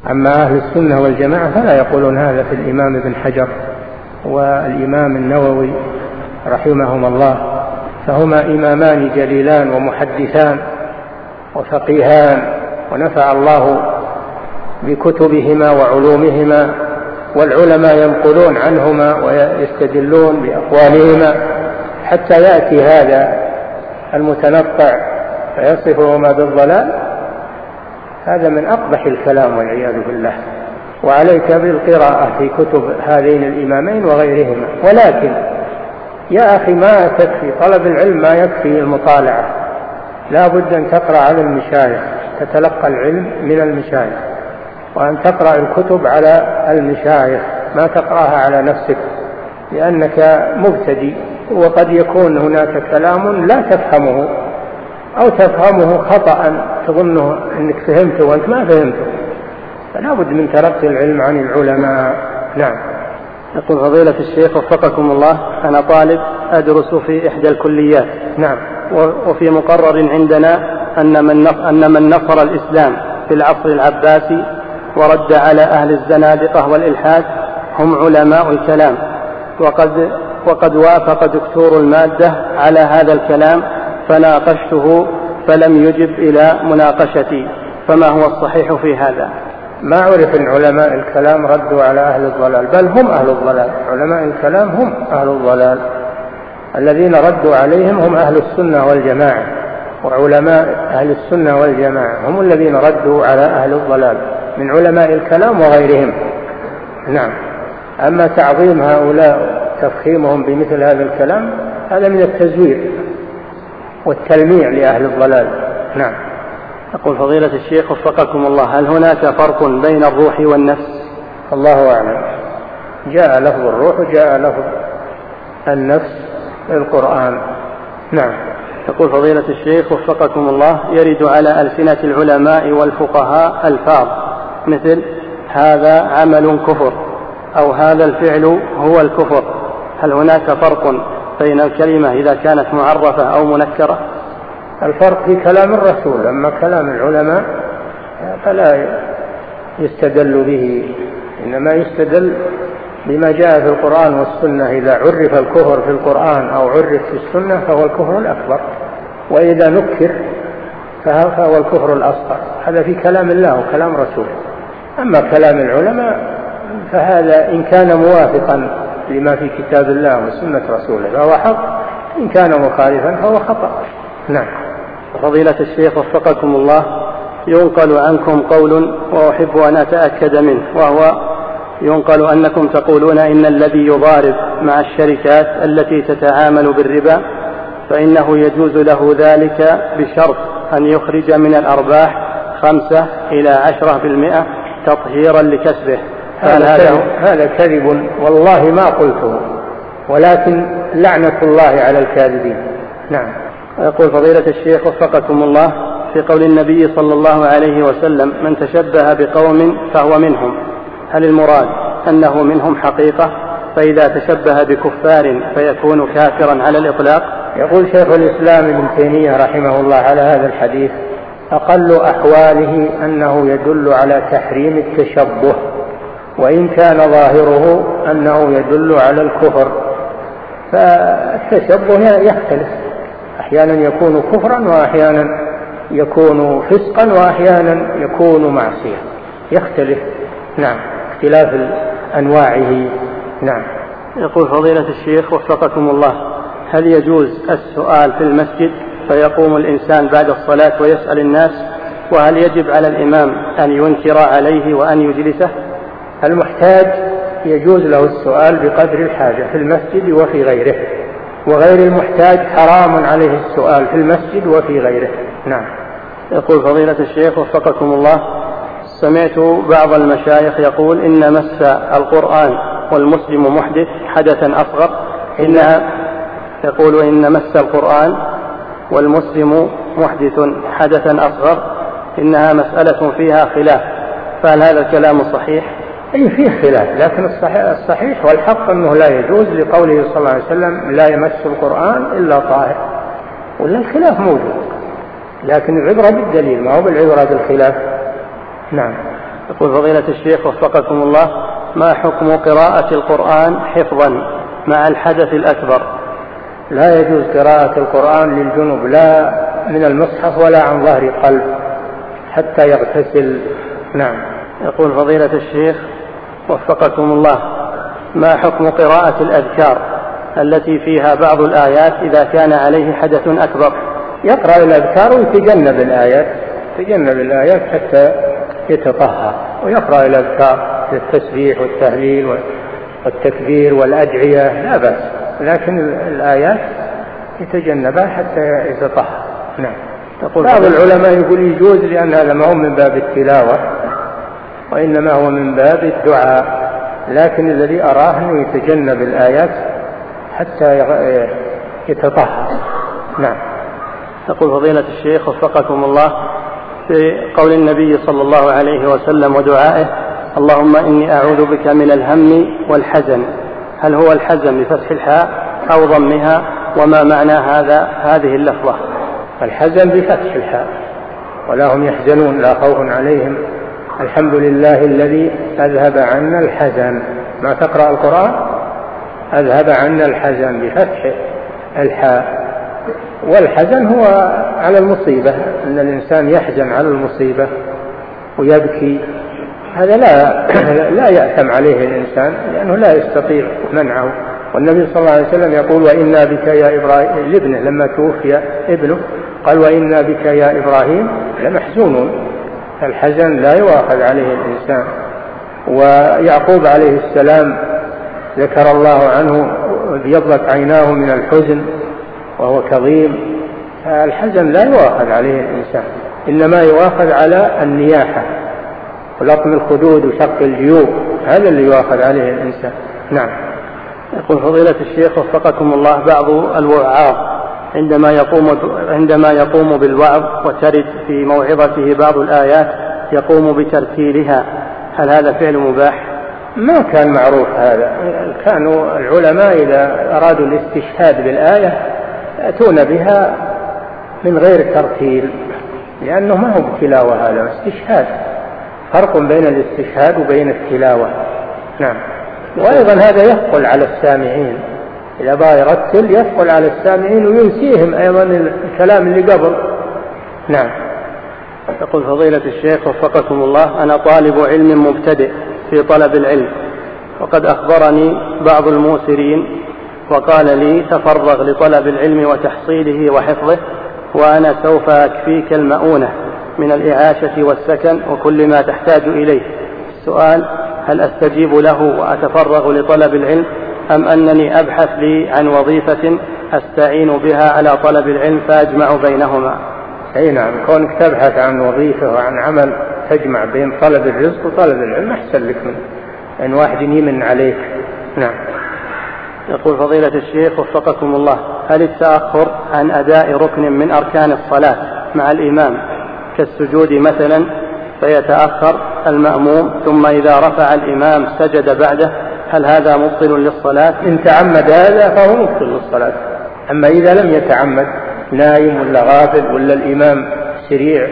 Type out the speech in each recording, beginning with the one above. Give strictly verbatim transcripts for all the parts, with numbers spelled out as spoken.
أما أهل السنة والجماعة فلا يقولون هذا في الإمام ابن حجر والإمام النووي رحمهم الله، فهما إمامان جليلان ومحدثان وفقيهان، ونفع الله بكتبهما وعلومهما، والعلماء ينقلون عنهما ويستدلون بأقوالهما، حتى يأتي هذا المتنطع فيصفهما بالضلال. هذا من أقبح الكلام والعياذ بالله. وعليك بالقراءة في كتب هذين الإمامين وغيرهما. ولكن يا أخي ما تكفي طلب العلم، ما يكفي المطالعة، لا بد أن تقرأ على المشايخ، تتلقى العلم من المشايخ، وأن تقرأ الكتب على المشايخ، ما تقرأها على نفسك، لأنك مبتدئ، وقد يكون هناك كلام لا تفهمه أو تفهمه خطأ تظنه أنك فهمته وأنت ما فهمته، فلا بد من تلقي العلم عن العلماء. نعم. يقول فضيلة الشيخ وفقكم الله: أنا طالب أدرس في إحدى الكليات. نعم. وفي مقرر عندنا أن من أن من نصر الإسلام في العصر العباسي ورد على أهل الزنادقة والإلحاد هم علماء الكلام، وقد وقد وافق دكتور المادة على هذا الكلام، فناقشته فلم يجب إلى مناقشتي، فما هو الصحيح في هذا؟ ما عرف أن علماء الكلام ردوا على أهل الضلال، بل هم أهل الضلال. علماء الكلام هم أهل الضلال، الذين ردوا عليهم هم أهل السنة والجماعة، وعلماء أهل السنة والجماعة هم الذين ردوا على أهل الضلال من علماء الكلام وغيرهم. نعم. أما تعظيم هؤلاء تفخيمهم بمثل هذا الكلام هذا من التزوير والتلميع لأهل الضلال. نعم. يقول فضيلة الشيخ وفقكم الله: هل هناك فرق بين الروح والنفس؟ الله أعلم. جاء لفظ الروح وجاء لفظ النفس في القرآن. نعم. يقول فضيلة الشيخ وفقكم الله: يرد على ألسنة العلماء والفقهاء ألفاظ مثل هذا عمل كفر، أو هذا الفعل هو الكفر، هل هناك فرق بين الكلمة إذا كانت معرفة أو منكرة؟ الفرق في كلام الرسول، أما كلام العلماء فلا يستدل به، إنما يستدل بما جاء في القرآن والسنة. إذا عرف الكفر في القرآن أو عرف في السنة فهو الكفر الأكبر، وإذا نكر فهو الكفر الأصغر. هذا في كلام الله وكلام رسوله. أما كلام العلماء فهذا إن كان موافقا لما في كتاب الله وسنة رسوله فهو حق، إن كان مخالفا فهو خطأ. نعم. فضيلة الشيخ وفقكم الله: ينقل عنكم قول وأحب أن أتأكد منه، وهو ينقل أنكم تقولون إن الذي يضارب مع الشركات التي تتعامل بالربا فإنه يجوز له ذلك بشرط أن يخرج من الأرباح خمسة إلى عشرة بالمئة تطهيرا لكسبه. هذا, هذا كذب والله ما قلته، ولكن لعنة الله على الكاذبين. نعم. يقول فضيلة الشيخ وفقكم الله: في قول النبي صلى الله عليه وسلم: من تشبه بقوم فهو منهم، هل المراد أنه منهم حقيقة، فإذا تشبه بكفار فيكون كافرا على الإطلاق؟ يقول شيخ الإسلام ابن تيمية رحمه الله على هذا الحديث: أقل أحواله أنه يدل على تحريم التشبه، وإن كان ظاهره أنه يدل على الكفر، فالتشبه يختلف، أحيانا يكون كفرا وأحيانا يكون فسقا وأحيانا يكون معصية، يختلف. نعم. اختلاف أنواعه. نعم. يقول فضيلة الشيخ وفقكم الله: هل يجوز السؤال في المسجد فيقوم الإنسان بعد الصلاة ويسأل الناس، وهل يجب على الإمام أن ينكر عليه وأن يجلسه؟ المحتاج يجوز له السؤال بقدر الحاجة في المسجد وفي غيره، وغير المحتاج حرام عليه السؤال في المسجد وفي غيره. نعم. يقول فضيلة الشيخ وفقكم الله: سمعت بعض المشايخ يقول إن مس القرآن والمسلم محدث حدثا أصغر، إنها يقول إن مس القرآن والمسلم محدث حدثا أصغر، إنها مسألة فيها خلاف، فهل هذا الكلام صحيح؟ أي فيه خلاف، لكن الصحيح, الصحيح والحق أنه لا يجوز، لقوله صلى الله عليه وسلم: لا يمس القرآن إلا طاهر. ولا الخلاف موجود، لكن العبرة بالدليل ما هو بالعبرة بالخلاف. نعم. يقول فضيلة الشيخ وفقكم الله: ما حكم قراءة القرآن حفظا مع الحدث الأكبر؟ لا يجوز قراءة القرآن للجنب لا من المصحف ولا عن ظهر قلب حتى يغتسل. نعم. يقول فضيلة الشيخ وفقكم الله: ما حكم قراءة الأذكار التي فيها بعض الآيات إذا كان عليه حدث أكبر؟ يقرأ الأذكار ويتجنب الآيات يتجنب الآيات حتى يتطهر، ويقرأ الأذكار التسبيح والتهليل والتكبير والأدعية لا بأس، لكن الآيات يتجنبها حتى يتطهر. نعم. بعض العلماء يقول يجوز لأن هذا ما هو من باب التلاوة وإنما هو من باب الدعاء، لكن الذي أراه أنه يتجنب الآيات حتى يتطهر. نعم. يقول فضيلة الشيخ وفقكم الله: في قول النبي صلى الله عليه وسلم ودعائه: اللهم إني أعوذ بك من الهم والحزن، هل هو الحزن بفتح الحاء أو ضمها؟ وما معنى هذا هذه اللفظة؟ الحزن بفتح الحاء، ولا هم يحزنون لا خوف عليهم، الحمد لله الذي أذهب عنا الحزن. ما تقرأ القرآن أذهب عنا الحزن بفتح الحاء. والحزن هو على المصيبة، أن الإنسان يحزن على المصيبة ويبكي، هذا لا لا يأثم عليه الإنسان لأنه لا يستطيع منعه. والنبي صلى الله عليه وسلم يقول: وإنا بك يا إبراهيم، لابنه لما توفي ابنه قال: وإنا بك يا إبراهيم لمحزونون. الحزن لا يؤاخذ عليه الإنسان. ويعقوب عليه السلام ذكر الله عنه ابيضت عيناه من الحزن وهو كظيم. الحزن لا يؤاخذ عليه الإنسان، إنما يؤاخذ على النياحة ولطم الخدود وشق الجيوب، هذا اللي يؤاخذ عليه الإنسان. نعم. يقول فضيلة الشيخ وفقكم الله: بعض الوعاظ عندما يقوم عندما يقوم بالوعظ وترد في موعظته بعض الآيات يقوم بترتيلها، هل هذا فعل مباح؟ ما كان معروف هذا. كانوا العلماء إذا أرادوا الاستشهاد بالآية يأتون بها من غير ترتيل، لأنه ما هو بتلاوة، هذا استشهاد، فرق بين الاستشهاد وبين التلاوة. نعم. وأيضا هذا يثقل على السامعين، إذا بغى يرتل يثقل على السامعين وينسيهم أيضا الكلام اللي قبل. نعم. يقول فضيلة الشيخ وفقكم الله: أنا طالب علم مبتدئ في طلب العلم، وقد أخبرني بعض الموسرين وقال لي: تفرغ لطلب العلم وتحصيله وحفظه، وأنا سوف أكفيك المؤونة من الإعاشة والسكن وكل ما تحتاج إليه. السؤال: هل أستجيب له وأتفرغ لطلب العلم، أم أنني أبحث لي عن وظيفة أستعين بها على طلب العلم فأجمع بينهما؟ أي نعم، كونك تبحث عن وظيفة وعن عمل تجمع بين طلب الرزق وطلب العلم أحسن لك من أن واحد يمن عليك. نعم. يقول فضيلة الشيخ وفقكم الله: هل التأخر عن أداء ركن من أركان الصلاة مع الإمام كالسجود مثلا فيتأخر المأموم ثم إذا رفع الإمام سجد بعده، هل هذا مبطل للصلاة؟ إن تعمد هذا فهو مبطل للصلاة. أما إذا لم يتعمد، نايم ولا غافل ولا الإمام سريع،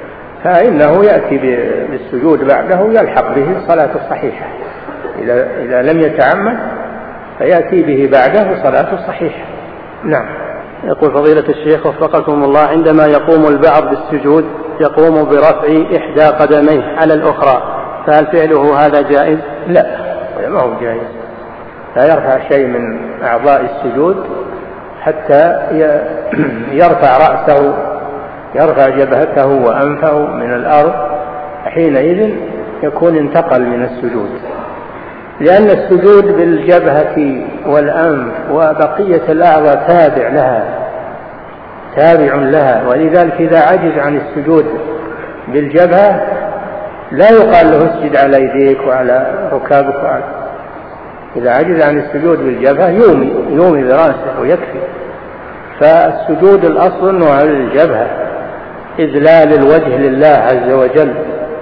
فإنه يأتي بالسجود بعده ويلحق به الصلاة الصحيحة. إذا, إذا لم يتعمد فيأتي به بعده صلاة الصحيحة. نعم. يقول فضيلة الشيخ وفقكم الله: عندما يقوم البعض بالسجود يقوم برفع إحدى قدميه على الأخرى، فهل فعله هذا جائز؟ لا، ما هو جائز. لا يرفع شيء من أعضاء السجود حتى يرفع رأسه، يرفع جبهته وأنفه من الأرض، حينئذ يكون انتقل من السجود، لأن السجود بالجبهة والأنف وبقية الأعضاء تابع لها تابع لها ولذلك إذا عجز عن السجود بالجبهة لا يقال له اسجد على يديك وعلى ركابك وعلى. إذا عجز عن السجود بالجبهة يومي يومي برأسه ويكفي. فالسجود الأصل أنه على الجبهة، إذلال الوجه لله عز وجل.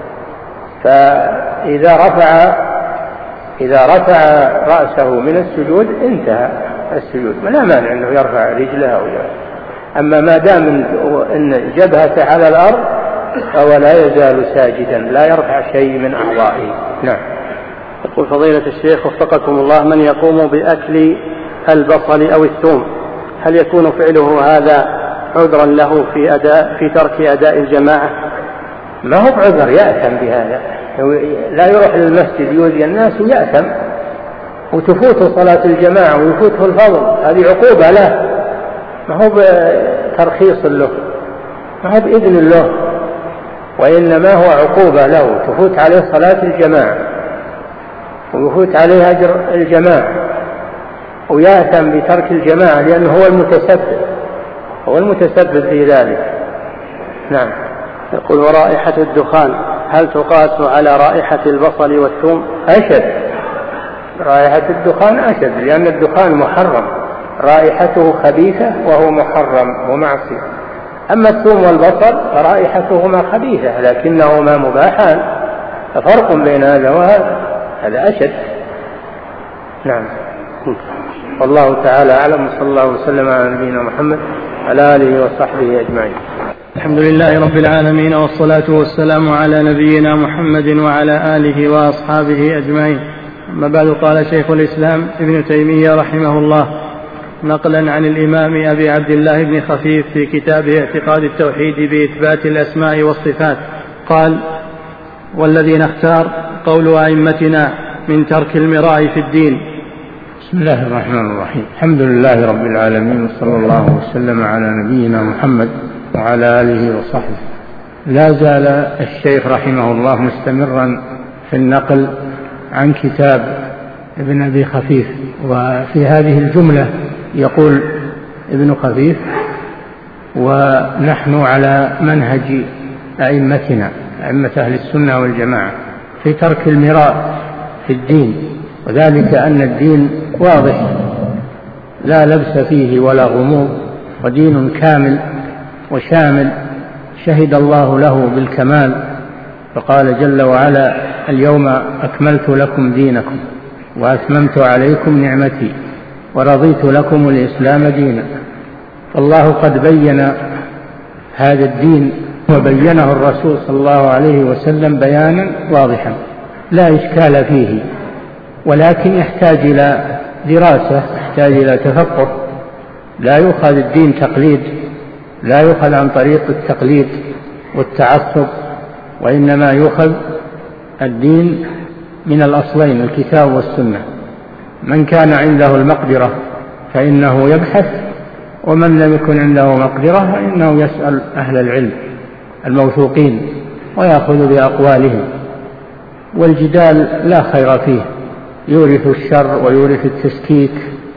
فإذا رفع إذا رفع رأسه من السجود انتهى السجود، لا مانع أنه يرفع رجله أو يرفع. أما ما دام أن جبهته على الأرض فهو لا يزال ساجدا لا يرفع شيء من أعضائه. نعم. يقول فضيلة الشيخ وفقكم الله: من يقوم بأكل البصل أو الثوم هل يكون فعله هذا عذرا له في أداء في ترك أداء الجماعة؟ ما هو بعذر، يأثم بهذا، لا يروح للمسجد يؤذي الناس ويأثم وتفوته صلاة الجماعة ويفوته الفضل، هذه عقوبة له، ما هو بترخيص له، ما هو بإذن له، وإنما هو عقوبة له، تفوت عليه صلاة الجماعة ويفوت عليه أجر الجماعة ويأثم بترك الجماعة لأنه هو المتسبب هو المتسبب في ذلك. نعم. يقول: ورائحة الدخان هل تقاس على رائحة البصل والثوم؟ أشد، رائحة الدخان أشد، لأن الدخان محرم، رائحته خبيثة وهو محرم ومعصية. أما الثوم والبصل فرائحتهما خبيثة لكنهما مباحان، ففرق بين هذا وهذا، هذا أشد. نعم. والله تعالى أعلم، صلى الله وسلم على نبينا محمد وعلى آله وصحبه أجمعين. الحمد لله رب العالمين، والصلاة والسلام على نبينا محمد وعلى آله وأصحابه أجمعين. أما بعد، قال شيخ الإسلام ابن تيمية رحمه الله نقلا عن الإمام أبي عبد الله بن خفيف في كتابه اعتقاد التوحيد بإثبات الأسماء والصفات قال: والذي نختار قول أئمتنا من ترك المراء في الدين. بسم الله الرحمن الرحيم، الحمد لله رب العالمين، وصلى الله وسلم على نبينا محمد وعلى آله وصحبه. لا زال الشيخ رحمه الله مستمرا في النقل عن كتاب ابن أبي خفيف، وفي هذه الجملة يقول ابن خفيف: ونحن على منهج أئمتنا، أئمة أهل السنة والجماعة، في ترك المراء في الدين، وذلك أن الدين واضح لا لبس فيه ولا غموض، ودين كامل وشامل شهد الله له بالكمال، فقال جل وعلا: اليوم أكملت لكم دينكم وأتممت عليكم نعمتي ورضيت لكم الإسلام دينا. فالله قد بين هذا الدين وبينه الرسول صلى الله عليه وسلم بيانا واضحا لا إشكال فيه، ولكن يحتاج إلى دراسة، يحتاج إلى تفقه. لا يؤخذ الدين تقليد، لا يؤخذ عن طريق التقليد والتعصب، وإنما يؤخذ الدين من الأصلين الكتاب والسنة. من كان عنده المقدرة فإنه يبحث، ومن لم يكن عنده مقدرة فإنه يسأل أهل العلم الموثوقين ويأخذ بأقوالهم. والجدال لا خير فيه، يورث الشر ويورث التشكيك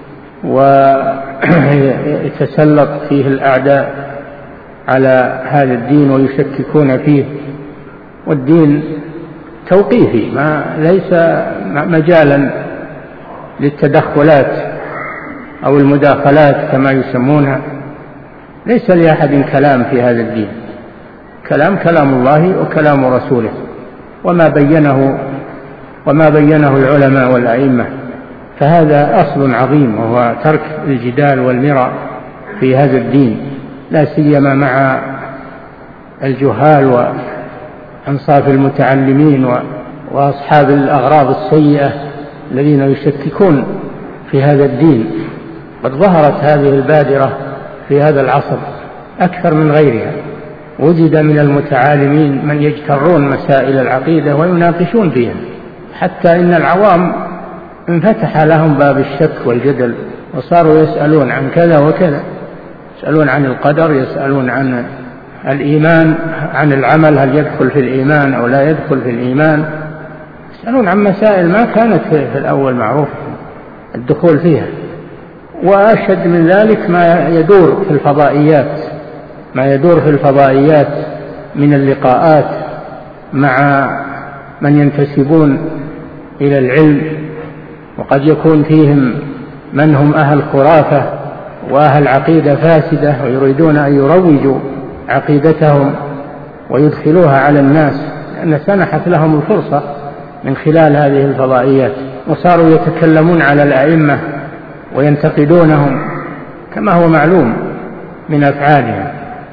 ويتسلط فيه الأعداء على هذا الدين ويشككون فيه. والدين توقيفي، ما ليس مجالا للتدخلات أو المداخلات كما يسمونها. ليس لأحد كلام في هذا الدين، كلام كلام الله وكلام رسوله، وما بينه وما بينه العلماء والأئمة. فهذا أصل عظيم، وهو ترك الجدال والمراء في هذا الدين، لا سيما مع الجهال وأنصاف المتعلمين وأصحاب الأغراض السيئة الذين يشككون في هذا الدين. قد ظهرت هذه البادرة في هذا العصر أكثر من غيرها، وجد من المتعالمين من يجترون مسائل العقيدة ويناقشون فيها، حتى إن العوام انفتح لهم باب الشك والجدل، وصاروا يسألون عن كذا وكذا، يسألون عن القدر، يسألون عن الإيمان، عن العمل هل يدخل في الإيمان أو لا يدخل في الإيمان، يسألون عن مسائل ما كانت في الأول معروف الدخول فيها. وأشد من ذلك ما يدور في الفضائيات ما يدور في الفضائيات من اللقاءات مع من ينتسبون إلى العلم، وقد يكون فيهم من هم أهل خرافة وأهل عقيدة فاسدة، ويريدون أن يروجوا عقيدتهم ويدخلوها على الناس، لأن سنحت لهم الفرصة من خلال هذه الفضائيات، وصاروا يتكلمون على الأئمة وينتقدونهم كما هو معلوم من أفعالهم.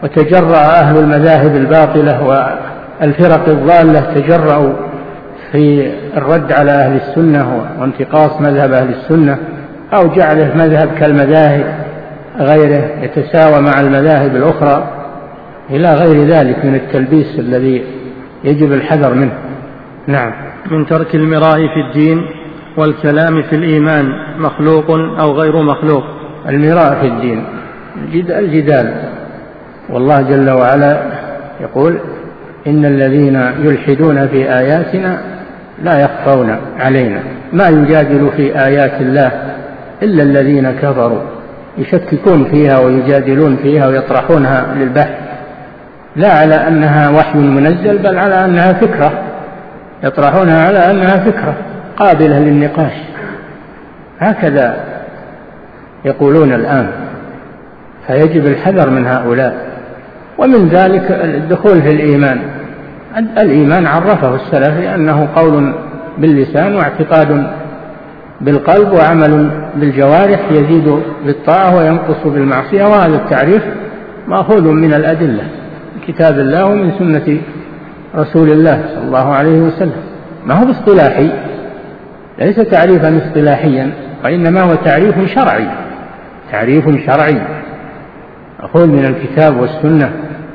وتجرأ أهل المذاهب الباطلة والفرق الضالة تجرأوا في الرد على أهل السنة وانتقاص مذهب أهل السنة أو جعله مذهب كالمذاهب غيره يتساوى مع المذاهب الأخرى إلى غير ذلك من التلبيس الذي يجب الحذر منه. نعم. من ترك المراء في الدين والكلام في الإيمان مخلوق أو غير مخلوق. المراء في الدين الجدال، والله جل وعلا يقول إن الذين يلحدون في آياتنا لا يخفون علينا ما يجادل في آيات الله إلا الذين كفروا، يشككون فيها ويجادلون فيها ويطرحونها للبحث لا على أنها وحي منزل بل على أنها فكرة، يطرحونها على أنها فكرة قابلة للنقاش، هكذا يقولون الآن. فيجب الحذر من هؤلاء. ومن ذلك الدخول في الإيمان. الإيمان عرفه السلف أنه قول باللسان واعتقاد بالقلب وعمل بالجوارح يزيد بالطاعة وينقص بالمعصية، وهذا التعريف مأخوذ من الأدلة كتاب الله ومن سنة رسول الله صلى الله عليه وسلم، ما هو باصطلاحي، ليس تعريفا اصطلاحيا وإنما هو تعريف شرعي، تعريف شرعي مأخوذ من الكتاب والسنة.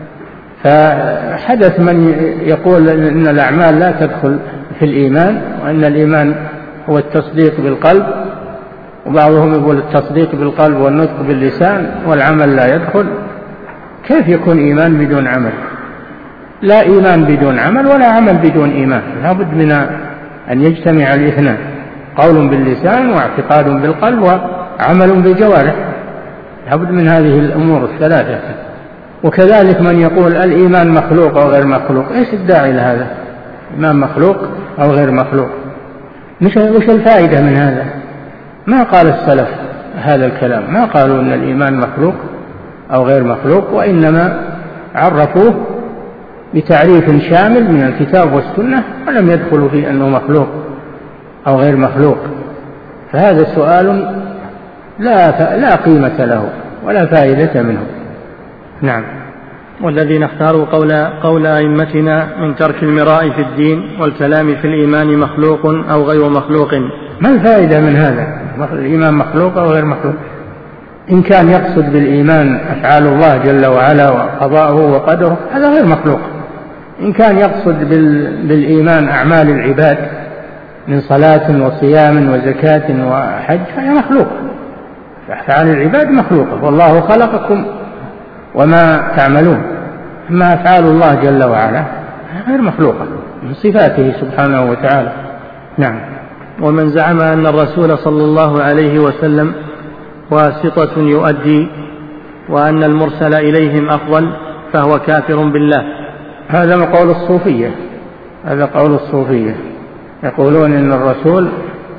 فحدث من يقول إن الأعمال لا تدخل في الإيمان وأن الإيمان هو التصديق بالقلب، وبعضهم يقول التصديق بالقلب والنطق باللسان والعمل لا يدخل. كيف يكون إيمان بدون عمل؟ لا إيمان بدون عمل ولا عمل بدون إيمان، لا بد من أن يجتمع الاثنان، قول باللسان واعتقاد بالقلب وعمل بالجوارح، لا بد من هذه الأمور الثلاثة. وكذلك من يقول الإيمان مخلوق أو غير مخلوق، إيش الداعي لهذا؟ إيمان مخلوق أو غير مخلوق، مش وش الفائدة من هذا؟ ما قال السلف هذا الكلام، ما قالوا أن الإيمان مخلوق أو غير مخلوق، وإنما عرفوه بتعريف شامل من الكتاب والسنة ولم يدخلوا في أنه مخلوق أو غير مخلوق. فهذا سؤال لا لا قيمة له ولا فائدة منه. نعم. والذين اختاروا قول, قول أئمتنا من ترك المراء في الدين والكلام في الإيمان مخلوق أو غير مخلوق، ما الفائدة من هذا؟ الإيمان مخلوق أو غير مخلوق؟ إن كان يقصد بالإيمان أفعال الله جل وعلا وقضاءه وقدره هذا غير مخلوق. إن كان يقصد بالإيمان أعمال العباد من صلاة وصيام وزكاة وحج فهي مخلوق، أفعال العباد مخلوقة، والله خلقكم وما تعملون. أما أفعال الله جل وعلا غير مخلوقة من صفاته سبحانه وتعالى. نعم. ومن زعم أن الرسول صلى الله عليه وسلم واسطة يؤدي وأن المرسل إليهم أفضل فهو كافر بالله. هذا قول الصوفية، هذا قول الصوفية، يقولون إن الرسول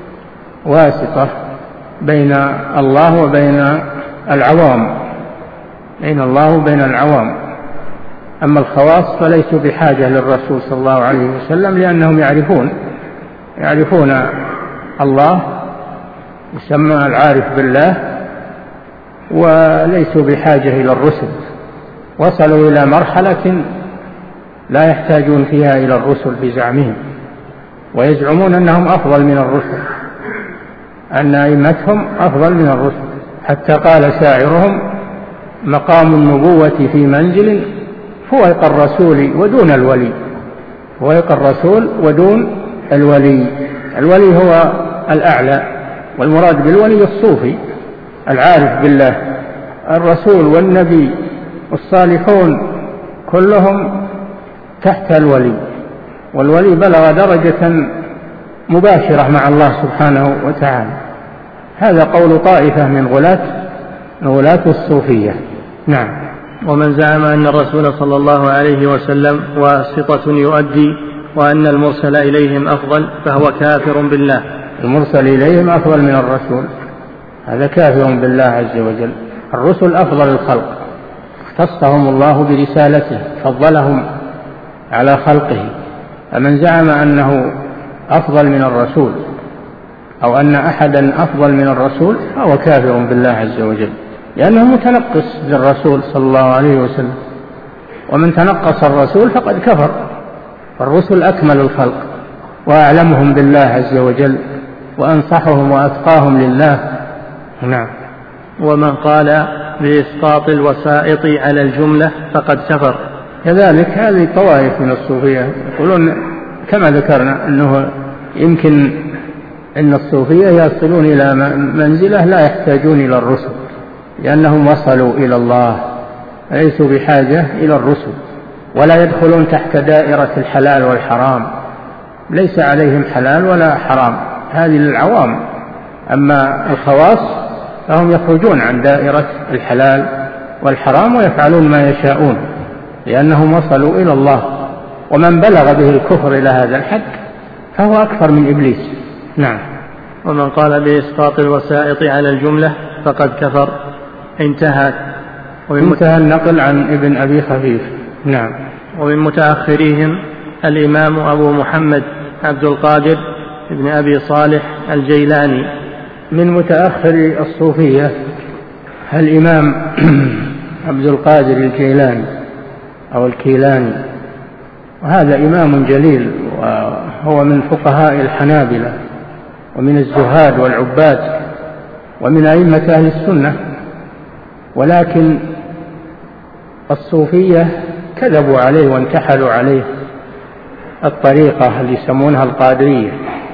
واسطة بين الله وبين العوام، بين الله وبين العوام. أما الخواص فليسوا بحاجة للرسول صلى الله عليه وسلم لأنهم يعرفون يعرفون الله، يسمى العارف بالله، وليسوا بحاجة إلى الرسل، وصلوا إلى مرحلة لا يحتاجون فيها إلى الرسل بزعمهم، ويزعمون أنهم أفضل من الرسل، أن أئمتهم أفضل من الرسل، حتى قال شاعرهم مقام النبوة في منزل فوق الرسول ودون الولي، فوق الرسول ودون الولي. الولي هو الأعلى، والمراد بالولي الصوفي العارف بالله. الرسول والنبي والصالحون كلهم تحت الولي، والولي بلغ درجة مباشرة مع الله سبحانه وتعالى. هذا قول طائفة من غلاة من غلاة الصوفية. نعم. ومن زعم أن الرسول صلى الله عليه وسلم واسطة يؤدي وأن المرسل إليهم أفضل فهو كافر بالله. المرسل إليهم أفضل من الرسول، هذا كافر بالله عز وجل. الرسل أفضل الخلق، اختصهم الله برسالته، فضلهم على خلقه. فمن زعم أنه أفضل من الرسول أو أن أحدا أفضل من الرسول فهو كافر بالله عز وجل، لأنه متنقص للرسول صلى الله عليه وسلم. ومن تنقص الرسول فقد كفر. فالرسل أكمل الخلق وأعلمهم بالله عز وجل وأنصحهم وأتقاهم لله. نعم. ومن قال بإسقاط الوسائط على الجملة فقد كفر. كذلك هذه طوائف من الصوفية يقولون كما ذكرنا أنه يمكن أن الصوفية يصلون إلى منزلة لا يحتاجون إلى الرسل لأنهم وصلوا إلى الله ليسوا بحاجة إلى الرسل، ولا يدخلون تحت دائرة الحلال والحرام، ليس عليهم حلال ولا حرام، هذه للعوام. أما الخواص فهم يخرجون عن دائرة الحلال والحرام ويفعلون ما يشاءون لأنهم وصلوا إلى الله. ومن بلغ به الكفر إلى هذا الحد فهو أكثر من إبليس. نعم. ومن قال بإسقاط الوسائط على الجملة فقد كفر. انتهى انتهى النقل عن ابن أبي خفيف. نعم. ومن متأخريهم الإمام أبو محمد عبد القادر ابن أبي صالح الجيلاني. من متأخر الصوفية الإمام عبد القادر الجيلاني أو الكيلاني، وهذا إمام جليل وهو من فقهاء الحنابلة ومن الزهاد والعباد ومن أئمة أهل السنة. ولكن الصوفية كذبوا عليه وانتحلوا عليه الطريقة اللي يسمونها القادرية،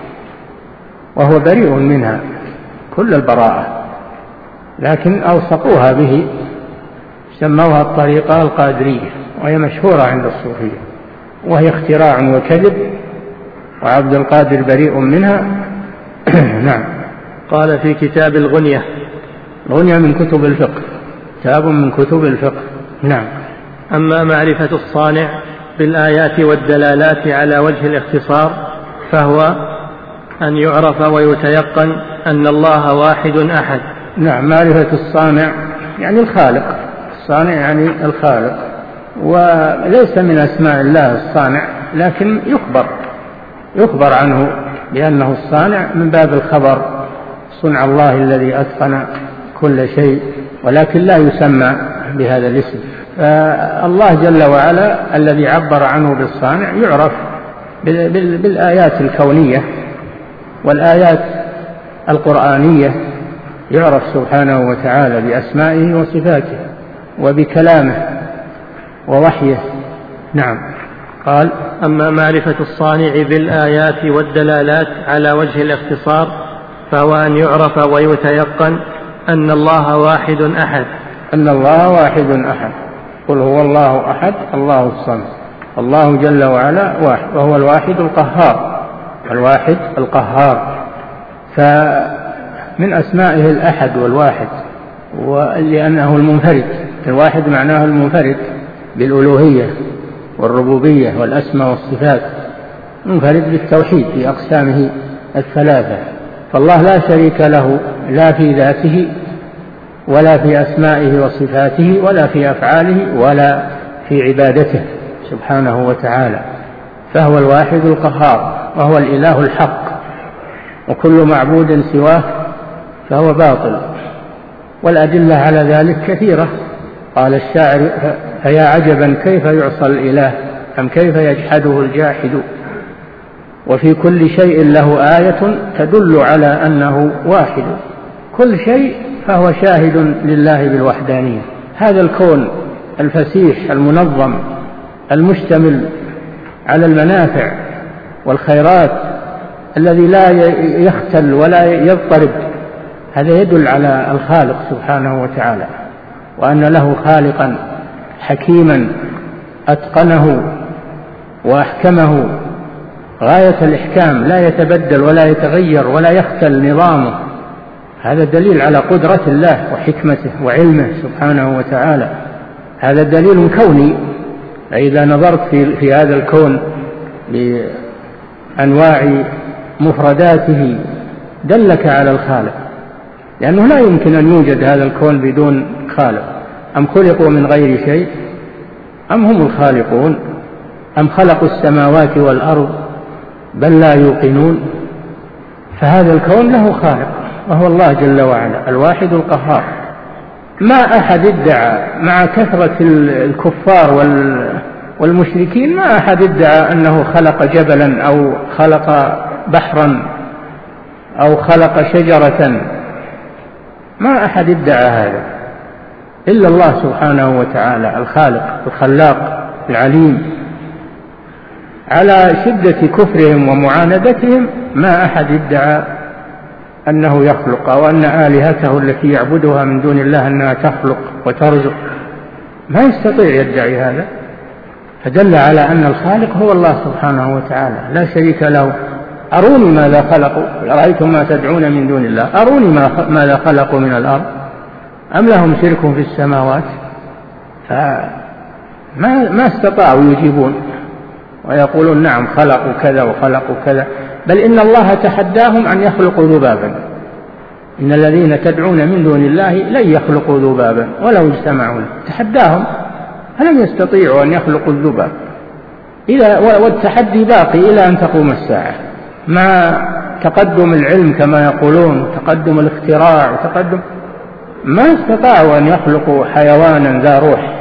وهو بريء منها كل البراءة، لكن أوثقوها به سموها الطريقة القادرية، وهي مشهورة عند الصوفية، وهي اختراع وكذب، وعبد القادر بريء منها. نعم. قال في كتاب الغنية. الغنية من كتب الفقه، كتاب من كتب الفقه. نعم. أما معرفة الصانع بالآيات والدلالات على وجه الاختصار فهو أن يعرف ويتيقن أن الله واحد أحد. نعم. معرفة الصانع يعني الخالق، الصانع يعني الخالق، وليس من أسماء الله الصانع، لكن يخبر يخبر عنه بأنه الصانع من باب الخبر، صنع الله الذي أتقن كل شيء، ولكن لا يسمى بهذا الاسم. فالله جل وعلا الذي عبر عنه بالصانع يعرف بالآيات الكونية والآيات القرآنية، يعرف سبحانه وتعالى بأسمائه وصفاته وبكلامه ووحيه. نعم. قال أما معرفة الصانع بالآيات والدلالات على وجه الاختصار فهو أن يعرف ويتيقن أن الله واحد أحد. أن الله واحد أحد. قل هو الله أحد الله الصمد. الله جل وعلا واحد، وهو الواحد القهار، الواحد القهار. فمن أسمائه الأحد والواحد، ولأنه المنفرد. الواحد معناه المنفرد بالألوهية والربوبية والأسماء والصفات، منفرد بالتوحيد في أقسامه الثلاثة. فالله لا شريك له لا في ذاته ولا في أسمائه وصفاته ولا في أفعاله ولا في عبادته سبحانه وتعالى، فهو الواحد القهار، وهو الإله الحق، وكل معبود سواه فهو باطل. والأدلة على ذلك كثيرة. قال الشاعر فيا عجبا كيف يعصى الإله أم كيف يجحده الجاحد، وفي كل شيء له آية تدل على أنه واحد. كل شيء فهو شاهد لله بالوحدانية. هذا الكون الفسيح المنظم المشتمل على المنافع والخيرات الذي لا يختل ولا يضطرب، هذا يدل على الخالق سبحانه وتعالى، وأن له خالقا حكيما أتقنه وأحكمه غاية الإحكام، لا يتبدل ولا يتغير ولا يختل نظامه. هذا دليل على قدرة الله وحكمته وعلمه سبحانه وتعالى. هذا دليل كوني. إذا نظرت في, في هذا الكون بأنواع مفرداته دلك على الخالق، لأنه لا يمكن أن يوجد هذا الكون بدون خالق. أم خلقوا من غير شيء أم هم الخالقون أم خلقوا السماوات والأرض بل لا يوقنون. فهذا الكون له خالق، وهو الله جل وعلا الواحد القهار. ما أحد ادعى مع كثرة الكفار والمشركين، ما أحد ادعى أنه خلق جبلا أو خلق بحرا أو خلق شجرة، ما أحد ادعى هذا إلا الله سبحانه وتعالى الخالق الخلاق العليم. على شدة كفرهم ومعاندتهم ما أحد ادعى أنه يخلق أو أن آلهته التي يعبدها من دون الله أنها تخلق وترزق، ما يستطيع يدعي هذا، فدل على أن الخالق هو الله سبحانه وتعالى لا شريك له. أروني ماذا خلقوا، رأيتم ما تدعون من دون الله، أروني ماذا خلقوا من الأرض أم لهم شرك في السماوات، فما ما استطاعوا يجيبون ويقولون نعم خلقوا كذا وخلقوا كذا، بل إن الله تحداهم أن يخلقوا ذبابا، إن الذين تدعون من دون الله لن يخلقوا ذبابا ولو اجتمعوا له، تحداهم فلم يستطيعوا أن يخلقوا الذباب، والتحدي باقي إلى أن تقوم الساعة مع تقدم العلم كما يقولون، تقدم الاختراع وتقدم، ما استطاعوا أن يخلقوا حيوانا ذا روح،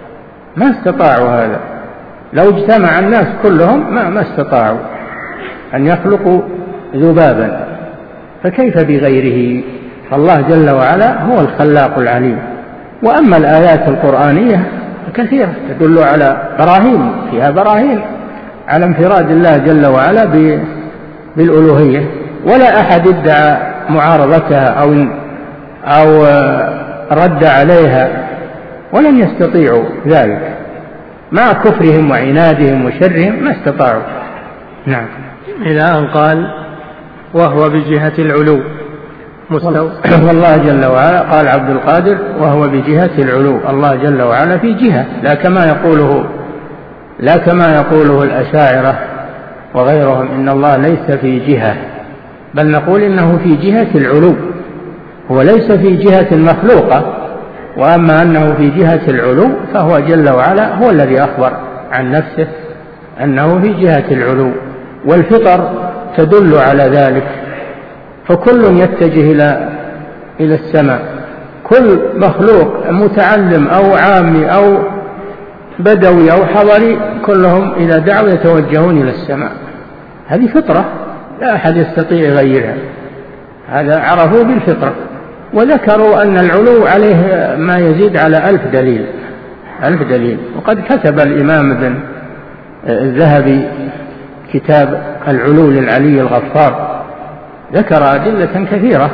ما استطاعوا هذا، لو اجتمع الناس كلهم ما, ما استطاعوا أن يخلقوا ذبابا، فكيف بغيره؟ فالله جل وعلا هو الخلاق العليم. وأما الآيات القرآنية كثيرة تدل على براهين، فيها براهين على انفراد الله جل وعلا بالألوهية، ولا أحد ادعى معارضتها أو, أو رد عليها، ولم يستطيعوا ذلك مع كفرهم وعنادهم وشرهم، ما استطاعوا. نعم. إلى أن قال وهو بجهة العلو مستوى. والله جل وعلا قال عبد القادر وهو بجهة العلو، الله جل وعلا في جهة، لا كما يقوله لا كما يقوله الأشاعرة وغيرهم إن الله ليس في جهة، بل نقول إنه في جهة العلو، هو ليس في جهة المخلوقة، وأما أنه في جهة العلو فهو جل وعلا هو الذي أخبر عن نفسه أنه في جهة العلو، والفطر تدل على ذلك، فكل يتجه إلى إلى السماء، كل مخلوق متعلم أو عامي أو بدوي أو حضري كلهم إذا دعوا يتوجهون إلى السماء، هذه فطرة لا أحد يستطيع يغيرها، هذا عرفوا بالفطرة. وذكروا أن العلو عليه ما يزيد على ألف دليل ألف دليل وقد كتب الإمام ابن الذهبي كتاب العلو للعلي الغفار، ذكر أدلة كثيرة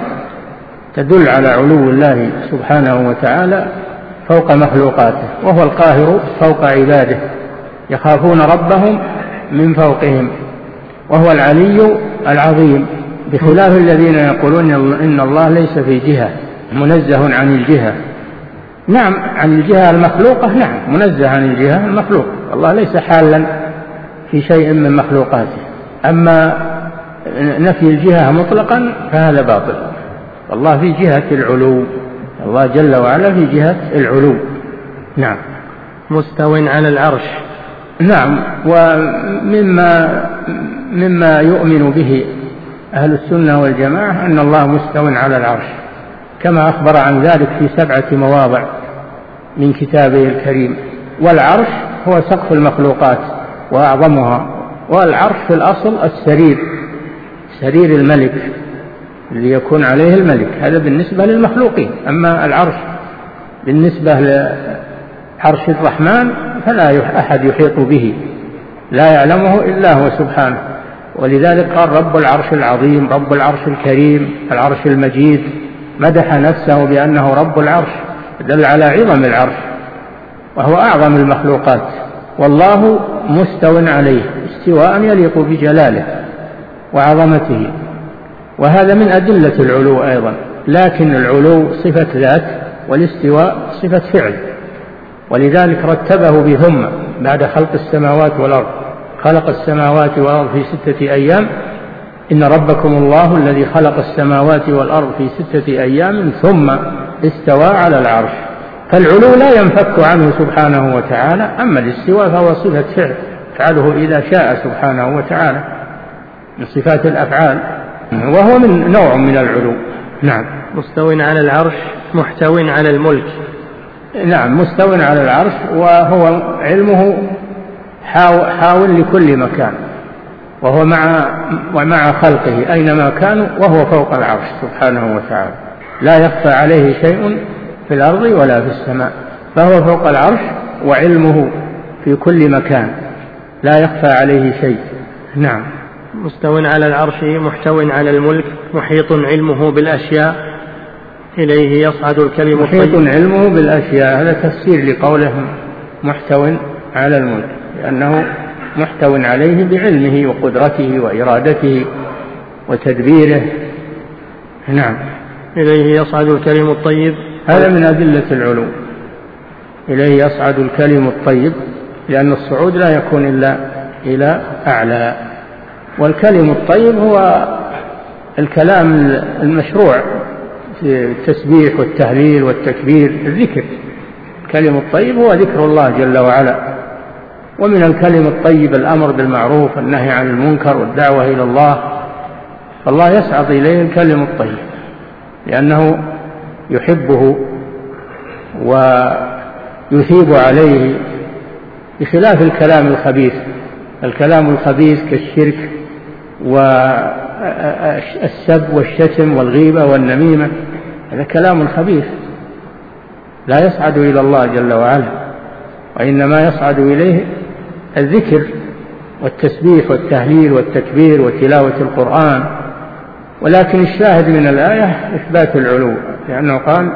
تدل على علو الله سبحانه وتعالى فوق مخلوقاته، وهو القاهر فوق عباده يخافون ربهم من فوقهم، وهو العلي العظيم، بخلاف الذين يقولون إن الله ليس في جهة، منزه عن الجهة. نعم عن الجهة المخلوقة، نعم منزه عن الجهة المخلوقة، الله ليس حالا في شيء من مخلوقاته، أما نفي الجهة مطلقا فهذا باطل، الله في جهة العلو، الله جل وعلا في جهة العلو. نعم. مستو على العرش. نعم. ومما مما يؤمن به أهل السنة والجماعة أن الله مستو على العرش، كما أخبر عن ذلك في سبعة مواضع من كتابه الكريم. والعرش هو سقف المخلوقات وأعظمها، والعرش في الأصل السرير، سرير الملك اللي يكون عليه الملك، هذا بالنسبة للمخلوقين. أما العرش بالنسبة لعرش الرحمن فلا أحد يحيط به، لا يعلمه إلا هو سبحانه، ولذلك قال رب العرش العظيم، رب العرش الكريم، العرش المجيد، مدح نفسه بأنه رب العرش، دل على عظم العرش وهو أعظم المخلوقات. والله مستو عليه استواء يليق بجلاله وعظمته، وهذا من أدلة العلو أيضا، لكن العلو صفة ذات والاستواء صفة فعل، ولذلك رتبه بثم بعد خلق السماوات والأرض، خلق السماوات والأرض في ستة أيام، إن ربكم الله الذي خلق السماوات والأرض في ستة أيام ثم استوى على العرش. فالعلو لا ينفك عنه سبحانه وتعالى، أما الاستواء فهو صفة فعل فعله إذا شاء سبحانه وتعالى من صفات الأفعال، وهو من نوع من العلو. نعم. مستو على العرش محتو على الملك. نعم، مستو على العرش، وهو علمه حاول لكل مكان، وهو مع ومع خلقه أينما كانوا، وهو فوق العرش سبحانه وتعالى، لا يخفى عليه شيء في الأرض ولا في السماء، فهو فوق العرش وعلمه في كل مكان، لا يخفى عليه شيء. نعم. مستو على العرش محتو على الملك، محيط علمه بالأشياء، إليه يصعد الكلم الطيب. محيط علمه بالأشياء، هذا تفسير لقولهم محتو على الملك، لأنه محتو عليه بعلمه وقدرته وإرادته وتدبيره. نعم. إليه يصعد الكلم الطيب، هذا من أدلة العلو، إليه يصعد الكلم الطيب، لأن الصعود لا يكون إلا إلى أعلى، والكلم الطيب هو الكلام المشروع في التسبيح والتهليل والتكبير، الذكر. الكلم الطيب هو ذكر الله جل وعلا، ومن الكلم الطيب الأمر بالمعروف والنهي عن المنكر والدعوة إلى الله، فالله يسعد إليه الكلم الطيب لأنه يحبه ويثيب عليه، بخلاف الكلام الخبيث. الكلام الخبيث كالشرك والسب والشتم والغيبة والنميمة، هذا كلام خبيث لا يصعد إلى الله جل وعلا، وإنما يصعد إليه الذكر والتسبيح والتهليل والتكبير وتلاوة القرآن. ولكن الشاهد من الآية إثبات العلو، لأنه قال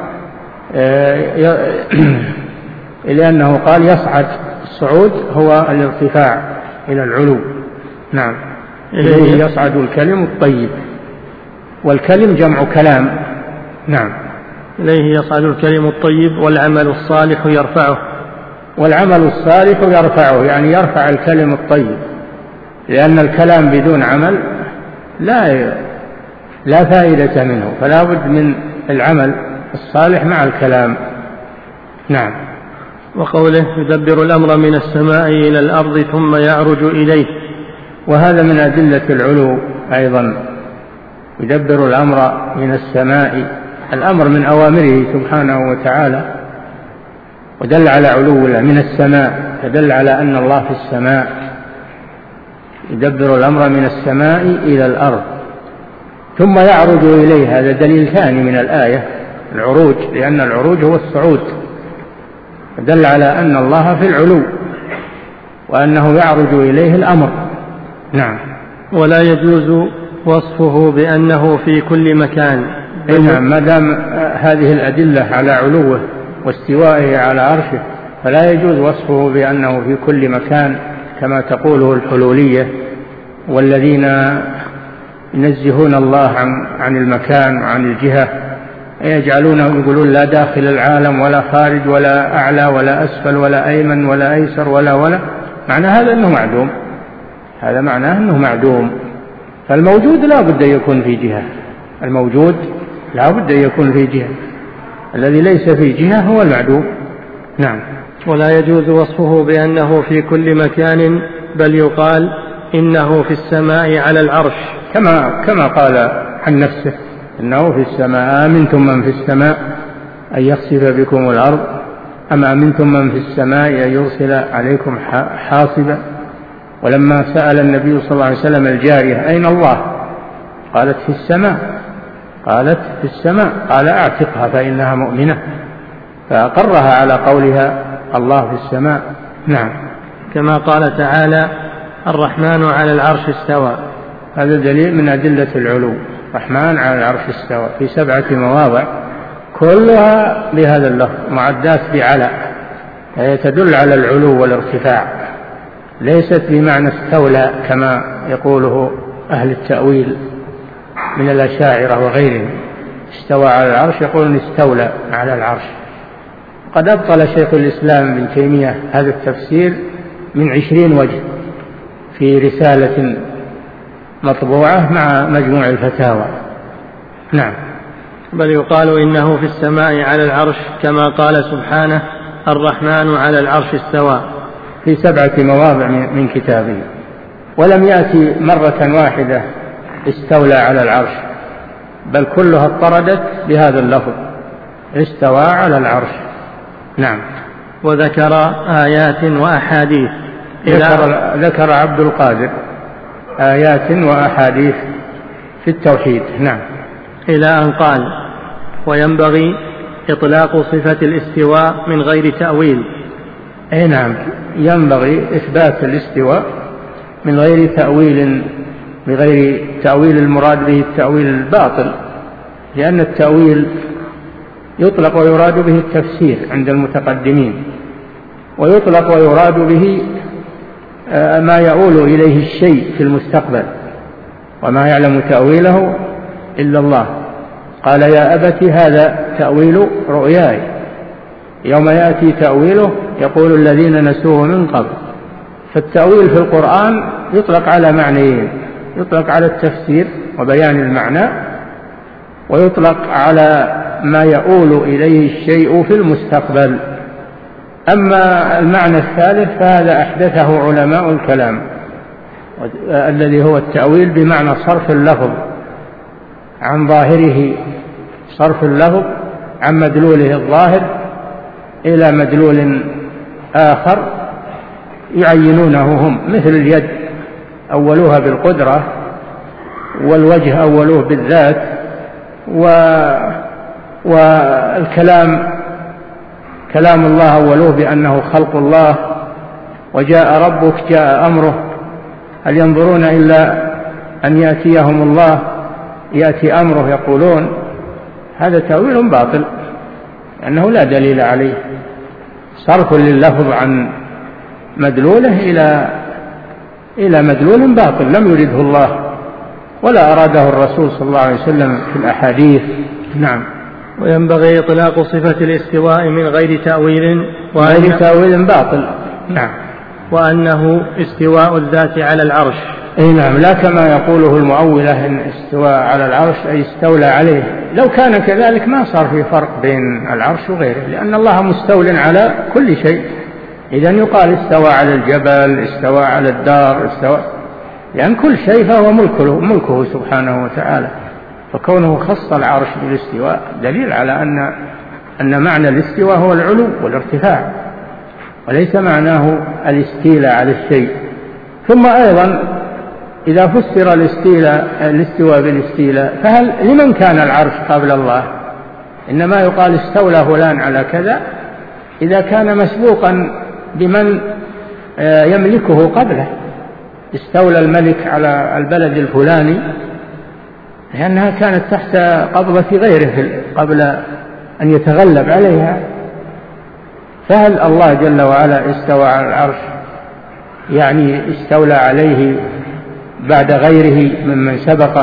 لأنه قال يصعد، الصعود هو الارتفاع إلى العلو. نعم. إليه يصعد الكلم الطيب، والكلم جمع كلام. نعم. إليه يصعد الكلم الطيب والعمل الصالح يرفعه. والعمل الصالح يرفعه، يعني يرفع الكلم الطيب، لأن الكلام بدون عمل لا لا فائدة منه، فلا بد من العمل الصالح مع الكلام. نعم. وقوله يدبر الأمر من السماء إلى الأرض ثم يعرج إليه، وهذا من أدلة العلو أيضا، يدبر الأمر من السماء، الأمر من أوامره سبحانه وتعالى، ودل على علو من السماء، فدل على أن الله في السماء. يدبر الأمر من السماء إلى الأرض ثم يعرج إليه، هذا دليل ثاني من الآية، العروج، لأن العروج هو الصعود، دل على أن الله في العلو وأنه يعرج إليه الأمر. نعم. ولا يجوز وصفه بأنه في كل مكان. نعم، ما دام هذه الأدلة على علوه واستوائه على عرشه، فلا يجوز وصفه بأنه في كل مكان كما تقوله الحلولية، والذين ينزهون الله عن عن المكان وعن الجهة، يجعلونه يقولون لا داخل العالم ولا خارج ولا أعلى ولا أسفل ولا أيمن ولا أيسر ولا ولا معنى هذا أنه معدوم، هذا معناه أنه معدوم. فالموجود لا بد أن يكون في جهة، الموجود لا بد أن يكون في جهة، الذي ليس في جهة هو المعدوم. نعم. ولا يجوز وصفه بأنه في كل مكان، بل يقال إنه في السماء على العرش، كما كما قال عن نفسه إنه في السماء. آمنتم من في السماء أن يخسف بكم الأرض أم أمنتم من في السماء أن يرسل عليكم حاصبا. ولما سأل النبي صلى الله عليه وسلم الجارية أين الله، قالت في السماء، قالت في السماء، قال أعتقها فإنها مؤمنة، فأقرها على قولها الله في السماء. نعم. كما قال تعالى الرحمن على العرش استوى، هذا دليل من أدلة العلو، الرحمن على العرش استوى في سبعة مواضع كلها بهذا اللفظ، معدات بعلى، هي تدل على العلو والارتفاع، ليست بمعنى استولى كما يقوله أهل التأويل من الأشاعرة وغيرهم. استوى على العرش يقولون استولى على العرش. قد أبطل شيخ الإسلام ابن تيمية هذا التفسير من عشرين وجه في رسالة مطبوعة مع مجموع الفتاوى. نعم. بل يقال إنه في السماء على العرش، كما قال سبحانه الرحمن على العرش استوى، في سبعة مواضع من كتابه، ولم يأتي مرة واحدة استولى على العرش، بل كلها اضطردت بهذا اللفظ استوى على العرش. نعم. وذكر آيات وأحاديث. ذكر, ذكر عبد القادر آيات وأحاديث في التوحيد. نعم. إلى أن قال: وينبغي إطلاق صفة الاستواء من غير تأويل. أي نعم، ينبغي إثبات الاستواء من غير تأويل، بغير تأويل المراد به التأويل الباطل، لأن التأويل يطلق ويراد به التفسير عند المتقدمين، ويطلق ويراد به ما يؤول إليه الشيء في المستقبل، وما يعلم تأويله إلا الله. قال: يا أبت هذا تأويل رؤياي، يوم يأتي تأويله يقول الذين نسوه من قبل. فالتأويل في القرآن يطلق على معنيين: يطلق على التفسير وبيان المعنى، ويطلق على ما يؤول إليه الشيء في المستقبل. أما المعنى الثالث فهذا أحدثه علماء الكلام، الذي هو التأويل بمعنى صرف اللفظ عن ظاهره، صرف اللفظ عن مدلوله الظاهر إلى مدلول آخر يعينونه هم، مثل اليد أولوها بالقدرة، والوجه أولوه بالذات، و... والكلام كلام الله أولوه بأنه خلق الله، وجاء ربك جاء أمره، هل ينظرون إلا أن يأتيهم الله يأتي أمره يقولون. هذا تأويل باطل لأنه لا دليل عليه، صرف لللفظ عن مدلوله إلى إلى مدلول باطل لم يرده الله ولا أراده الرسول صلى الله عليه وسلم في الأحاديث. نعم. وينبغي إطلاق صفة الاستواء من غير تأويل، غير تأويل باطل. نعم. وأنه استواء الذات على العرش. أي نعم، لا كما يقوله المؤولة إن استواء على العرش أي استولى عليه. لو كان كذلك ما صار في فرق بين العرش وغيره، لأن الله مستول على كل شيء. إذن يقال استوى على الجبل، استوى على الدار، استوى، لأن كل شيء فهو ملكه, ملكه سبحانه وتعالى. فكونه خص العرش بالاستواء دليل على أن أن معنى الاستواء هو العلو والارتفاع، وليس معناه الاستيلاء على الشيء. ثم أيضا إذا فسر الاستواء بالاستيلاء فهل لمن كان العرش قبل الله؟ إنما يقال استولى فلان على كذا إذا كان مسبوقا بمن يملكه قبله. استولى الملك على البلد الفلاني لأنها كانت تحت قبضة غيره قبل أن يتغلب عليها. فهل الله جل وعلا استوى على العرش يعني استولى عليه بعد غيره ممن سبقه؟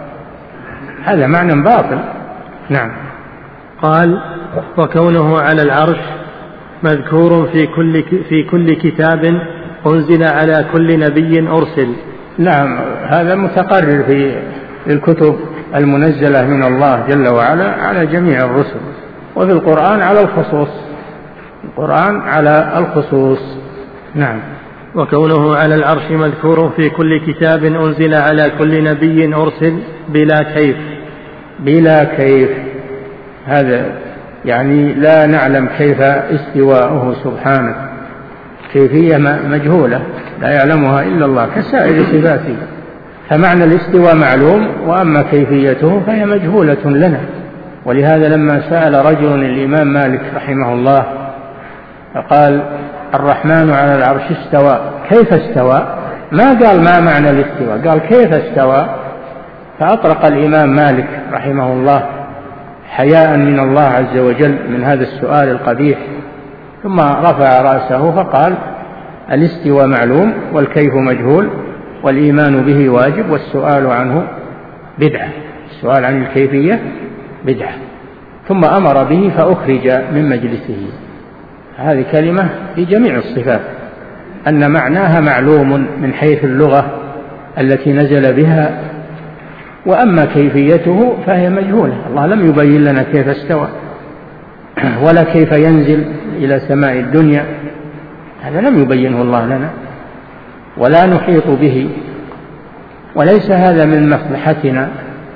هذا معنى باطل. نعم. قال: وكونه على العرش مذكور في كل في كل كتاب أنزل على كل نبي أرسل. نعم، هذا متقرر في الكتب المنزلة من الله جل وعلا على جميع الرسل، وفي القرآن على الخصوص، القرآن على الخصوص. نعم. وكونه على العرش مذكور في كل كتاب أنزل على كل نبي أرسل بلا كيف. بلا كيف، هذا يعني لا نعلم كيف استواءه سبحانه، كيفية مجهولة لا يعلمها إلا الله كسائر صفاته. فمعنى الاستواء معلوم، وأما كيفيته فهي مجهولة لنا. ولهذا لما سأل رجل الإمام مالك رحمه الله فقال: الرحمن على العرش استوى، كيف استوى؟ ما قال ما معنى الاستواء، قال كيف استوى. فأطرق الإمام مالك رحمه الله حياء من الله عز وجل من هذا السؤال القبيح، ثم رفع رأسه فقال: الاستواء معلوم والكيف مجهول، والإيمان به واجب، والسؤال عنه بدعة. السؤال عن الكيفية بدعة. ثم أمر به فأخرج من مجلسه. هذه كلمة في جميع الصفات أن معناها معلوم من حيث اللغة التي نزل بها، وأما كيفيته فهي مجهولة. الله لم يبين لنا كيف استوى ولا كيف ينزل إلى سماء الدنيا، هذا لم يبينه الله لنا ولا نحيط به، وليس هذا من مصلحتنا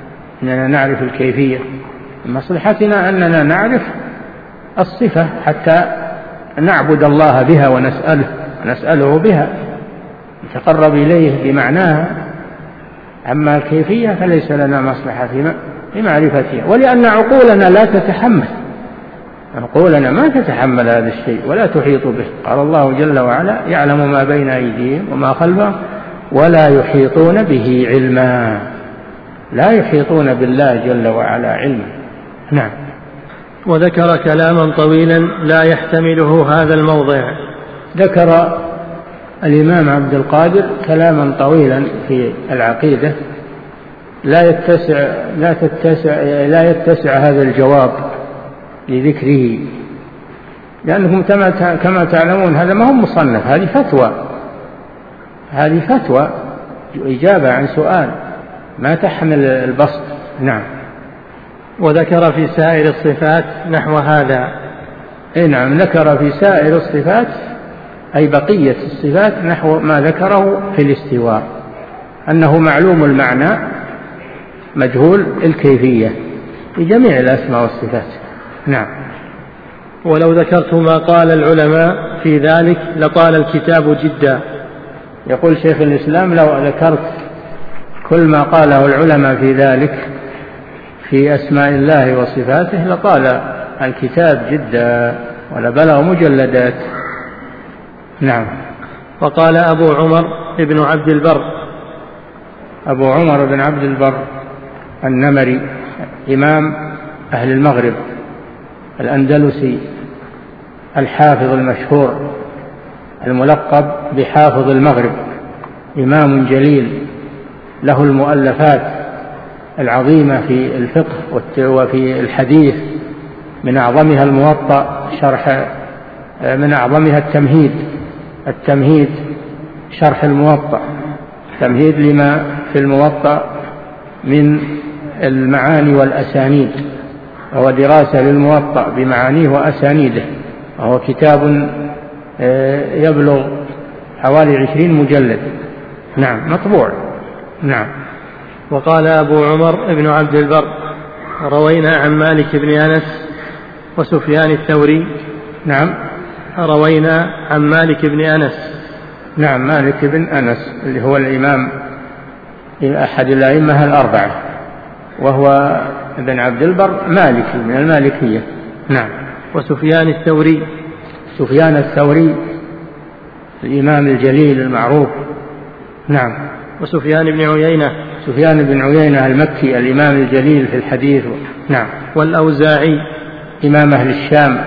أننا نعرف الكيفية. مصلحتنا أننا نعرف الصفة حتى نعبد الله بها ونسأله نسأله بها نتقرب إليه بمعناها. أما الكيفية فليس لنا مصلحة في معرفتها، ولأن عقولنا لا تتحمل عقولنا ما تتحمل هذا الشيء ولا تحيط به. قال الله جل وعلا: يعلم ما بين أيديهم وما خلفهم ولا يحيطون به علما. لا يحيطون بالله جل وعلا علما. نعم. وذكر كلاما طويلا لا يحتمله هذا الموضع. ذكر الإمام عبد القادر كلاما طويلا في العقيدة لا يتسع لا تتسع لا يتسع هذا الجواب لذكره، لأنكم كما تعلمون هذا ما هو مصنف، هذه فتوى هذه فتوى إجابة عن سؤال ما تحمل البسط. نعم. وذكر في سائر الصفات نحو هذا. إيه نعم، ذكر في سائر الصفات أي بقية الصفات نحو ما ذكره في الاستواء، أنه معلوم المعنى مجهول الكيفية في جميع الأسماء والصفات. نعم. ولو ذكرت ما قال العلماء في ذلك لطال الكتاب جدا. يقول شيخ الإسلام: لو ذكرت كل ما قاله العلماء في ذلك في أسماء الله وصفاته لطال الكتاب جدا ولبلغ مجلدات. نعم. وقال أبو عمر ابن عبد البر. أبو عمر بن عبد البر النمري إمام أهل المغرب الأندلسي الحافظ المشهور الملقب بحافظ المغرب، إمام جليل له المؤلفات العظيمة في الفقه وفي الحديث، من أعظمها الموطأ شرح من أعظمها التمهيد التمهيد شرح الموطأ، تمهيد لما في الموطأ من المعاني والأسانيد، وهو دراسة للموطأ بمعانيه وأسانيده، وهو كتاب يبلغ حوالي عشرين مجلد. نعم، مطبوع. نعم. وقال أبو عمر ابن عبد البر: روينا عن مالك بن أنس وسفيان الثوري. نعم. روينا عن مالك بن أنس. نعم، مالك بن أنس اللي هو الإمام أحد الأئمة الأربعة، وهو ابن عبد البر مالكي من المالكية. نعم. وسفيان الثوري. سفيان الثوري الإمام الجليل المعروف. نعم. وسفيان بن عيينة. سفيان بن عيينة المكي الإمام الجليل في الحديث. نعم. والأوزاعي إمام أهل الشام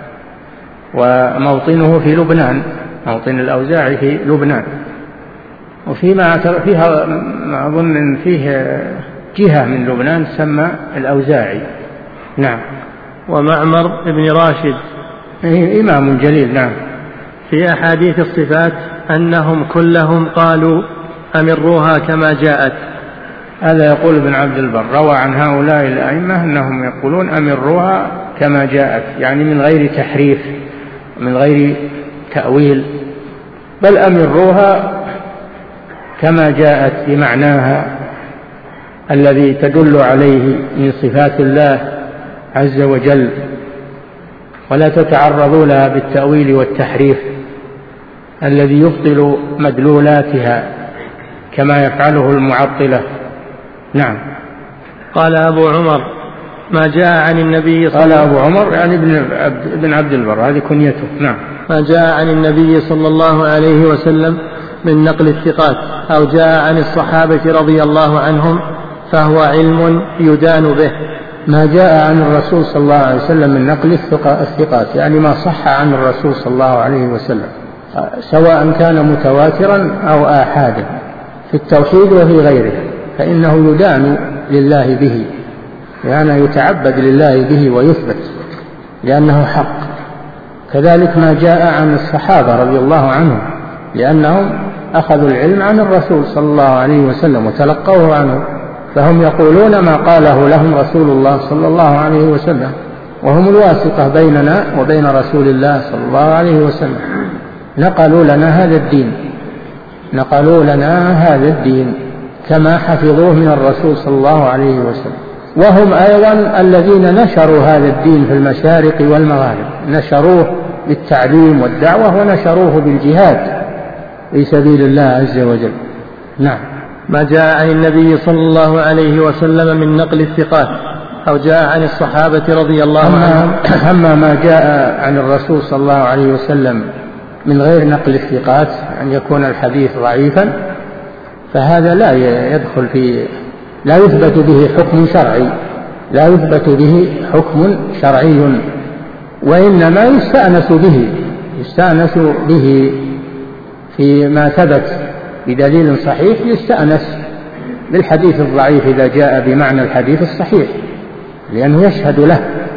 وموطنه في لبنان، موطن الأوزاعي في لبنان، وفيما فيها ما أظن إن فيه جهة من لبنان تسمى الأوزاعي. نعم. ومعمر بن راشد إمام جليل. نعم. في أحاديث الصفات أنهم كلهم قالوا أمروها كما جاءت. هذا يقول ابن عبد البر: روى عن هؤلاء الأئمة أنهم يقولون أمروها كما جاءت، يعني من غير تحريف من غير تأويل، بل أمروها كما جاءت بمعناها الذي تدل عليه من صفات الله عز وجل، ولا تتعرضوا لها بالتأويل والتحريف الذي يبطل مدلولاتها كما يفعله المعطلة. نعم. قال أبو عمر: ما جاء عن النبي صلى قال أبو عمر يعني ابن عبد البر، هذه كنيته. نعم. ما جاء عن النبي صلى الله عليه وسلم من نقل الثقات أو جاء عن الصحابة رضي الله عنهم فهو علم يدان به. ما جاء عن الرسول صلى الله عليه وسلم من نقل الثقات يعني ما صح عن الرسول صلى الله عليه وسلم، سواء كان متواترا أو آحادا في التوحيد وفي غيره، فإنه يدان لله به، يعني يتعبد لله به ويثبت لأنه حق. كذلك ما جاء عن الصحابة رضي الله عنهم، لأنهم أخذوا العلم عن الرسول صلى الله عليه وسلم وتلقوه عنه، فهم يقولون ما قاله لهم رسول الله صلى الله عليه وسلم، وهم الواسطة بيننا وبين رسول الله صلى الله عليه وسلم. نقلوا لنا هذا الدين نقلوا لنا هذا الدين كما حفظوه من الرسول صلى الله عليه وسلم. وهم أيضا الذين نشروا هذا الدين في المشارق والمغارب، نشروه بالتعليم والدعوة ونشروه بالجهاد في سبيل الله عز وجل. نعم. ما جاء عن النبي صلى الله عليه وسلم من نقل الثقات أو جاء عن الصحابة رضي الله عنهم. أما ما جاء عن الرسول صلى الله عليه وسلم من غير نقل الثقات أن يكون الحديث ضعيفا فهذا لا يدخل في لا يثبت به حكم شرعي لا يثبت به حكم شرعي وإنما يستأنس به يستأنس به فيما ثبت بدليل صحيح، يستأنس بالحديث الضعيف إذا جاء بمعنى الحديث الصحيح لأنه يشهد له.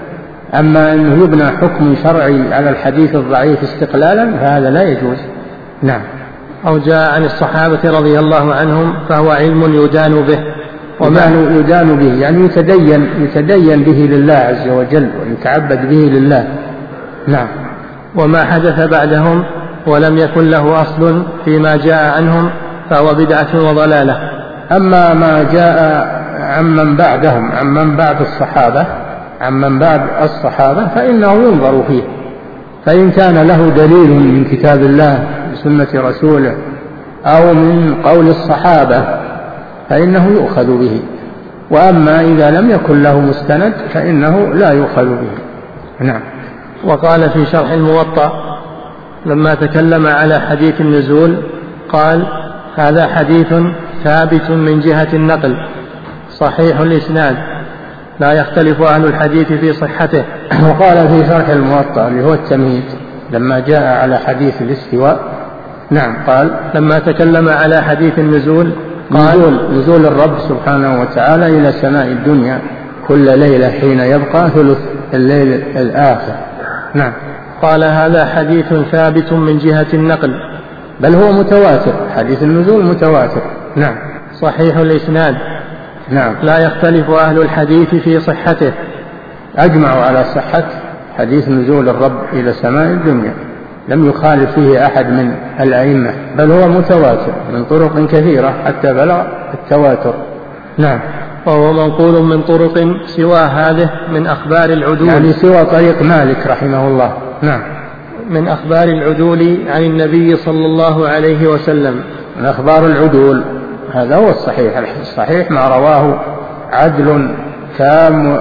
أما أنه يبنى حكم شرعي على الحديث الضعيف استقلالا فهذا لا يجوز. نعم. أو جاء عن الصحابة رضي الله عنهم فهو علم يدان به وما يدان به يعني يتدين, يتدين به لله عز وجل ويتعبد به لله. نعم. وما حدث بعدهم ولم يكن له أصل فيما جاء عنهم فهو بدعة وضلالة. أما ما جاء عمن بعدهم عمن بعد الصحابة عمن بعد الصحابة فإنه ينظر فيه، فإن كان له دليل من كتاب الله وسنة رسوله أو من قول الصحابة فإنه يؤخذ به، وأما إذا لم يكن له مستند فإنه لا يؤخذ به. نعم. وقال في شرح الموطأ لما تكلم على حديث النزول قال: هذا حديث ثابت من جهة النقل صحيح الإسناد لا يختلف أهل الحديث في صحته. وقال في شرح الموطأ اللي هو التمهيد لما جاء على حديث الاستواء نعم قال لما تكلم على حديث النزول قال: نزول, نزول الرب سبحانه وتعالى إلى سماء الدنيا كل ليلة حين يبقى ثلث الليل الآخر. نعم. قال: هذا حديث ثابت من جهة النقل بل هو متواتر، حديث النزول متواتر. نعم. صحيح الإسناد نعم لا يختلف أهل الحديث في صحته. أجمعوا على صحة حديث نزول الرب إلى سماء الدنيا، لم يخالف فيه أحد من الأئمة، بل هو متواتر من طرق كثيرة حتى بلغ التواتر. نعم. وهو منقول من طرق سوى هذه من أخبار العدول، يعني سوى طريق مالك رحمه الله. نعم. من أخبار العدول عن النبي صلى الله عليه وسلم. من أخبار العدول هذا هو الصحيح. الصحيح ما رواه عدل تام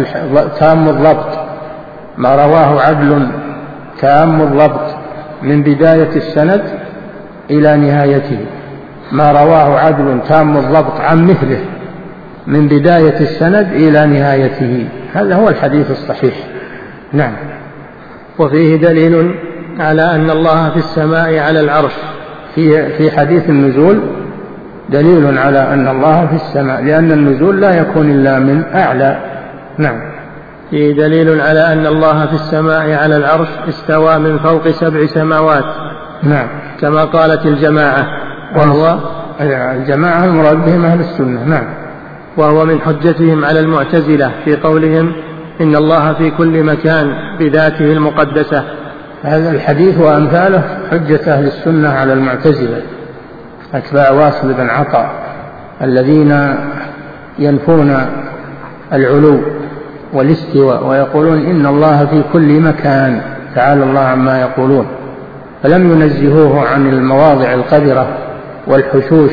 تام الضبط، ما رواه عدل تام الضبط من بداية السند إلى نهايته، ما رواه عدل تام الضبط عن مثله من بداية السند إلى نهايته، هذا هو الحديث الصحيح. نعم. وفيه دليل على أن الله في السماء على العرش. في في حديث النزول دليل على أن الله في السماء، لأن النزول لا يكون إلا من أعلى. نعم. فيه دليل على أن الله في السماء على العرش استوى من فوق سبع سماوات. نعم. كما قالت الجماعة، وهو الجماعة المراد بهم أهل السنة. نعم. وهو من حجتهم على المعتزلة في قولهم إن الله في كل مكان بذاته المقدسة. هذا الحديث وأمثاله حجة أهل السنة على المعتزلة أتباع واصل بن عطاء الذين ينفون العلو والاستواء ويقولون إن الله في كل مكان تعالى الله عما يقولون، فلم ينزهوه عن المواضع القذرة والحشوش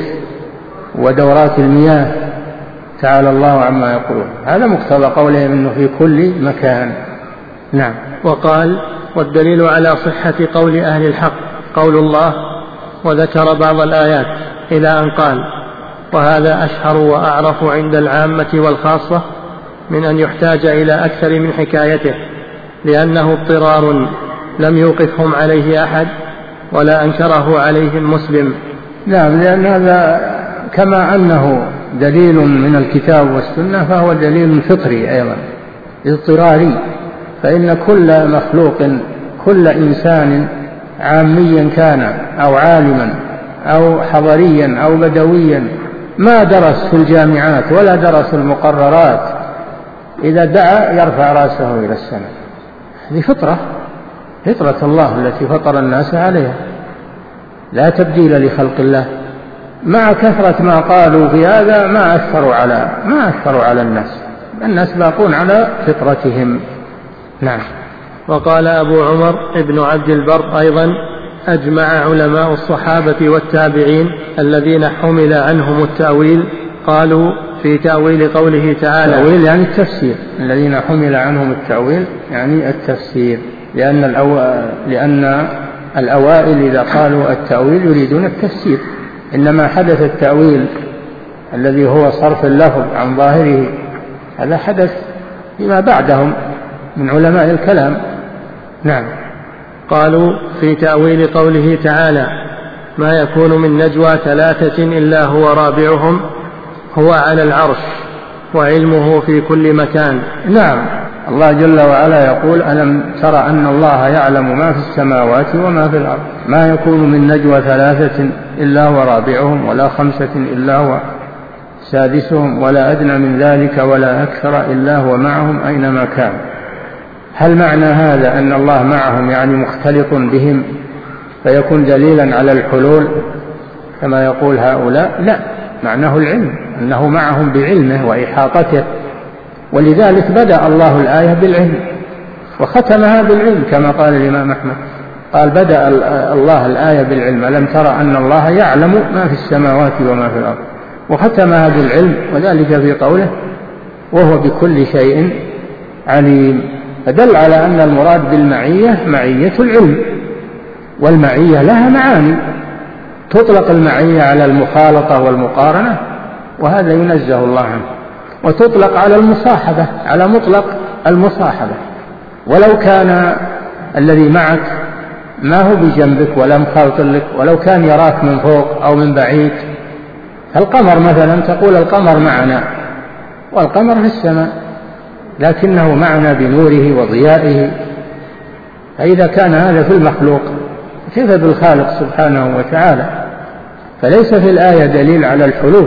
ودورات المياه تعالى الله عما يقولون. هذا مقتضى قولهم إنه في كل مكان. نعم. وقال: والدليل على صحة قول أهل الحق قول الله، وذكر بعض الآيات إلى أن قال: وهذا أشهر وأعرف عند العامة والخاصة من أن يحتاج إلى أكثر من حكايته، لأنه اضطرار لم يوقفهم عليه أحد ولا أنكره عليهم مسلم. نعم. لأن هذا كما أنه دليل من الكتاب والسنة فهو دليل فطري أيضا اضطراري، فإن كل مخلوق كل إنسان عاميا كان أو عالما أو حضريا أو بدويا ما درس في الجامعات ولا درس المقررات، إذا دعا يرفع رأسه إلى السماء. هذه فطرة فطرة الله التي فطر الناس عليها، لا تبديل لخلق الله. مع كثرة ما قالوا في هذا ما أثروا على ما أثروا على الناس، الناس باقون على فطرتهم. نعم. وقال أبو عمر ابن عبد البر أيضا: أجمع علماء الصحابة والتابعين الذين حمل عنهم التأويل قالوا في تأويل قوله تعالى، تأويل يعني التفسير، الذين حمل عنهم التأويل يعني التفسير، لأن, الأو... لأن الأوائل إذا قالوا التأويل يريدون التفسير، إنما حدث التأويل الذي هو صرف اللفظ عن ظاهره هذا حدث فيما بعدهم من علماء الكلام. نعم. قالوا في تأويل قوله تعالى: ما يكون من نجوى ثلاثة إلا هو رابعهم هو على العرش وعلمه في كل مكان. نعم. الله جل وعلا يقول: ألم تر أن الله يعلم ما في السماوات وما في الأرض، ما يكون من نجوى ثلاثة إلا هو رابعهم ولا خمسة إلا هو سادسهم ولا أدنى من ذلك ولا أكثر إلا هو معهم أينما كان. هل معنى هذا أن الله معهم يعني مختلط بهم فيكون دليلا على الحلول كما يقول هؤلاء؟ لا، معناه العلم، أنه معهم بعلمه وإحاطته، ولذلك بدأ الله الآية بالعلم وختمها بالعلم كما قال الإمام أحمد، قال: بدأ الله الآية بالعلم، ألم ترى أن الله يعلم ما في السماوات وما في الأرض، وختمها بالعلم، وذلك في قوله: وهو بكل شيء عليم. فدل على أن المراد بالمعية معية العلم، والمعية لها معاني، تطلق المعية على المخالطة والمقارنة وهذا ينزه الله عنه، وتطلق على المصاحبة على مطلق المصاحبة، ولو كان الذي معك ما هو بجنبك ولا مخالط لك، ولو كان يراك من فوق أو من بعيد، القمر مثلا تقول القمر معنا والقمر في السماء لكنه معنا بنوره وضيائه، فإذا كان هذا في المخلوق كيف بالخالق سبحانه وتعالى؟ فليس في الآية دليل على الحلول،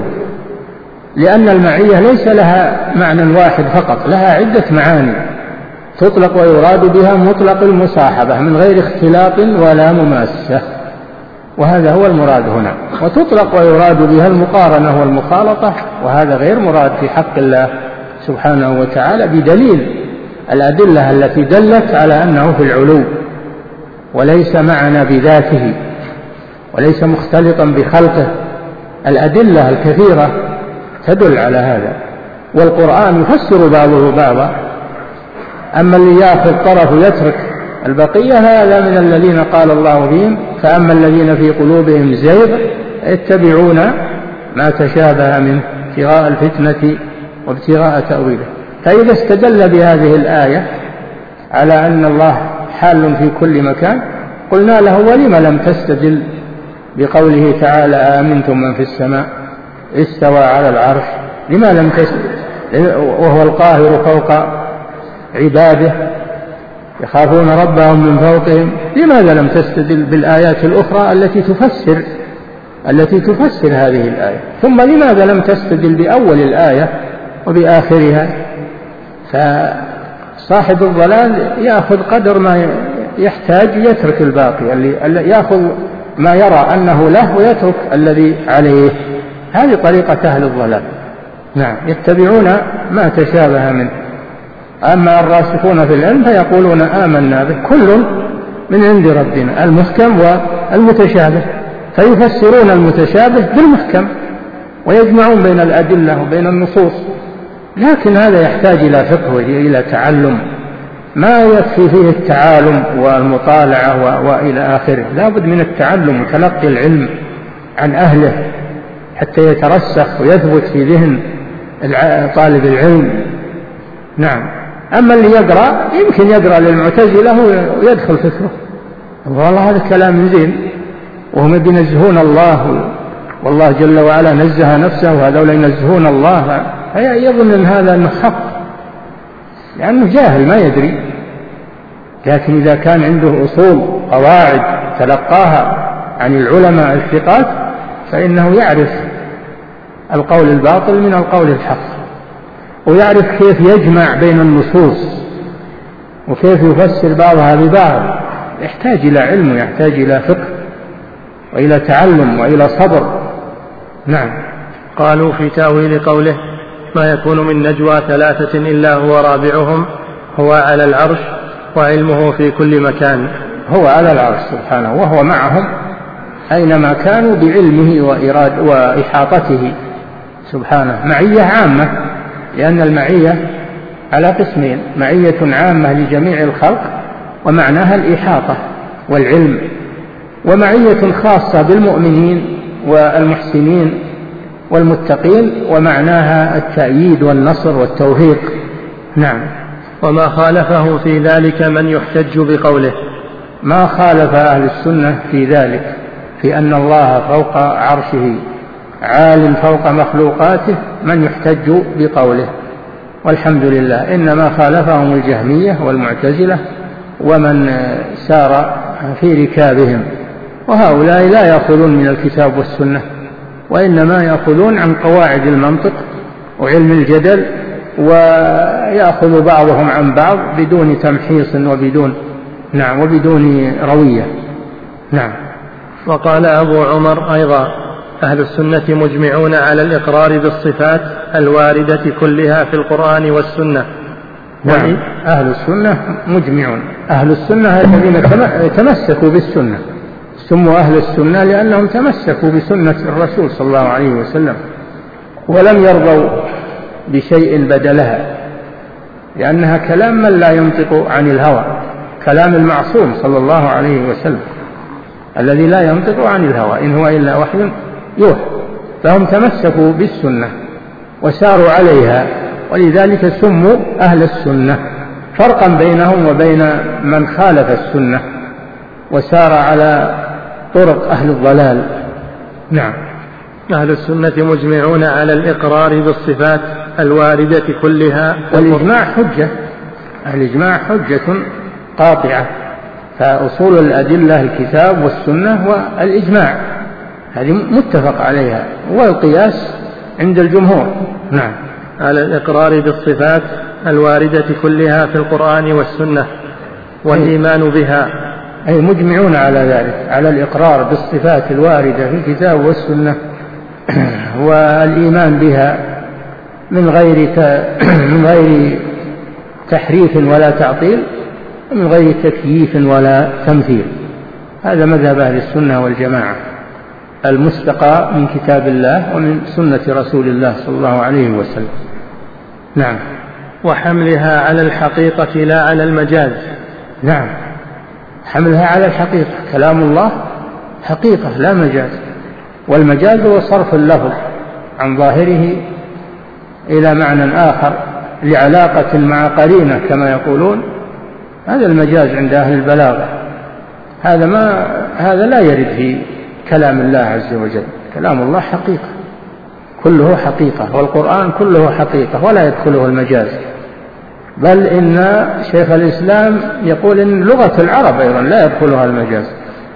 لأن المعية ليس لها معنى واحد فقط، لها عدة معاني تطلق ويراد بها مطلق المصاحبة من غير اختلاط ولا مماسة، وهذا هو المراد هنا، وتطلق ويراد بها المقارنة والمخالطة، وهذا غير مراد في حق الله سبحانه وتعالى بدليل الأدلة التي دلت على أنه في العلو وليس معنا بذاته وليس مختلطا بخلقه. الأدلة الكثيرة تدل على هذا، والقرآن يفسر بعضه بعضا، أما اللي يأخذ طرف ويترك البقية هذا من الذين قال الله فيهم: فأما الذين في قلوبهم زيغ يتبعون ما تشابه منه ابتغاء الفتنة وابتغاء تأويله. فإذا استدل بهذه الآية على أن الله حال في كل مكان قلنا له: ولم لم تستدل بقوله تعالى: آمنتم من في السماء استوى على العرش؟ لما لم تستدل وهو القاهر فوق عباده يخافون ربهم من فوقهم؟ لماذا لم تستدل بالآيات الأخرى التي تفسر التي تفسر هذه الآية؟ ثم لماذا لم تستدل بأول الآية وبآخرها؟ فصاحب الضلال يأخذ قدر ما يحتاج يترك الباقي، اللي يأخذ ما يرى أنه له ويترك الذي عليه. هذه طريقة أهل الضلال. نعم، يتبعون ما تشابه منه. أما الراسخون في العلم فيقولون آمنا به كل من عند ربنا المحكم والمتشابه، فيفسرون المتشابه بالمحكم ويجمعون بين الأدلة وبين النصوص، لكن هذا يحتاج إلى فقه وإلى تعلم، ما يكفي فيه التعالم والمطالعة وإلى آخره، لا بد من التعلم وتلقي العلم عن أهله حتى يترسخ ويثبت في ذهن طالب العلم. نعم. أما اللي يقرأ يمكن يقرأ للمعتزلة ويدخل فكره، والله هذا كلام زين، وهم بينزهون الله والله جل وعلا نزه نفسه، وهذول ينزهون الله، يظن أن هذا أنه حق لأنه جاهل ما يدري. لكن إذا كان عنده أصول قواعد تلقاها عن العلماء الثقات فإنه يعرف القول الباطل من القول الحق، ويعرف كيف يجمع بين النصوص وكيف يفسر بعضها ببعض. يحتاج إلى علم ويحتاج إلى فقه وإلى تعلم وإلى صبر نعم. قالوا في تأويل قوله ما يكون من نجوى ثلاثة إلا هو رابعهم هو على العرش وعلمه في كل مكان. هو على العرش سبحانه وهو معهم أينما كانوا بعلمه وإراد وإحاطته سبحانه. معية عامة، لأن المعية على قسمين: معية عامة لجميع الخلق ومعناها الإحاطة والعلم، ومعية خاصة بالمؤمنين والمحسنين والمتقين ومعناها التأييد والنصر والتوفيق. نعم. وما خالفه في ذلك من يحتج بقوله. ما خالف أهل السنة في ذلك، في أن الله فوق عرشه عال فوق مخلوقاته، من يحتج بقوله، والحمد لله. إنما خالفهم الجهمية والمعتزلة ومن سار في ركابهم، وهؤلاء لا يأخذون من الكتاب والسنة، وإنما يأخذون عن قواعد المنطق وعلم الجدل، ويأخذ بعضهم عن بعض بدون تمحيص وبدون نعم وبدون روية. نعم. وقال أبو عمر أيضا أهل السنة مجمعون على الإقرار بالصفات الواردة كلها في القرآن والسنة. نعم. أهل السنة مجمعون. أهل السنة الذين تمسكوا بالسنة، سموا أهل السنة لأنهم تمسكوا بسنة الرسول صلى الله عليه وسلم ولم يرضوا بشيء بدلها، لأنها كلام من لا ينطق عن الهوى، كلام المعصوم صلى الله عليه وسلم الذي لا ينطق عن الهوى، إن هو إلا وحي يوحى. فهم تمسكوا بالسنة وساروا عليها، ولذلك سموا أهل السنة، فرقا بينهم وبين من خالف السنة وسار على طرق أهل الضلال. نعم. أهل السنة مجمعون على الإقرار بالصفات الواردة كلها، والإجماع حجة، الإجماع حجة قاطعة، فأصول الأدلة الكتاب والسنة والإجماع هذه متفق عليها، والقياس عند الجمهور. نعم. على الإقرار بالصفات الواردة كلها في القرآن والسنة والإيمان بها، أي مجمعون على ذلك، على الإقرار بالصفات الواردة في الكتاب والسنة والإيمان بها من غير من غير تحريف ولا تعطيل، ومن غير تكييف ولا تمثيل. هذا مذهب أهل السنة والجماعة المستقى من كتاب الله ومن سنة رسول الله صلى الله عليه وسلم. نعم. وحملها على الحقيقة لا على المجاز. نعم، حملها على الحقيقة، كلام الله حقيقة لا مجاز، والمجاز هو صرف اللفظ عن ظاهره إلى معنى آخر لعلاقة مع قرينة كما يقولون، هذا المجاز عند أهل البلاغة. هذا ما هذا لا يرد في كلام الله عز وجل. كلام الله حقيقة، كله حقيقة، والقرآن كله حقيقة ولا يدخله المجاز. بل إن شيخ الإسلام يقول إن لغة العرب أيضا لا يدخلها المجاز،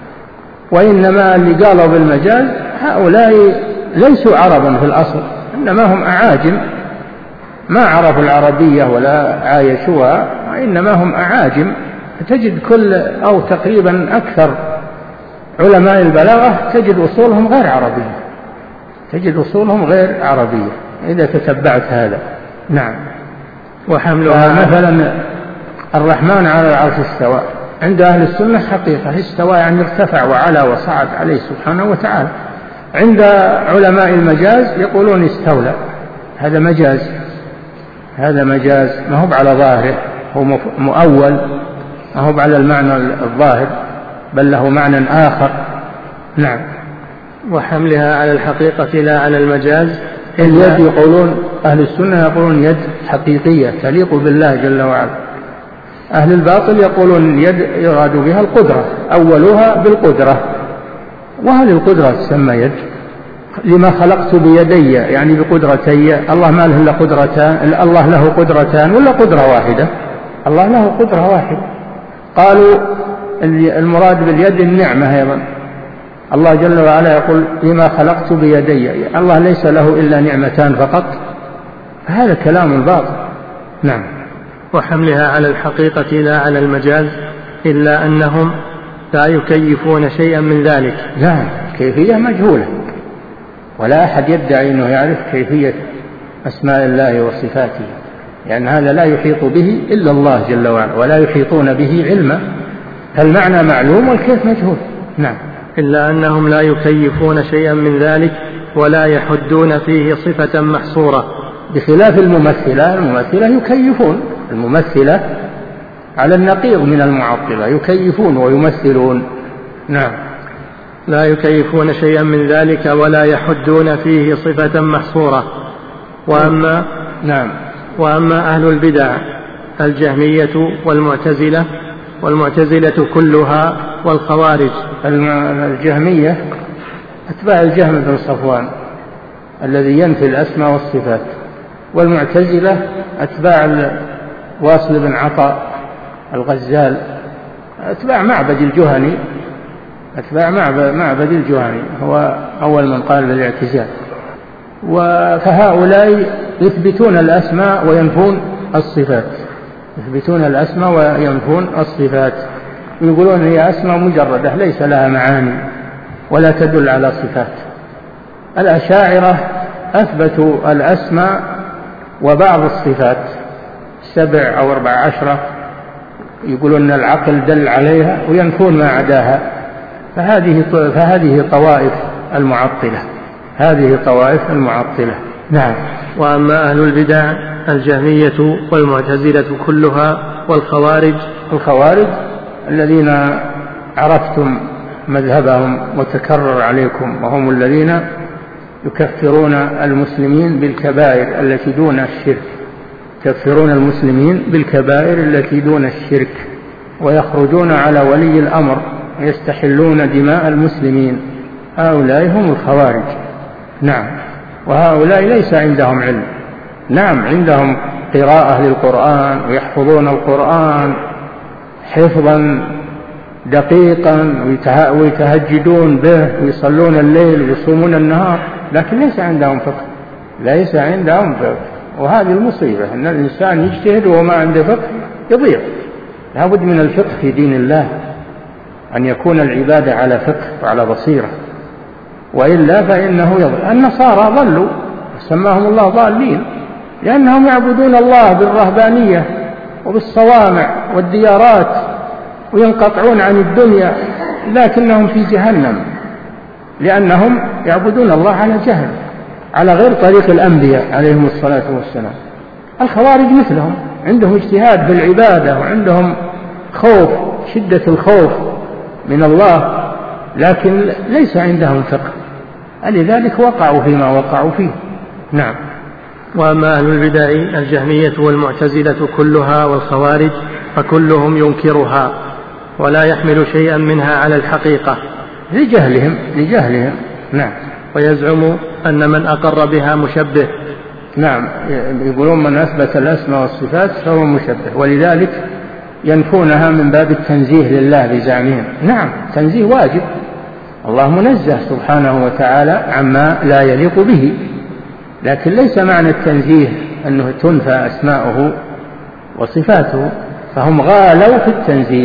وإنما اللي قالوا بالمجاز هؤلاء ليسوا عربا في الأصل، إنما هم أعاجم ما عرفوا العربية ولا عايشوها، إنما هم أعاجم. تجد كل أو تقريبا أكثر علماء البلاغة تجد أصولهم غير عربية، تجد أصولهم غير عربية إذا تتبعت هذا. نعم. وحملها مثلا الرحمن على العرش استوى، عند أهل السنة حقيقة، استوى يعني ارتفع وعلى وصعد عليه سبحانه وتعالى. عند علماء المجاز يقولون استولى، هذا مجاز، هذا مجاز ما هو على ظاهره، هو مؤول، ما هو على المعنى الظاهر، بل له معنى آخر. نعم. وحملها على الحقيقة لا على المجاز. اليد يقولون أهل السنة يقولون يد حقيقية تليق بالله جل وعلا. أهل الباطل يقولون يد يراد بها القدرة، أولها بالقدرة، وهل القدرة تسمى يد؟ لما خلقت بيدي يعني بقدرتي، الله ما له إلا قدرتان، الله له قدرتان ولا قدرة واحدة؟ الله له قدرة واحدة. قالوا المراد باليد النعمة أيضا، الله جل وعلا يقول لما خلقت بيدي، الله ليس له إلا نعمتان فقط، هذا كلام باطل. نعم. وحملها على الحقيقة لا على المجاز، إلا أنهم لا يكيفون شيئا من ذلك. لا، كيفية مجهولة، ولا أحد يدعي أنه يعرف كيفية أسماء الله وصفاته، لأن هذا لا يحيط به إلا الله جل وعلا، ولا يحيطون به علما، فالمعنى معلوم والكيف مجهول. نعم. إلا أنهم لا يكيفون شيئا من ذلك ولا يحدون فيه صفة محصورة، بخلاف الممثلة. الممثلة يكيفون، الممثلة على النقيض من المعطلة، يكيفون ويمثلون. نعم. لا يكيفون شيئا من ذلك ولا يحدون فيه صفة محصورة. وأما نعم. وأما أهل البدع الجهمية والمعتزلة والمعتزلة كلها والخوارج. الجهمية أتباع الجهم بن صفوان الذي ينفي الأسماء والصفات، والمعتزلة أتباع واصل بن عطاء الغزال، أتباع معبد الجهني، أتباع معبد الجهني هو أول من قال بالاعتزال. فهؤلاء يثبتون الأسماء وينفون الصفات، يثبتون الأسماء وينفون الصفات، يقولون هي أسماء مجردة ليس لها معاني ولا تدل على صفات. الأشاعرة أثبتوا الأسماء وبعض الصفات سبع أو أربع عشرة، يقولون أن العقل دل عليها وينفون ما عداها. فهذه فهذه طوائف المعطلة، هذه طوائف المعطلة. نعم. وأما أهل البدع الجهمية والمعتزلة كلها والخوارج. الخوارج الذين عرفتم مذهبهم وتكرر عليكم، وهم الذين يكفرون المسلمين بالكبائر التي دون الشرك، يكفرون المسلمين بالكبائر التي دون الشرك، ويخرجون على ولي الأمر ويستحلون دماء المسلمين. هؤلاء هم الخوارج. نعم. وهؤلاء ليس عندهم علم. نعم عندهم قراءة للقرآن ويحفظون القرآن حفظا دقيقا ويتهجدون به ويصلون الليل ويصومون النهار، لكن ليس عندهم فقه، ليس عندهم فقه. وهذه المصيبة أن الإنسان يجتهد وما عنده فقه يضيع. لا بد من الفقه في دين الله، أن يكون العبادة على فقه وعلى بصيرة، وإلا فإنه يضيع. النصارى ضلوا سماهم الله ضالين لأنهم يعبدون الله بالرهبانية وبالصوامع والديارات وينقطعون عن الدنيا، لكنهم في جهنم لأنهم يعبدون الله على جهل، على غير طريق الأنبياء عليهم الصلاة والسلام. الخوارج مثلهم، عندهم اجتهاد في العبادة وعندهم خوف، شدة الخوف من الله، لكن ليس عندهم فقه، لذلك وقعوا فيما وقعوا فيه. نعم. وأما أهل البدع الجهمية والمعتزلة كلها والخوارج فكلهم ينكرها ولا يحمل شيئا منها على الحقيقة لجهلهم لجهلهم نعم. ويزعم أن من أقر بها مشبه. نعم، يقولون من أثبت الأسماء والصفات فهو مشبه، ولذلك ينفونها من باب التنزيه لله بزعمهم. نعم، تنزيه واجب، الله منزه سبحانه وتعالى عما لا يليق به، لكن ليس معنى التنزيه أنه تنفى أسماؤه وصفاته، فهم غالوا في التنزيه.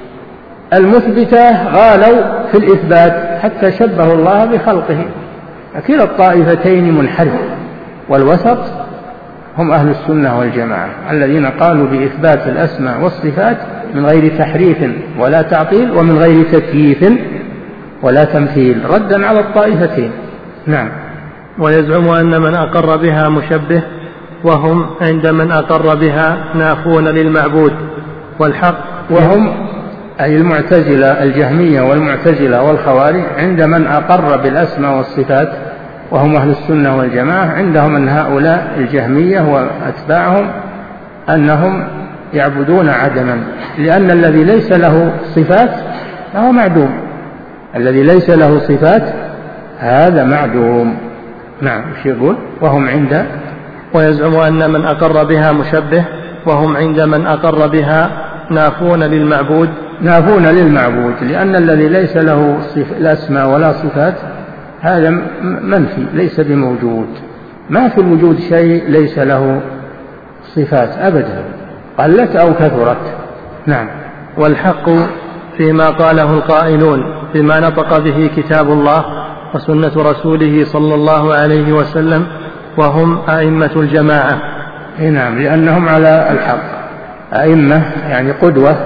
المثبتة غالوا في الإثبات حتى شبهوا الله بخلقه. كلا الطائفتين منحرف، والوسط هم أهل السنة والجماعة الذين قالوا بإثبات الأسماء والصفات من غير تحريف ولا تعطيل ومن غير تكييف ولا تمثيل، ردا على الطائفتين. نعم. ويزعم أن من أقر بها مشبه، وهم عند من أقر بها نافون للمعبود والحق. وهم أي المعتزلة الجهمية والمعتزلة والخوارج عند من أقر بالأسماء والصفات وهم أهل السنة والجماعة، عندهم أن هؤلاء الجهمية وأتباعهم أنهم يعبدون عدما، لأن الذي ليس له صفات فهو معدوم، الذي ليس له صفات هذا معدوم. نعم. ايش يقول؟ وهم عند ويزعم أن من أقر بها مشبه، وهم عند من أقر بها نافون للمعبود. نافون للمعبود، لأن الذي ليس له الأسماء ولا صفات هذا منفي، ليس بموجود. ما في الوجود شيء ليس له صفات أبدا، قلت أو كثرت. نعم. والحق فيما قاله القائلون، فيما نطق به كتاب الله وسنة رسوله صلى الله عليه وسلم وهم أئمة الجماعة. نعم، لأنهم على الحق، أئمة يعني قدوة.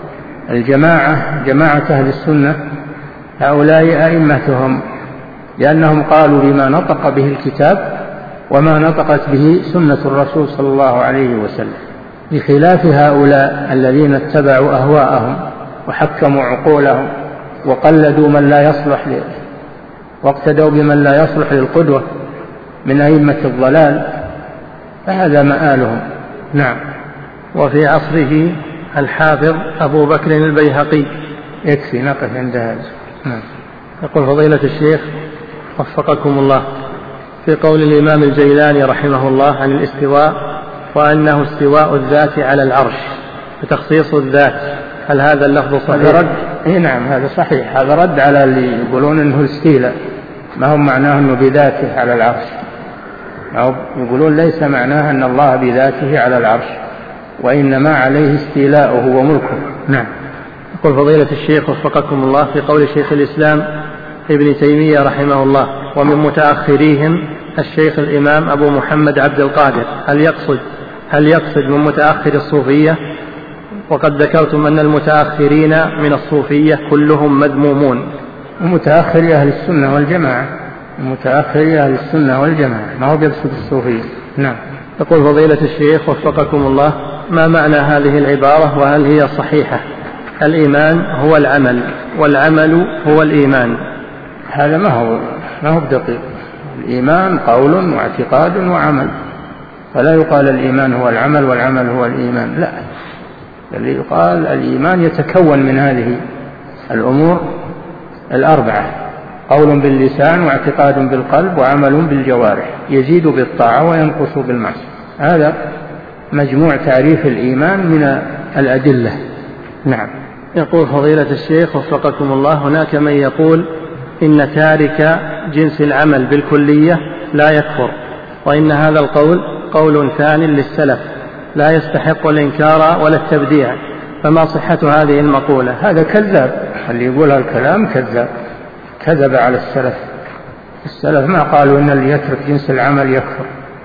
الجماعة جماعة أهل السنة هؤلاء أئمتهم، لأنهم قالوا بما نطق به الكتاب وما نطقت به سنة الرسول صلى الله عليه وسلم، بخلاف هؤلاء الذين اتبعوا أهواءهم وحكموا عقولهم وقلدوا من لا يصلح له واقتدوا بمن لا يصلح للقدوة من أئمة الضلال، فهذا مآلهم. نعم. وفي عصره الحافظ أبو بكر البيهقي. يكفي نقف عند هذا. نعم. يقول فضيلة الشيخ وفقكم الله، في قول الإمام الجيلاني رحمه الله عن الاستواء وأنه استواء الذات على العرش بتخصيص الذات، هل هذا اللفظ صحيح؟ هذا رد. إيه نعم، هذا صحيح. هذا رد على اللي يقولون أنه استيلاء، ما هم معناه أنه بذاته على العرش، أو يقولون ليس معناه أن الله بذاته على العرش، وإنما عليه استيلاؤه وملكه. نعم. يقول فضيلة الشيخ وفقكم الله، في قول شيخ الإسلام ابن تيمية رحمه الله ومن متأخريهم الشيخ الإمام أبو محمد عبد القادر، هل يقصد هل يقصد من متأخر الصوفية؟ وقد ذكرتم أن المتأخرين من الصوفية كلهم مذمومون. ومتأخر أهل السنة والجماعة، متأخر أهل السنة والجماعة، ما هو يقصد الصوفية. نعم. يقول فضيلة الشيخ وفقكم الله، ما معنى هذه العبارة وهل هي صحيحة؟ الإيمان هو العمل والعمل هو الإيمان. هذا ما هو ما هو بدقيق. الإيمان قول واعتقاد وعمل، فلا يقال الإيمان هو العمل والعمل هو الإيمان، لا، اللي يقال الإيمان يتكون من هذه الأمور الأربعة: قول باللسان واعتقاد بالقلب وعمل بالجوارح، يزيد بالطاعة وينقص بالمعصية. هذا مجموع تعريف الإيمان من الأدلة. نعم. يقول فضيلة الشيخ وفقكم الله، هناك من يقول إن تارك جنس العمل بالكلية لا يكفر، وإن هذا القول قول ثان للسلف لا يستحق الإنكار ولا التبديع، فما صحة هذه المقولة؟ هذا كذاب، اللي يقول الكلام كذاب، كذب على السلف. السلف ما قالوا إن اللي يترك جنس العمل يكفر،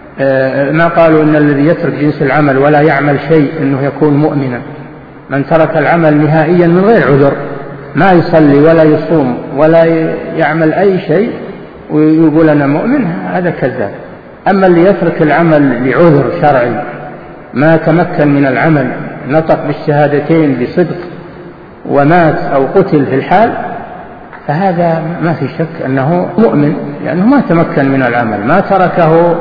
ما قالوا إن الذي يترك جنس العمل ولا يعمل شيء إنه يكون مؤمنا. من ترك العمل نهائيا من غير عذر، ما يصلي ولا يصوم ولا يعمل أي شيء ويقول أنا مؤمن، هذا كذاب. أما اللي يترك العمل لعذر شرعي، ما تمكن من العمل، نطق بالشهادتين بصدق ومات أو قتل في الحال، فهذا ما في شك أنه مؤمن، لأنه ما تمكن من العمل، ما تركه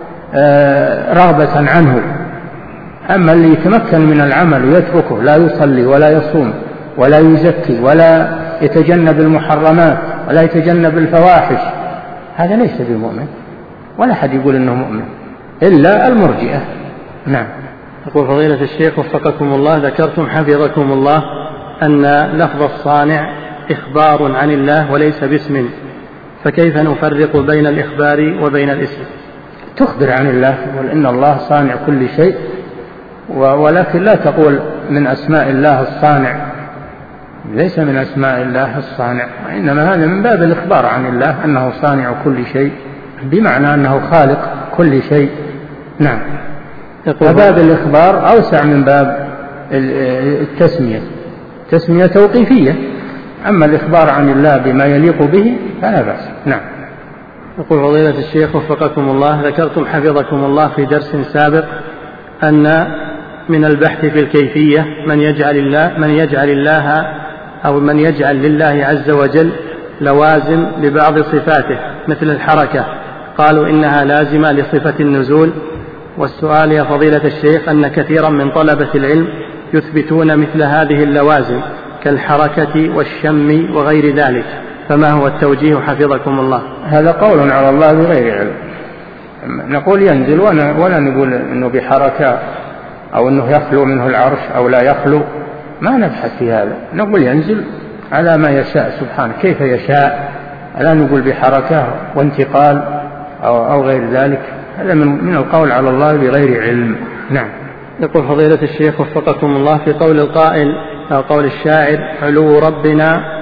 رغبة عنه. أما اللي يتمكن من العمل ويتركه، لا يصلي ولا يصوم ولا يزكي ولا يتجنب المحرمات ولا يتجنب الفواحش، هذا ليس بمؤمن، ولا حد يقول إنه مؤمن إلا المرجئة. نعم. يقول فضيلة الشيخ وفقكم الله، ذكرتم حفظكم الله أن لفظ الصانع إخبار عن الله وليس باسم، فكيف نفرق بين الإخبار وبين الاسم؟ تخبر عن الله، تقول إن الله صانع كل شيء، ولكن لا تقول من أسماء الله الصانع، ليس من أسماء الله الصانع، إنما هذا من باب الإخبار عن الله أنه صانع كل شيء، بمعنى أنه خالق كل شيء. نعم. فباب الإخبار أوسع من باب التسمية، تسمية توقيفية، أما الإخبار عن الله بما يليق به فلا بأس. نعم. يقول فضيلة الشيخ وفقكم الله، ذكرتم حفظكم الله في درس سابق أن من البحث في الكيفية من يجعل الله من يجعل الله أو من يجعل لله عز وجل لوازم لبعض صفاته مثل الحركة، قالوا إنها لازمة لصفة النزول. والسؤال يا فضيلة الشيخ أن كثيرا من طلبة العلم يثبتون مثل هذه اللوازم كالحركة والشم وغير ذلك، فما هو التوجيه حفظكم الله؟ هذا قول على الله بغير علم. نقول ينزل ولا نقول أنه بحركة أو أنه يخلو منه العرش أو لا يخلو، ما نبحث في هذا، نقول ينزل على ما يشاء سبحانه كيف يشاء، لا نقول بحركة وانتقال أو, أو غير ذلك، هذا من, من القول على الله بغير علم. نعم. يقول فضيلة الشيخ وفقكم الله، في قول القائل أو قول الشاعر علو ربنا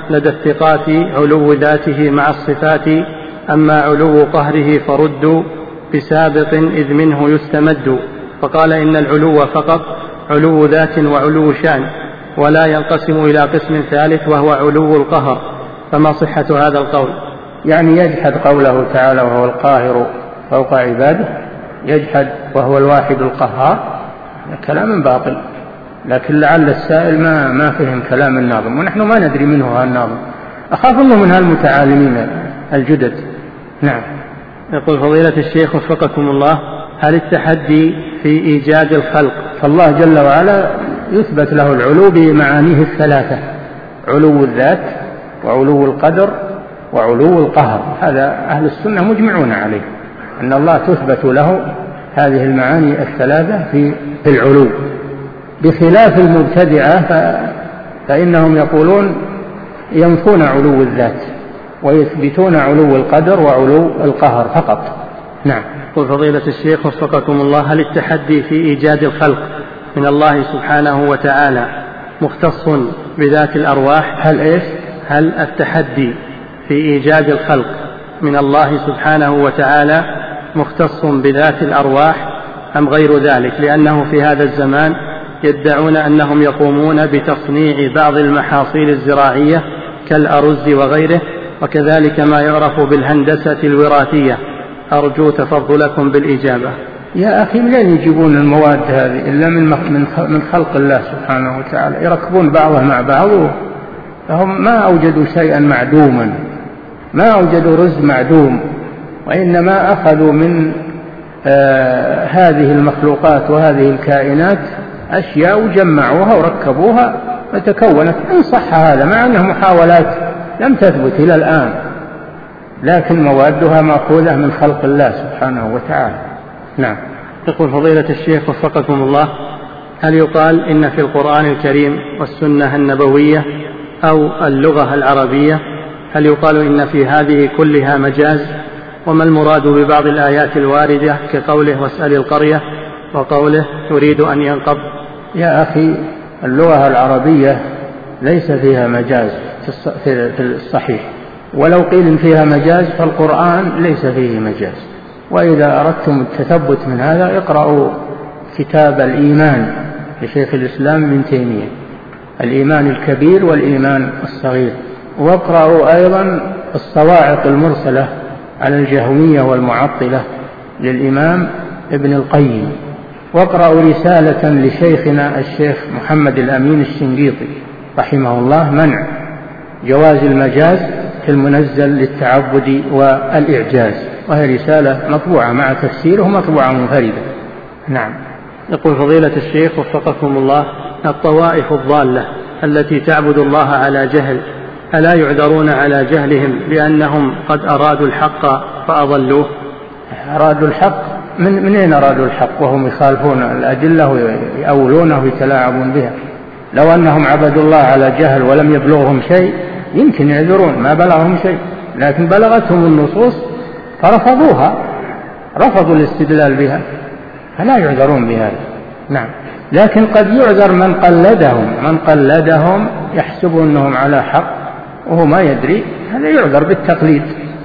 لدى الثقات علو ذاته مع الصفات، أما علو قهره فردوا بسابق إذ منه يستمد. فقال إن العلو فقط علو ذات وعلو شأن، ولا ينقسم إلى قسم ثالث وهو علو القهر، فما صحة هذا القول؟ يعني يجحد قوله تعالى وهو القاهر فوق عباده، يجحد وهو الواحد القهار، كلام باطل. لكن لعل السائل ما ما فهم كلام الناظم، ونحن ما ندري منه الناظم، أخاف أنه من هالمتعالمين الجدد. نعم. يقول فضيلة الشيخ وفقكم الله: هل التحدي في إيجاد الخلق؟ فالله جل وعلا يثبت له العلو بمعانيه الثلاثة: علو الذات وعلو القدر وعلو القهر. هذا أهل السنة مجمعون عليه، أن الله تثبت له هذه المعاني الثلاثة في العلو، بخلاف المبتدعة فإنهم يقولون ينفون علو الذات ويثبتون علو القدر وعلو القهر فقط. نعم. قل فضيلة الشيخ وفقكم الله: هل التحدي في إيجاد الخلق من الله سبحانه وتعالى مختص بذات الأرواح؟ هل إيش؟ هل التحدي في إيجاد الخلق من الله سبحانه وتعالى مختص بذات الأرواح أم غير ذلك؟ لأنه في هذا الزمان يدعون أنهم يقومون بتصنيع بعض المحاصيل الزراعية كالأرز وغيره، وكذلك ما يعرف بالهندسة الوراثية. أرجو تفضلكم بالإجابة. يا أخي لن يجيبون المواد هذه إلا من من خلق الله سبحانه وتعالى، يركبون بعضها مع بعض، فهم ما أوجدوا شيئا معدوما، ما أوجدوا رز معدوم، وإنما أخذوا من آه هذه المخلوقات وهذه الكائنات أشياء وجمعوها وركبوها فتكونت. إن صح هذا، مع أنه محاولات لم تثبت إلى الآن، لكن موادها مأخوذة من خلق الله سبحانه وتعالى. نعم. يقول فضيلة الشيخ وفقكم الله: هل يقال إن في القرآن الكريم والسنة النبوية أو اللغة العربية، هل يقال إن في هذه كلها مجاز؟ وما المراد ببعض الآيات الواردة كقوله واسأل القرية وقوله يريد أن ينقض؟ يا أخي اللغة العربية ليس فيها مجاز في الصحيح، ولو قيل فيها مجاز فالقرآن ليس فيه مجاز. وإذا أردتم التثبت من هذا اقرأوا كتاب الإيمان لشيخ الإسلام ابن تيمية، الإيمان الكبير والإيمان الصغير، واقرأوا أيضا الصواعق المرسلة على الجهمية والمعطلة للإمام ابن القيم، واقرأوا رسالة لشيخنا الشيخ محمد الأمين الشنقيطي رحمه الله منع جواز المجاز في المنزل للتعبد والإعجاز، وهي رسالة مطبوعة مع تفسيره مطبوعة منفردة. نعم. يقول فضيلة الشيخ وفقكم الله: الطوائف الضالة التي تعبد الله على جهل ألا يعذرون على جهلهم لأنهم قد أرادوا الحق فأضلوه؟ أرادوا الحق من منين أرادوا الحق وهم يخالفون الأدلة ويأولونه ويتلاعبون بها؟ لو أنهم عبدوا الله على جهل ولم يبلغهم شيء يمكن يعذرون، ما بلغهم شيء، لكن بلغتهم النصوص فرفضوها، رفضوا الاستدلال بها، فلا يعذرون بهذا. نعم. لكن قد يعذر من قلدهم، من قلدهم يحسب أنهم على حق وهو ما يدري، هذا يعذر بالتقليد.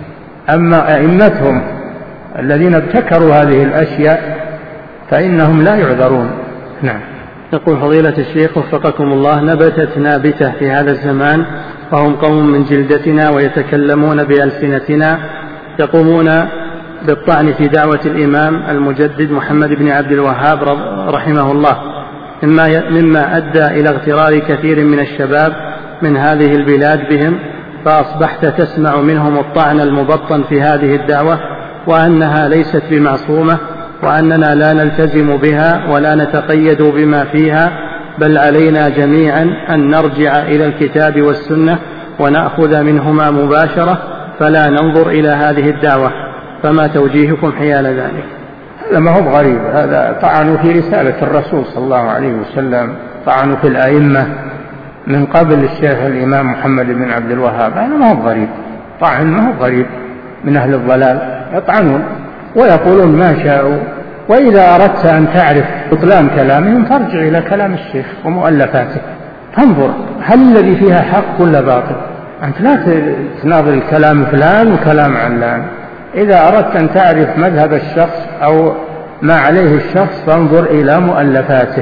أما أئمتهم الذين ابتكروا هذه الأشياء فإنهم لا يعذرون. نعم. يقول فضيلة الشيخ وفقكم الله: نبتت نابتة في هذا الزمان وهم قوم من جلدتنا ويتكلمون بألسنتنا، يقومون بالطعن في دعوة الإمام المجدد محمد بن عبد الوهاب رحمه الله، مما, مما أدى إلى اغترار كثير من الشباب من هذه البلاد بهم، فأصبحت تسمع منهم الطعن المبطن في هذه الدعوة، وأنها ليست بمعصومة، وأننا لا نلتزم بها ولا نتقيد بما فيها، بل علينا جميعا أن نرجع إلى الكتاب والسنة ونأخذ منهما مباشرة، فلا ننظر إلى هذه الدعوة، فما توجيهكم حيال ذلك؟ هذا ما هو غريب، هذا طعنوا في رسالة الرسول صلى الله عليه وسلم، طعنوا في الأئمة من قبل الشيخ الإمام محمد بن عبد الوهاب، هذا ما هو غريب، طعن ما هو غريب من أهل الضلال، يطعنون ويقولون ما شاءوا. وإذا أردت أن تعرف بطلان كلامهم فارجع إلى كلام الشيخ ومؤلفاته، فانظر هل الذي فيها حق ولا باطل. أنت لا تناظر كلام فلان وكلام علان. إذا أردت أن تعرف مذهب الشخص أو ما عليه الشخص فانظر إلى مؤلفاته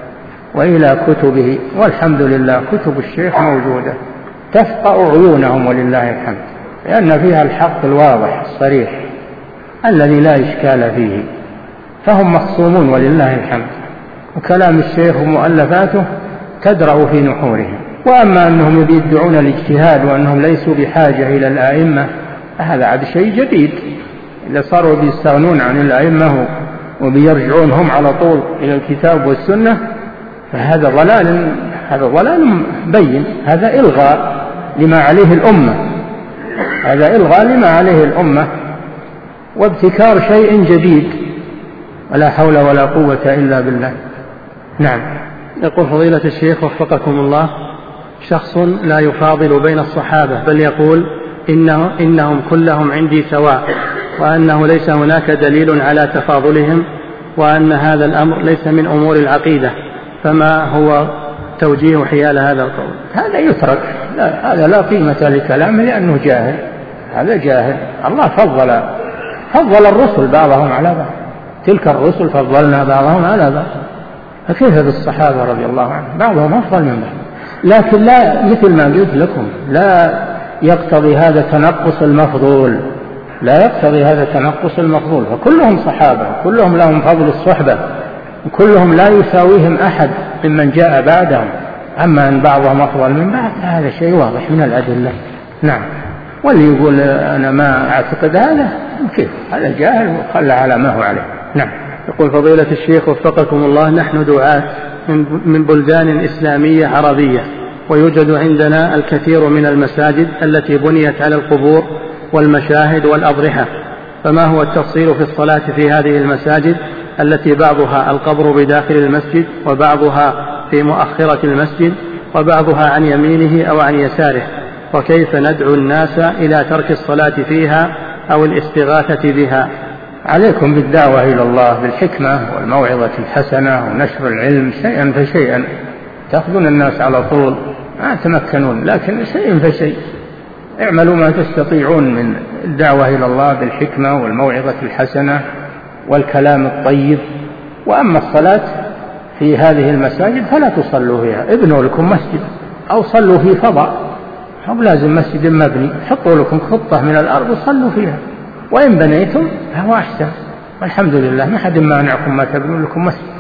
وإلى كتبه، والحمد لله كتب الشيخ موجودة تفقع عيونهم ولله الحمد، لأن فيها الحق الواضح الصريح الذي لا إشكال فيه، فهم مخصومون ولله الحمد. وكلام الشيخ ومؤلفاته تدرأ في نحورهم. وأما أنهم يدعون الاجتهاد وأنهم ليسوا بحاجة إلى الآئمة هذا عاد شيء جديد. إذا صاروا بيستغنون عن الآئمة وبيرجعون هم على طول إلى الكتاب والسنة فهذا ضلال، هذا ضلال بين، هذا إلغاء لما عليه الأمة، هذا إلغاء لما عليه الأمة وابتكار شيء جديد، ولا حول ولا قوة إلا بالله. نعم. يقول فضيلة الشيخ وفقكم الله: شخص لا يفاضل بين الصحابة بل يقول إنه إنهم كلهم عندي سواء، وأنه ليس هناك دليل على تفاضلهم، وأن هذا الأمر ليس من أمور العقيدة، فما هو توجيه حيال هذا القول؟ هذا يترك، لا هذا لا قيمة لكلامه لأنه جاهل، هذا جاهل. الله فضل فضل الرسل بعضهم على بعض، تلك الرسل فضلنا بعضهم على بعض، فكيف بالصحابة رضي الله عنهم بعضهم أفضل من بعض؟ لكن لا، مثل ما قلت لكم، لا يقتضي هذا تنقص المفضول، لا يقتضي هذا تنقص المفضول، فكلهم صحابة، كلهم لهم فضل الصحبة، كلهم لا يساويهم أحد ممن جاء بعدهم. أما أن بعضهم أفضل من بعض هذا شيء واضح من الأدلة. نعم. واللي يقول أنا ما أعتقد هذا كيف؟ هذا جاهل وخلى على ما هو عليه. نعم. يقول فضيلة الشيخ وفقكم الله: نحن دعاة من بلدان إسلامية عربية، ويوجد عندنا الكثير من المساجد التي بنيت على القبور والمشاهد والأضرحة، فما هو التفصيل في الصلاة في هذه المساجد التي بعضها القبر بداخل المسجد، وبعضها في مؤخرة المسجد، وبعضها عن يمينه أو عن يساره، وكيف ندعو الناس إلى ترك الصلاة فيها أو الاستغاثة بها؟ عليكم بالدعوة إلى الله بالحكمة والموعظة الحسنة ونشر العلم شيئا فشيئا. تأخذون الناس على طول ما تمكنون، لكن شيئا فشيء اعملوا ما تستطيعون من الدعوة إلى الله بالحكمة والموعظة الحسنة والكلام الطيب. وأما الصلاة في هذه المساجد فلا تصلوا فيها، ابنوا لكم مسجد أو صلوا في فضاء، هم لازم مسجد مبني، حطوا لكم خطة من الأرض وصلوا فيها، وإن بنيتم فهو أحسن، والحمد لله ما حد مانعكم ما تبنون لكم مسجد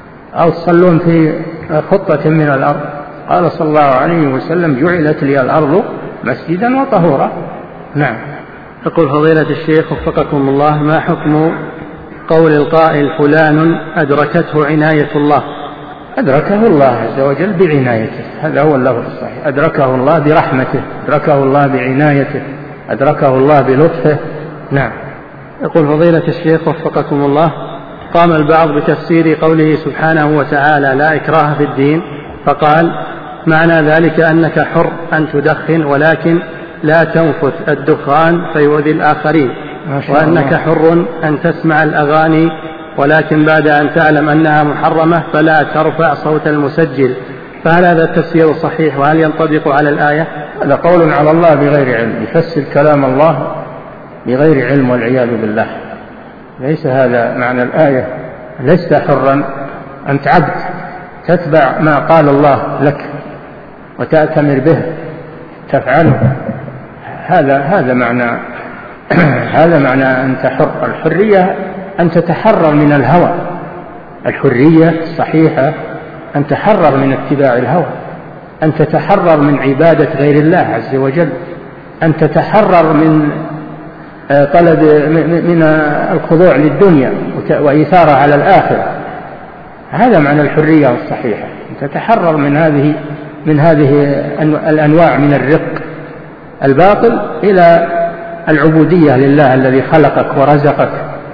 أو تصلون في خطة من الأرض. قال صلى الله عليه وسلم: جعلت لي الأرض مسجدا وطهورا. نعم. يقول فضيلة الشيخ وفقكم الله: ما حكم قول القائل فلان أدركته عناية الله؟ أدركه الله عز وجل بعنايته، هذا هو اللفظ الصحيح. أدركه الله برحمته، أدركه الله بعنايته، أدركه الله بلطفه. نعم. يقول فضيلة الشيخ وفقكم الله: قام البعض بتفسير قوله سبحانه وتعالى: لا إكراه في الدين، فقال: معنى ذلك أنك حر أن تدخن، ولكن لا تنفث الدخان فيؤذي الآخرين، وأنك حر أن تسمع الأغاني، ولكن بعد أن تعلم أنها محرمة فلا ترفع صوت المسجل. فهل هذا التفسير صحيح؟ وهل ينطبق على الآية؟ هذا قول على الله بغير علم، يفسر كلام الله بغير علم والعياذ بالله. ليس هذا معنى الآية. لست حرا، أنت عبد تتبع ما قال الله لك وتأتمر به تفعله، هذا هذا معنى هذا معنى أنت حر. الحرية أن تتحرر من الهوى، الحرية الصحيحة أن تحرر من اتباع الهوى، أن تتحرر من عبادة غير الله عز وجل، أن تتحرر من طلب من الخضوع للدنيا وإثارة على الآخرة. هذا معنى الحرية الصحيحة، أن تتحرر من هذه من هذه الأنواع من الرق الباطل إلى العبودية لله الذي خلقك ورزقك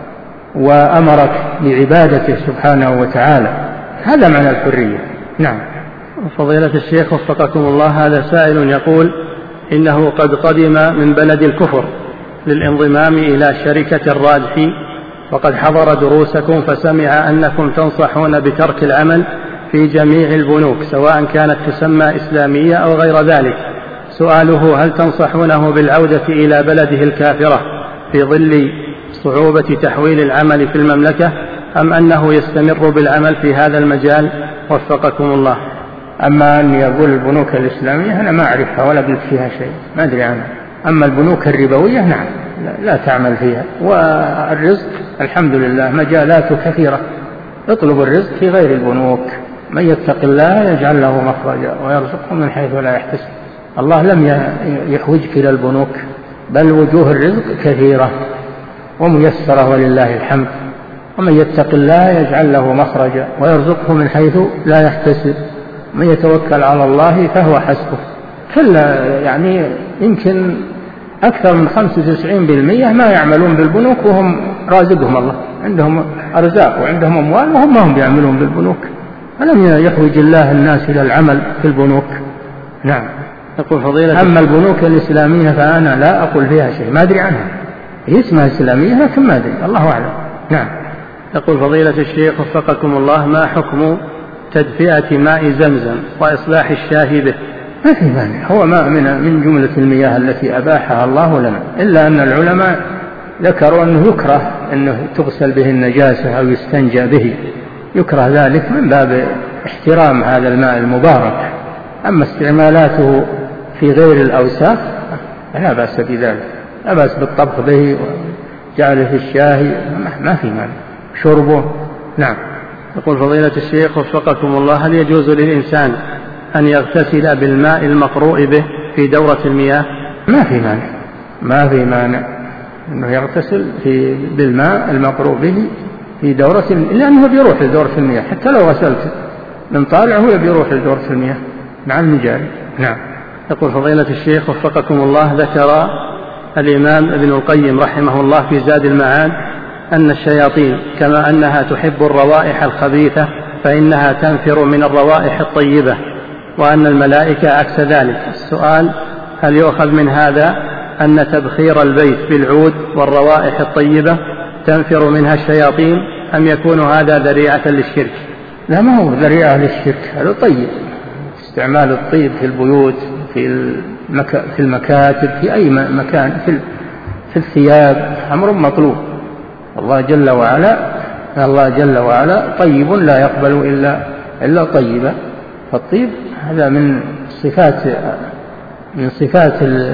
وأمرك بعبادته سبحانه وتعالى. هذا معنى الحرية. نعم. فضيلة الشيخ وفقكم الله: هذا سائل يقول إنه قد قدم من بلد الكفر للانضمام إلى شركة الراجحي، وقد حضر دروسكم فسمع أنكم تنصحون بترك العمل في جميع البنوك سواء كانت تسمى إسلامية أو غير ذلك، سؤاله: هل تنصحونه بالعودة إلى بلده الكافرة في ظل صعوبة تحويل العمل في المملكة، أم أنه يستمر بالعمل في هذا المجال وفقكم الله؟ أما أن يقول البنوك الإسلامية أنا ما أعرفها ولا قلت فيها شيء، ما أدري عنها. أما البنوك الربوية نعم لا تعمل فيها. والرزق الحمد لله مجالاته كثيرة، اطلب الرزق في غير البنوك. من يتق الله يجعل له مخرجا ويرزقه من حيث لا يحتسب. الله لم يحوجك إلى البنوك، بل وجوه الرزق كثيرة وميسرة ولله الحمد. ومن يتق الله يجعل له مخرجا ويرزقه من حيث لا يحتسب. من يتوكل على الله فهو حسبه. كلا يعني يمكن أكثر من خمسة وتسعين بالمئة ما يعملون بالبنوك وهم رازقهم الله، عندهم أرزاق وعندهم أموال وهم ما هم بيعملون بالبنوك. ألم يحوج الله الناس إلى العمل في البنوك؟ نعم. يقول فضيلة أما البنوك الإسلامية فأنا لا أقول فيها شيء، ما أدري عنها، هي اسمها إسلامية لكن ما أدري، الله أعلم. نعم. يقول فضيلة الشيخ وفقكم الله: ما حكم تدفئة ماء زمزم وإصلاح الشاهي به؟ ما في مانع، هو ماء من من جملة المياه التي أباحها الله لنا، إلا أن العلماء ذكروا أنه يكره أنه تغسل به النجاسة أو يستنجى به، يكره ذلك من باب احترام هذا الماء المبارك. أما استعمالاته في غير الأوساخ لا بأس بذلك، لا بأس بالطبخ به وجعله في الشاهي، ما في مانع شربه. نعم. يقول فضيلة الشيخ وفقكم الله: هل يجوز للإنسان أن يغتسل بالماء المقروء به في دورة المياه؟ ما في مانع، ما في مانع أنه يغتسل في بالماء المقروء به في دورة المياه، لأنه بيروح لدورة المياه حتى لو غسلت من طالع هو بيروح لدورة المياه مع المجاري. نعم. يقول فضيلة الشيخ وفقكم الله: ذكر الإمام ابن القيم رحمه الله في زاد المعاد أن الشياطين كما أنها تحب الروائح الخبيثة فإنها تنفر من الروائح الطيبة، وأن الملائكة عكس ذلك. السؤال: هل يؤخذ من هذا أن تبخير البيت بالعود والروائح الطيبة تنفر منها الشياطين، أم يكون هذا ذريعة للشرك؟ لا، ما هو ذريعة للشرك، هذا طيب. استعمال الطيب في البيوت، في المك... في المكاتب، في أي مكان، في, في الثياب، أمر مطلوب. الله جل وعلا الله جل وعلا طيب لا يقبل إلا إلا طيبا، فالطيب هذا من صفات من صفات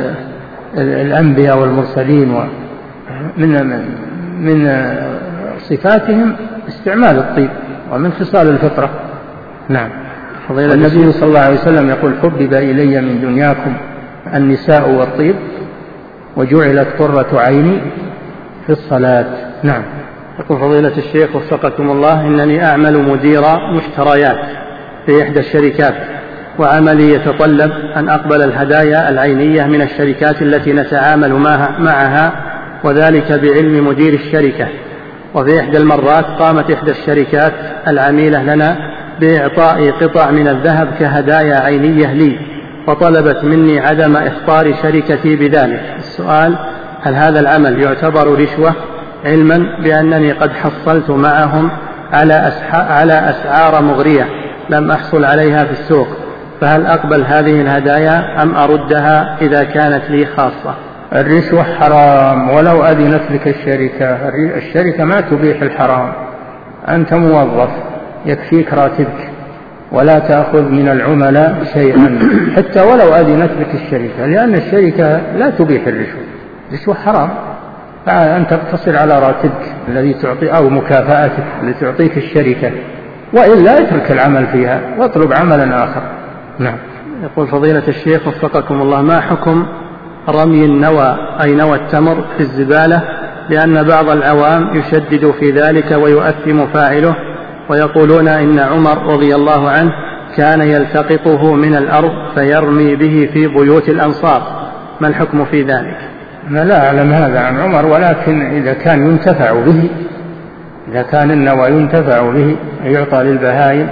الأنبياء والمرسلين، ومن من صفاتهم استعمال الطيب، ومن خصال الفطرة. نعم. والنبي صلى الله عليه وسلم يقول: حبب إلي من دنياكم النساء والطيب وجعلت قرة عيني في الصلاة. نعم. يقول فضيلة الشيخ وفقكم الله: إنني أعمل مدير مشتريات في إحدى الشركات، وعملي يتطلب أن أقبل الهدايا العينية من الشركات التي نتعامل معها، وذلك بعلم مدير الشركة. وفي إحدى المرات قامت إحدى الشركات العميلة لنا بإعطاء قطع من الذهب كهدايا عينية لي، وطلبت مني عدم إخطار شركتي بذلك. السؤال: هل هذا العمل يعتبر رشوة، علما بأنني قد حصلت معهم على على أسعار مغرية لم أحصل عليها في السوق، فهل أقبل هذه الهدايا أم أردها إذا كانت لي خاصة؟ الرشوة حرام ولو أذنت لك الشركة، الشركة ما تبيح الحرام. أنت موظف يكفيك راتبك، ولا تأخذ من العملاء شيئا حتى ولو أذنت لك الشركة، لأن الشركة لا تبيح الرشوة، الرشوة حرام. فأنت تقتصر على راتبك الذي تعطي أو مكافأتك التي تعطيك الشركة، وإلا اترك العمل فيها واطلب عملا آخر. نعم. يقول فضيلة الشيخ وفقكم الله: ما حكم رمي النوى أي نوى التمر في الزبالة، لأن بعض العوام يشدد في ذلك ويؤثم فاعله، ويقولون إن عمر رضي الله عنه كان يلتقطه من الأرض فيرمي به في بيوت الأنصار، ما الحكم في ذلك؟ أنا لا أعلم هذا عن عمر، ولكن إذا كان ينتفع به، إذا كان النوى ينتفع به يعطى للبهائم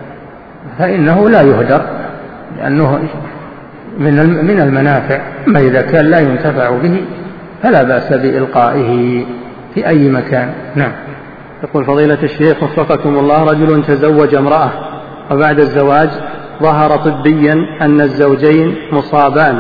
فإنه لا يهدر، لأنه من من المنافع. أما إذا كان لا ينتفع به فلا بأس بإلقائه في أي مكان. نعم. يقول فضيلة الشيخ وفقكم الله: رجل تزوج امرأة، وبعد الزواج ظهر طبيا أن الزوجين مصابان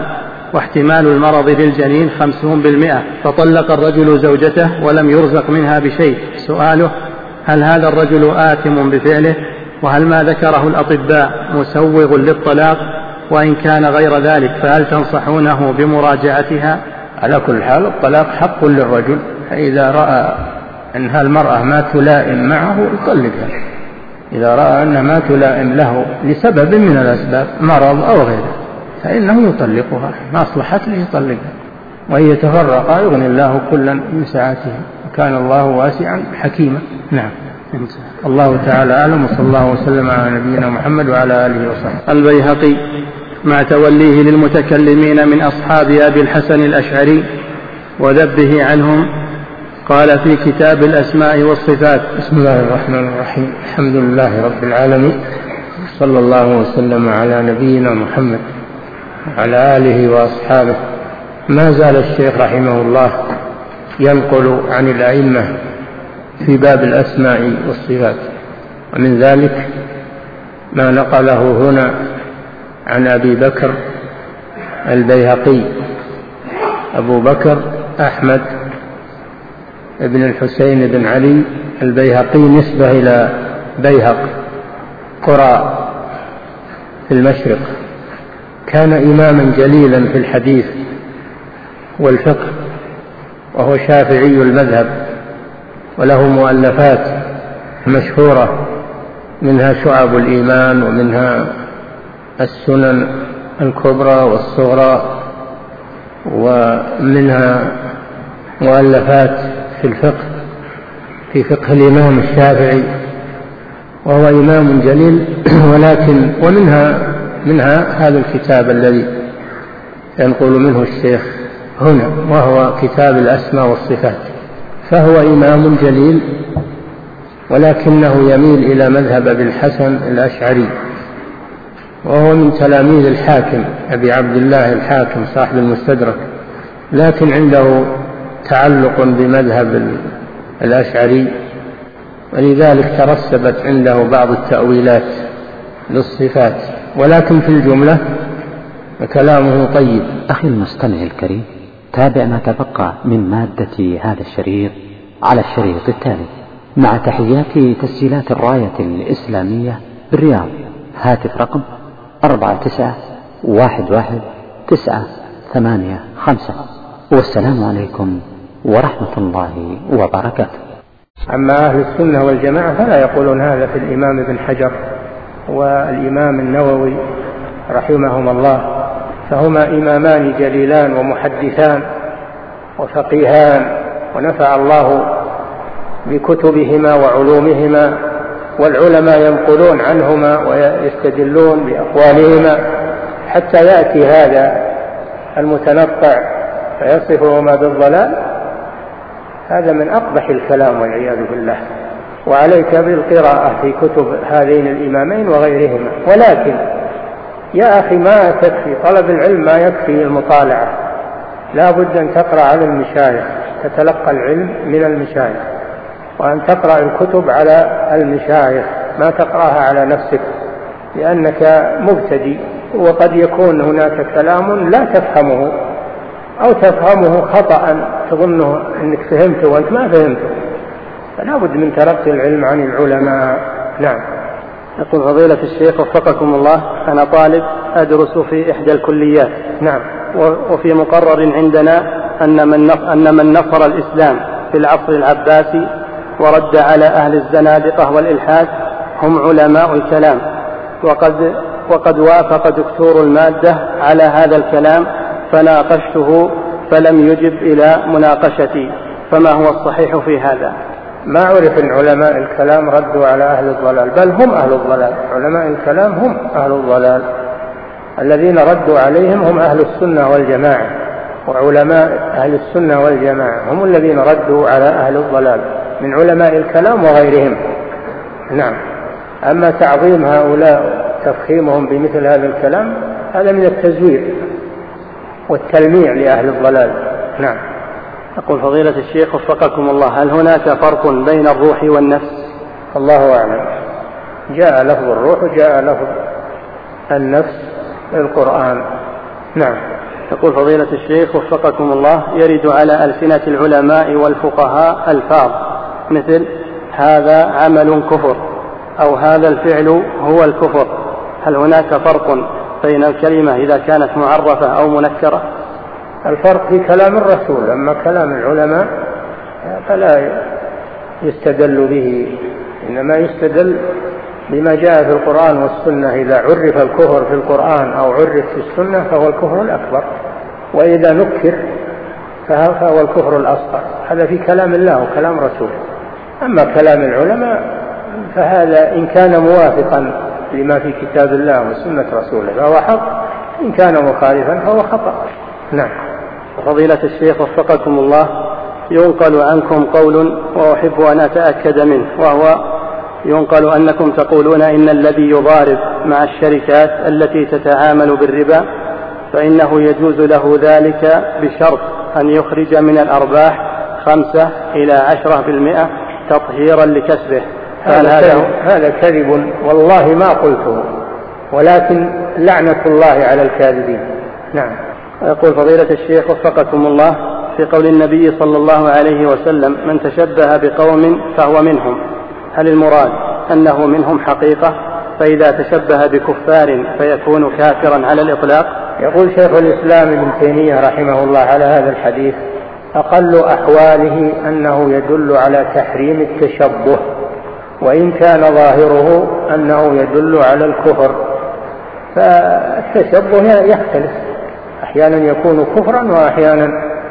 واحتمال المرض للجنين خمسون بالمئة، فطلق الرجل زوجته ولم يرزق منها بشيء. سؤاله: هل هذا الرجل آثم بفعله؟ وهل ما ذكره الأطباء مسوغ للطلاق؟ وإن كان غير ذلك فهل تنصحونه بمراجعتها؟ على كل حال الطلاق حق للرجل، فإذا رأى أنها المرأة ما تلائم معه يطلقها، إذا رأى أنها ما تلائم له لسبب من الأسباب، مرض أو غيره، فإنه يطلقها، مصلحة له يطلقها، وإن يتفرقا يغني الله كلا من سعته، وكان الله واسعا حكيما. نعم. الله تعالى أعلم، وصلى الله وسلم على نبينا محمد وعلى آله وصحبه. البيهقي مع توليه للمتكلمين من أصحاب أبي الحسن الأشعري وذبه عنهم قال في كتاب الأسماء والصفات: بسم الله الرحمن الرحيم، الحمد لله رب العالمين، صلى الله وسلم على نبينا محمد وعلى آله وأصحابه. ما زال الشيخ رحمه الله ينقل عن الأئمة في باب الأسماء والصفات، ومن ذلك ما نقله هنا عن أبي بكر البيهقي، أبو بكر أحمد ابن الحسين بن علي البيهقي، نسبة إلى بيهق قرى في المشرق، كان إماما جليلا في الحديث والفقه، وهو شافعي المذهب، وله مؤلفات مشهورة، منها شعب الإيمان، ومنها السنن الكبرى والصغرى، ومنها مؤلفات في الفقه، في فقه الإمام الشافعي، وهو إمام جليل. ولكن ومنها منها هذا الكتاب الذي ينقل منه الشيخ هنا، وهو كتاب الأسماء والصفات، فهو إمام جليل، ولكنه يميل إلى مذهب أبي الحسن الأشعري، وهو من تلاميذ الحاكم أبي عبد الله الحاكم صاحب المستدرك، لكن عنده تعلق بمذهب الأشعري، ولذلك ترسبت عنده بعض التأويلات للصفات، ولكن في الجملة كلامه طيب. أخي المستمع الكريم، تابع ما تبقى من مادة هذا الشريط على الشريط التالي، مع تحيات تسجيلات الراية الإسلامية بالرياض. هاتف رقم أربعة تسعة واحد واحد تسعة ثمانية خمسة، والسلام عليكم ورحمة الله وبركاته. أما أهل السنة والجماعة فلا يقولون هذا في الإمام ابن حجر والإمام النووي رحمهما الله، فهما إمامان جليلان ومحدثان وفقيهان، ونفع الله بكتبهما وعلومهما، والعلماء ينقلون عنهما ويستدلون بأقوالهما، حتى يأتي هذا المتنطع فيصفهما بالضلال. هذا من أقبح الكلام والعياذ بالله. وعليك بالقراءة في كتب هذين الإمامين وغيرهما. ولكن يا أخي ما تكفي طلب العلم، ما يكفي المطالعة، لا بد أن تقرأ على المشايخ، تتلقى العلم من المشايخ، وأن تقرأ الكتب على المشايخ، ما تقرأها على نفسك، لأنك مبتدئ، وقد يكون هناك كلام لا تفهمه أو تفهمه خطأ تظنه أنك فهمته وأنت ما فهمته، فلا بد من تلقي العلم عن العلماء. نعم. يقول فضيلة الشيخ وفقكم الله: أنا طالب أدرس في إحدى الكليات. نعم. وفي مقرر عندنا أن من أن من نصر الإسلام في العصر العباسي ورد على أهل الزنادقة والإلحاد هم علماء الكلام، وقد وقد وافق دكتور المادة على هذا الكلام، فناقشته فلم يجب إلى مناقشتي، فما هو الصحيح في هذا؟ ما عرف أن علماء الكلام ردوا على أهل الضلال، بل هم أهل الضلال. علماء الكلام هم أهل الضلال، الذين ردوا عليهم هم أهل السنة والجماعة، وعلماء أهل السنة والجماعة هم الذين ردوا على أهل الضلال من علماء الكلام وغيرهم. نعم. أما تعظيم هؤلاء تفخيمهم بمثل هذا الكلام هذا من التزوير والتلميع لأهل الضلال. نعم. يقول فضيلة الشيخ وفقكم الله: هل هناك فرق بين الروح والنفس؟ الله أعلم. جاء لفظ الروح وجاء لفظ النفس في القرآن. نعم. يقول فضيلة الشيخ وفقكم الله: يرد على ألسنة العلماء والفقهاء ألفاظ مثل هذا عمل كفر أو هذا الفعل هو الكفر، هل هناك فرق بين الكلمة إذا كانت معرفة أو منكرة؟ الفرق في كلام الرسول، أما كلام العلماء فلا يستدل به، إنما يستدل بما جاء في القرآن والسنة. إذا عرف الكفر في القرآن أو عرف في السنة فهو الكفر الأكبر، وإذا نكر فهو الكفر الأصغر. هذا في كلام الله وكلام رسوله. أما كلام العلماء فهذا إن كان موافقا لما في كتاب الله وسنة رسوله فهو حق، إن كان مخالفا فهو خطأ. نعم. فضيلة الشيخ وفقكم الله: ينقل عنكم قول وأحب أن أتأكد منه، وهو ينقل أنكم تقولون إن الذي يضارب مع الشركات التي تتعامل بالربا فإنه يجوز له ذلك بشرط أن يخرج من الأرباح خمسة إلى عشرة بالمئة تطهيرا لكسبه. هذا, هذا كذب والله ما قلته، ولكن لعنة الله على الكاذبين. نعم. يقول فضيلة الشيخ وفقكم الله: في قول النبي صلى الله عليه وسلم: من تشبه بقوم فهو منهم، هل المراد أنه منهم حقيقة، فإذا تشبه بكفار فيكون كافرا على الإطلاق؟ يقول شيخ الإسلام ابن تيمية رحمه الله على هذا الحديث: أقل أحواله أنه يدل على تحريم التشبه، وإن كان ظاهره أنه يدل على الكفر، فالتشبه يختلف، أحيانا يكون كفرا وأحيانا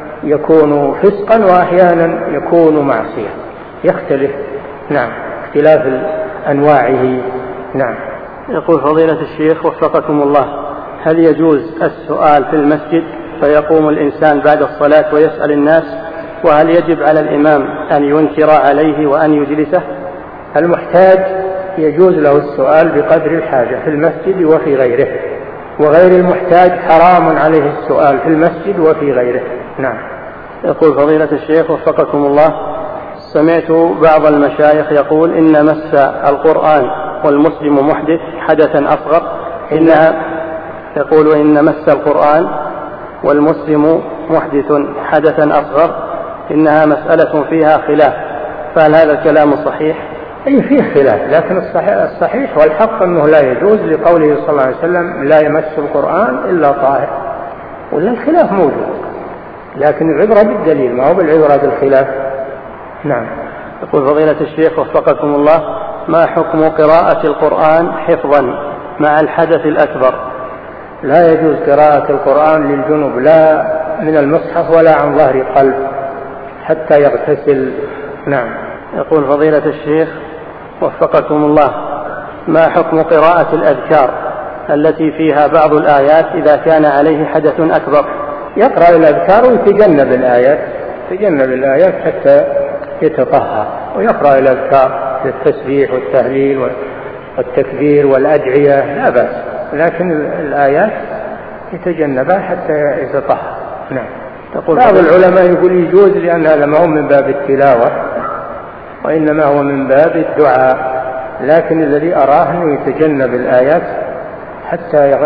يكون فسقا وأحيانا يكون معصية، يختلف. نعم، اختلاف أنواعه. نعم. يقول فضيلة الشيخ وفقكم الله: هل يجوز السؤال في المسجد فيقوم الإنسان بعد الصلاة ويسأل الناس، وهل يجب على الإمام أن ينكر عليه وأن يجلسه؟ المحتاج يجوز له السؤال بقدر الحاجة في المسجد وفي غيره، وغير المحتاج حرام عليه السؤال في المسجد وفي غيره. نعم. يقول فضيلة الشيخ وفقكم الله: سمعت بعض المشايخ يقول إن مس القرآن والمسلم محدث حدثا أصغر، إنها يقول إن مس القرآن والمسلم محدث حدثا أصغر، إنها مسألة فيها خلاف، فهل هذا الكلام صحيح؟ أي فيه خلاف، لكن الصحيح, الصحيح والحق أنه لا يجوز، لقوله صلى الله عليه وسلم: لا يمس القرآن إلا طاهر. ولا الخلاف موجود، لكن العبرة بالدليل ما هو بالعبرة بالخلاف. نعم. يقول فضيلة الشيخ وفقكم الله: ما حكم قراءة القرآن حفظا مع الحدث الأكبر؟ لا يجوز قراءة القرآن للجنب، لا من المصحف ولا عن ظهر قلب حتى يغتسل. نعم. يقول فضيلة الشيخ وفقكم الله: ما حكم قراءة الأذكار التي فيها بعض الآيات إذا كان عليه حدث أكبر؟ يقرأ الأذكار ويتجنب الآيات، يتجنب الآيات حتى يتطهر، ويقرأ الأذكار التسبيح والتهليل والتكبير والأدعية لا بأس، لكن الآيات يتجنبها حتى يتطهر. نعم. بعض العلماء يقول يجوز لأن هذا ما هو من باب التلاوة وإنما هو من باب الدعاء، لكن الذي أراه أنه يتجنب الآيات حتى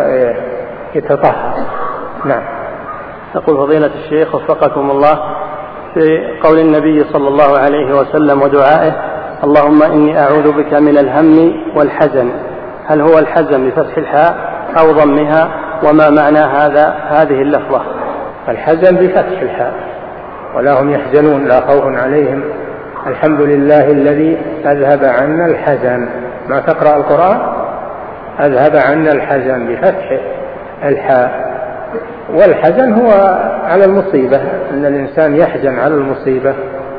يتطهر. نعم. يقول فضيلة الشيخ وفقكم الله: في قول النبي صلى الله عليه وسلم ودعائه: اللهم إني أعوذ بك من الهم والحزن، هل هو الحزن بفتح الحاء أو ضمها، وما معنى هذا هذه اللفظة؟ الحزن بفتح الحاء، ولا هم يحزنون لا خوف عليهم، الحمد لله الذي أذهب عنا الحزن. ما تقرأ القرآن أذهب عنا الحزن بفتح الحاء. والحزن هو على المصيبة، أن الإنسان يحزن على المصيبة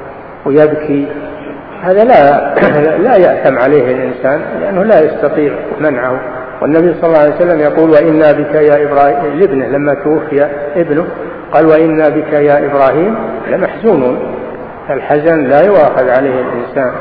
ويبكي، هذا لا لا يأثم عليه الإنسان لأنه لا يستطيع منعه. والنبي صلى الله عليه وسلم يقول: وإنا بك يا إبراهيم، لابنه لما توفي ابنه قال: وإنا بك يا إبراهيم لمحزونون. الحزن لا يؤاخذ عليه الإنسان.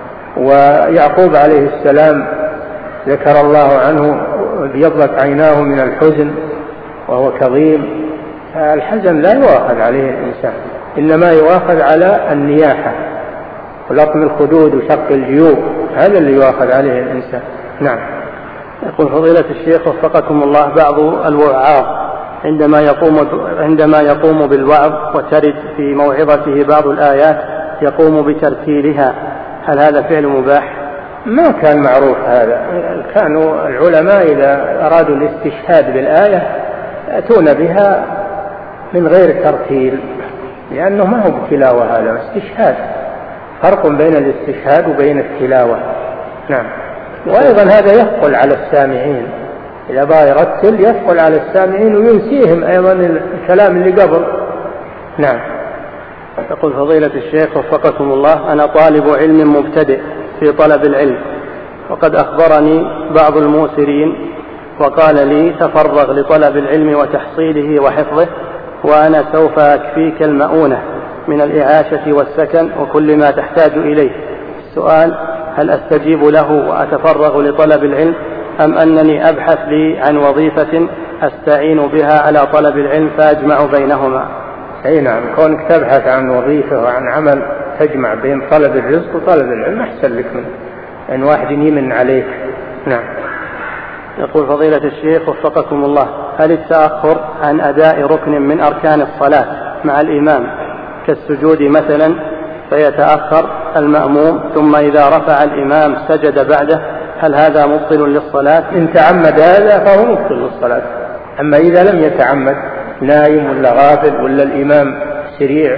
ويعقوب عليه السلام ذكر الله عنه ابيضت عيناه من الحزن وهو كظيم. الحزن لا يؤاخذ عليه الإنسان، إنما يؤاخذ على النياحة ولطم الخدود وشق الجيوب، هذا اللي يؤاخذ عليه الإنسان. نعم. يقول فضيلة الشيخ وفقكم الله: بعض الوعاظ عندما يقوم عندما يقوم بالوعظ وترد في موعظته بعض الآيات يقوم بترتيلها، هل هذا فعل مباح؟ ما كان معروف هذا. كانوا العلماء إذا أرادوا الاستشهاد بالآية يأتون بها من غير ترتيل، لأنه ما هو بتلاوة، هذا استشهاد. فرق بين الاستشهاد وبين التلاوة. نعم. وأيضا هذا يثقل على السامعين، إذا بغى يرتل يثقل على السامعين وينسيهم أيضا الكلام اللي قبل. نعم. يقول فضيلة الشيخ وفقكم الله: أنا طالب علم مبتدئ في طلب العلم، وقد أخبرني بعض الموسرين وقال لي: تفرغ لطلب العلم وتحصيله وحفظه، وأنا سوف أكفيك المؤونة من الإعاشة والسكن وكل ما تحتاج إليه. السؤال: هل أستجيب له وأتفرغ لطلب العلم، أم أنني أبحث لي عن وظيفة أستعين بها على طلب العلم فأجمع بينهما؟ أي نعم، كونك تبحث عن وظيفة وعن عمل تجمع بين طلب الرزق وطلب العلم أحسن لك من أن واحد يمن عليك. نعم. يقول فضيلة الشيخ وفقكم الله: هل التأخر عن أداء ركن من أركان الصلاة مع الإمام كالسجود مثلا فيتأخر المأموم ثم إذا رفع الإمام سجد بعده، هل هذا مبطل للصلاة؟ إن تعمد هذا فهو مبطل للصلاة. أما إذا لم يتعمد، نايم ولا غافل ولا الإمام سريع،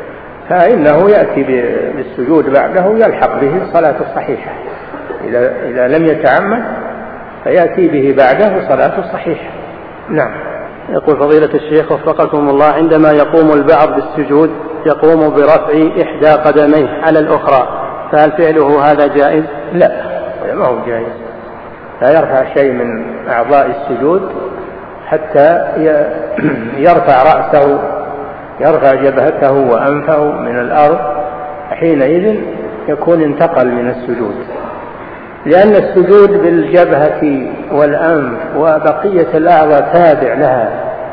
فإنه يأتي بالسجود بعده يلحق به الصلاة الصحيحة. إذا, إذا لم يتعمد فيأتي به بعده صلاة الصحيحة. نعم. يقول فضيلة الشيخ وفقكم الله: عندما يقوم البعض بالسجود يقوم برفع إحدى قدميه على الأخرى، فهل فعله هذا جائز؟ لا، ما هو جائز. لا يرفع شيء من أعضاء السجود حتى يرفع رأسه، يرفع جبهته وأنفه من الأرض، حينئذ يكون انتقل من السجود، لأن السجود بالجبهة والأنف وبقية الأعضاء تابع لها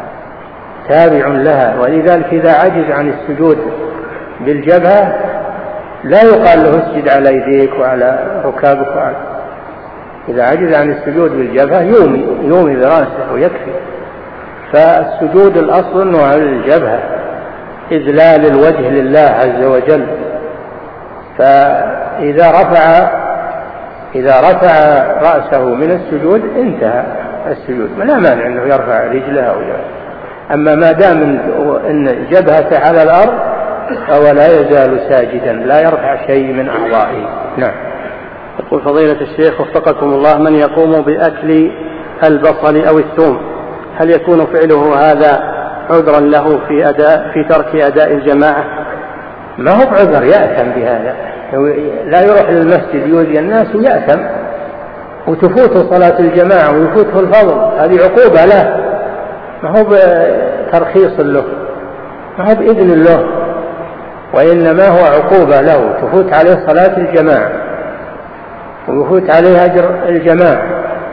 تابع لها ولذلك إذا عجز عن السجود بالجبهة لا يقال له اسجد على يديك وعلى ركابك وعلى. إذا عجز عن السجود بالجبهة يومي يومي برأسه ويكفي. فالسجود الأصل أنه على الجبهة إذلال الوجه لله عز وجل. فإذا رفع إذا رفع رأسه من السجود انتهى السجود، لا مانع أنه يرفع رجله وجهه. أما ما دام أن جبهته على الأرض فهو لا يزال ساجدا، لا يرفع شيء من أعضائه. نعم. يقول فضيلة الشيخ وفقكم الله: من يقوم بأكل البصل أو الثوم هل يكون فعله هذا عذرا له في أداء في ترك أداء الجماعة؟ ما هو بعذر، يأثم بهذا. لا يروح للمسجد يؤذي الناس ويأثم وتفوته صلاة الجماعة ويفوته الفضل، هذه عقوبة له، ما هو بترخيص له، ما هو بإذن له، وإنما هو عقوبة له، تفوت عليه صلاة الجماعة ويفوت عليه أجر الجماعة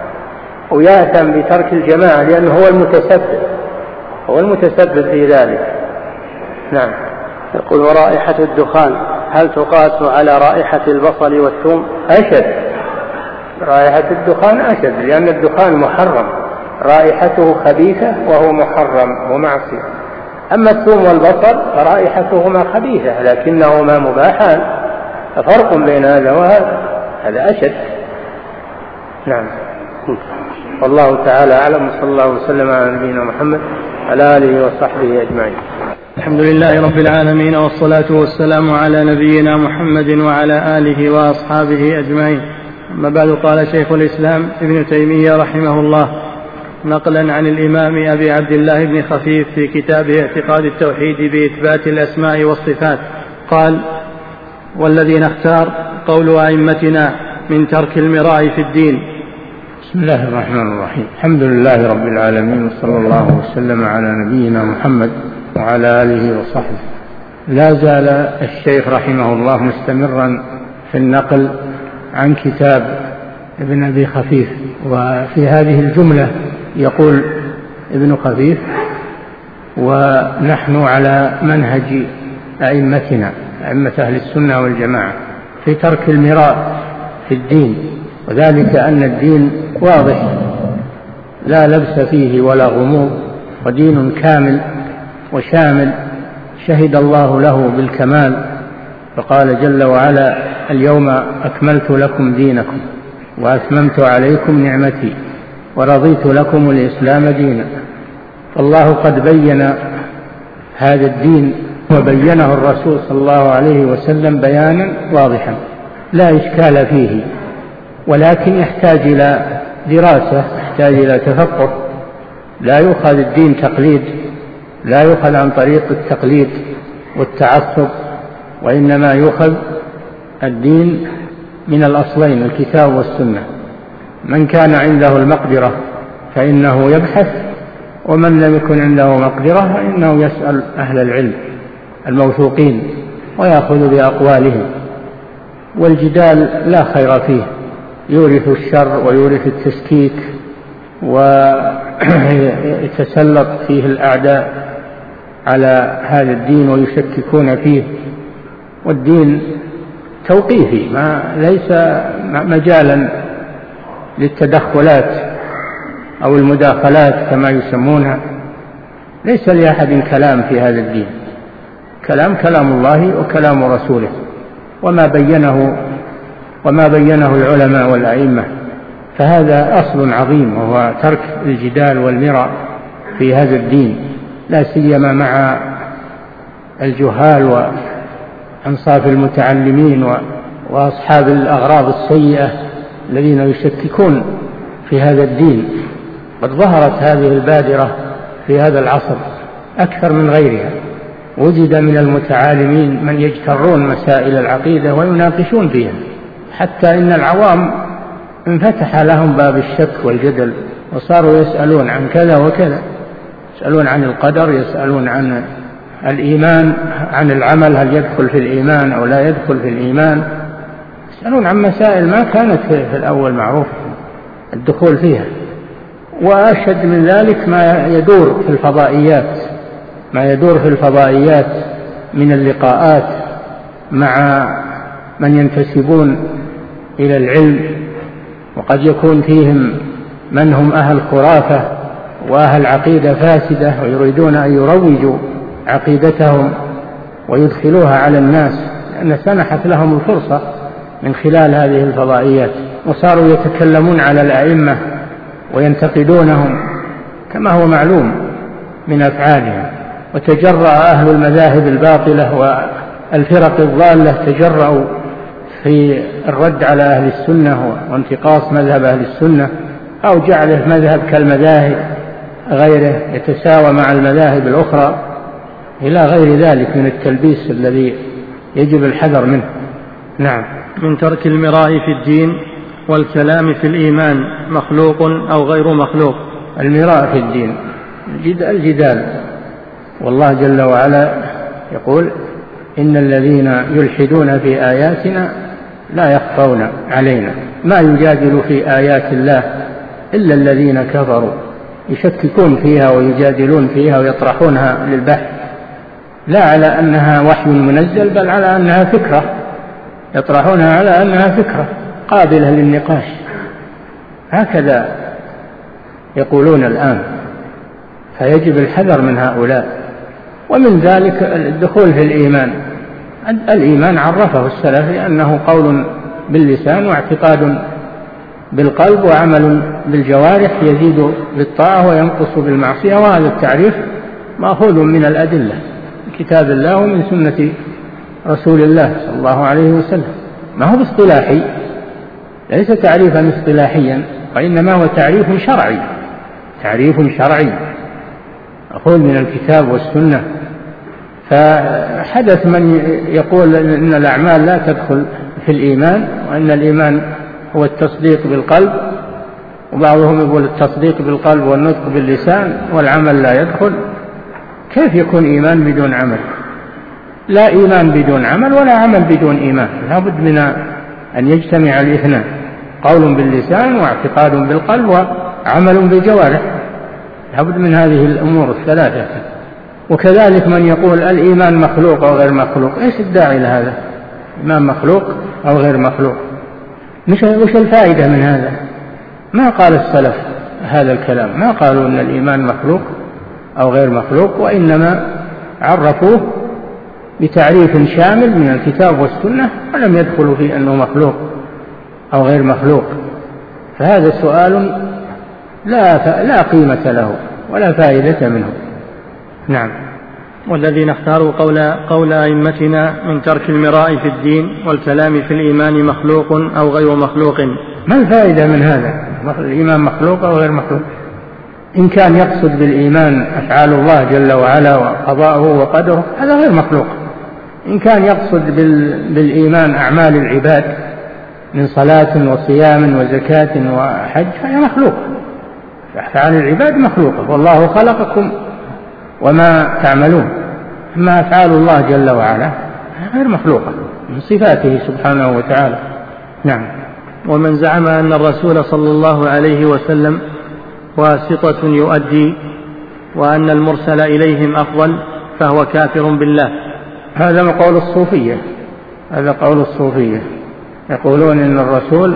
ويأثم بترك الجماعة لأنه هو المتسبب هو المتسبب في ذلك. نعم. يقول: ورائحة الدخان هل تقاس على رائحة البصل والثوم؟ أشد، رائحة الدخان أشد، لأن الدخان محرم، رائحته خبيثة وهو محرم ومعصية. أما الثوم والبصل فرائحتهما خبيثة لكنهما مباحان، ففرق بين هذا وهذا، هذا أشد. نعم. والله تعالى أعلم، صلى الله وسلم على نبينا محمد على آله وصحبه أجمعين. الحمد لله رب العالمين، والصلاة والسلام على نبينا محمد وعلى آله وأصحابه أجمعين. أما بعد، قال شيخ الإسلام ابن تيمية رحمه الله نقلا عن الإمام أبي عبد الله بن خفيف في كتابه اعتقاد التوحيد بإثبات الأسماء والصفات قال: والذي نختار قول أئمتنا من ترك المراء في الدين. بسم الله الرحمن الرحيم. الحمد لله رب العالمين، وصلى الله وسلم على نبينا محمد وعلى آله وصحبه. لا زال الشيخ رحمه الله مستمرا في النقل عن كتاب ابن أبي خفيف، وفي هذه الجملة يقول ابن خفيف: ونحن على منهج أئمتنا أئمة أهل السنة والجماعة في ترك المراء في الدين، وذلك أن الدين واضح لا لبس فيه ولا غموض، ودين كامل وشامل شهد الله له بالكمال، فقال جل وعلا: اليوم أكملت لكم دينكم وأتممت عليكم نعمتي ورضيت لكم الإسلام دينا. فالله قد بين هذا الدين وبينه الرسول صلى الله عليه وسلم بيانا واضحا لا إشكال فيه، ولكن يحتاج إلى دراسة، يحتاج إلى تفقه. لا يؤخذ الدين تقليد، لا يؤخذ عن طريق التقليد والتعصب، وإنما يؤخذ الدين من الأصلين الكتاب والسنة. من كان عنده المقدرة فإنه يبحث، ومن لم يكن عنده مقدرة فإنه يسأل أهل العلم الموثوقين ويأخذ بأقوالهم. والجدال لا خير فيه، يورث الشر ويورث التشكيك، ويتسلط فيه الأعداء على هذا الدين ويشككون فيه. والدين توقيفي، ما ليس مجالا للتدخلات أو المداخلات كما يسمونها. ليس لأحد كلام في هذا الدين، كلام كلام الله وكلام رسوله، وما بينه وما بينه العلماء والأئمة. فهذا أصل عظيم، وهو ترك الجدال والمراء في هذا الدين، لا سيما مع الجهال وأنصاف المتعلمين وأصحاب الأغراض السيئة الذين يشككون في هذا الدين. قد ظهرت هذه البادرة في هذا العصر أكثر من غيرها. وجد من المتعالمين من يجترون مسائل العقيدة ويناقشون فيها، حتى إن العوام انفتح لهم باب الشك والجدل، وصاروا يسألون عن كذا وكذا، يسألون عن القدر، يسألون عن الإيمان، عن العمل هل يدخل في الإيمان أو لا يدخل في الإيمان، يسألون عن مسائل ما كانت في الأول معروف الدخول فيها. وأشد من ذلك ما يدور في الفضائيات، ما يدور في الفضائيات من اللقاءات مع من ينتسبون إلى العلم، وقد يكون فيهم من هم أهل خرافة وأهل عقيدة فاسدة، ويريدون أن يروجوا عقيدتهم ويدخلوها على الناس، لأن سنحت لهم الفرصة من خلال هذه الفضائيات، وصاروا يتكلمون على الأئمة وينتقدونهم كما هو معلوم من أفعالهم. وتجرأ أهل المذاهب الباطلة والفرق الضالة تجرأوا في الرد على أهل السنة وانتقاص مذهب أهل السنة، أو جعله مذهب كالمذاهب غيره يتساوى مع المذاهب الأخرى، إلى غير ذلك من التلبيس الذي يجب الحذر منه. نعم. من ترك المراء في الدين والكلام في الإيمان مخلوق أو غير مخلوق. المراء في الدين الجدال، والله جل وعلا يقول: إن الذين يلحدون في آياتنا لا يخفون علينا، ما يجادل في آيات الله إلا الذين كفروا، يشككون فيها ويجادلون فيها ويطرحونها للبحث، لا على أنها وحي منزل، بل على أنها فكرة، يطرحونها على أنها فكرة قابلة للنقاش. هكذا يقولون الآن، فيجب الحذر من هؤلاء. ومن ذلك الدخول في الإيمان. الإيمان عرفه السلف أنه قول باللسان واعتقاد بالقلب وعمل بالجوارح، يزيد بالطاعة وينقص بالمعصية. وهذا التعريف مأخوذ من الأدلة، كتاب الله ومن سنة رسول الله صلى الله عليه وسلم، ما هو باصطلاحي، ليس تعريفا اصطلاحيا، وإنما هو تعريف شرعي، تعريف شرعي مأخوذ من الكتاب والسنة. فحدث من يقول إن الأعمال لا تدخل في الإيمان، وأن الإيمان هو التصديق بالقلب، وبعضهم يقول التصديق بالقلب والنطق باللسان والعمل لا يدخل. كيف يكون إيمان بدون عمل؟ لا إيمان بدون عمل ولا عمل بدون إيمان، لا بد من أن يجتمع الاثنان، قول باللسان واعتقاد بالقلب وعمل بالجوارح، لا بد من هذه الأمور الثلاثة. وكذلك من يقول الإيمان مخلوق أو غير مخلوق، إيش الداعي لهذا؟ الإيمان مخلوق أو غير مخلوق، وش الفائدة من هذا؟ ما قال السلف هذا الكلام، ما قالوا أن الإيمان مخلوق أو غير مخلوق، وإنما عرفوه بتعريف شامل من الكتاب والسنة ولم يدخلوا في أنه مخلوق أو غير مخلوق. فهذا سؤال لا لا قيمة له ولا فائدة منه. نعم. والذين اختاروا قول, قول أئمتنا من ترك المراء في الدين والكلام في الإيمان مخلوق أو غير مخلوق. ما الفائدة من هذا؟ الإيمان مخلوق أو غير مخلوق؟ إن كان يقصد بالإيمان أفعال الله جل وعلا وقضاءه وقدره هذا غير مخلوق. إن كان يقصد بالإيمان أعمال العباد من صلاة وصيام وزكاة وحج فهي مخلوق. أفعال العباد مخلوقة، والله خلقكم وما تعملون. أما أفعال الله جل وعلا غير مخلوقة من صفاته سبحانه وتعالى. نعم. ومن زعم أن الرسول صلى الله عليه وسلم واسطة يؤدي وأن المرسل إليهم أفضل فهو كافر بالله. هذا قول الصوفية، هذا قول الصوفية، يقولون إن الرسول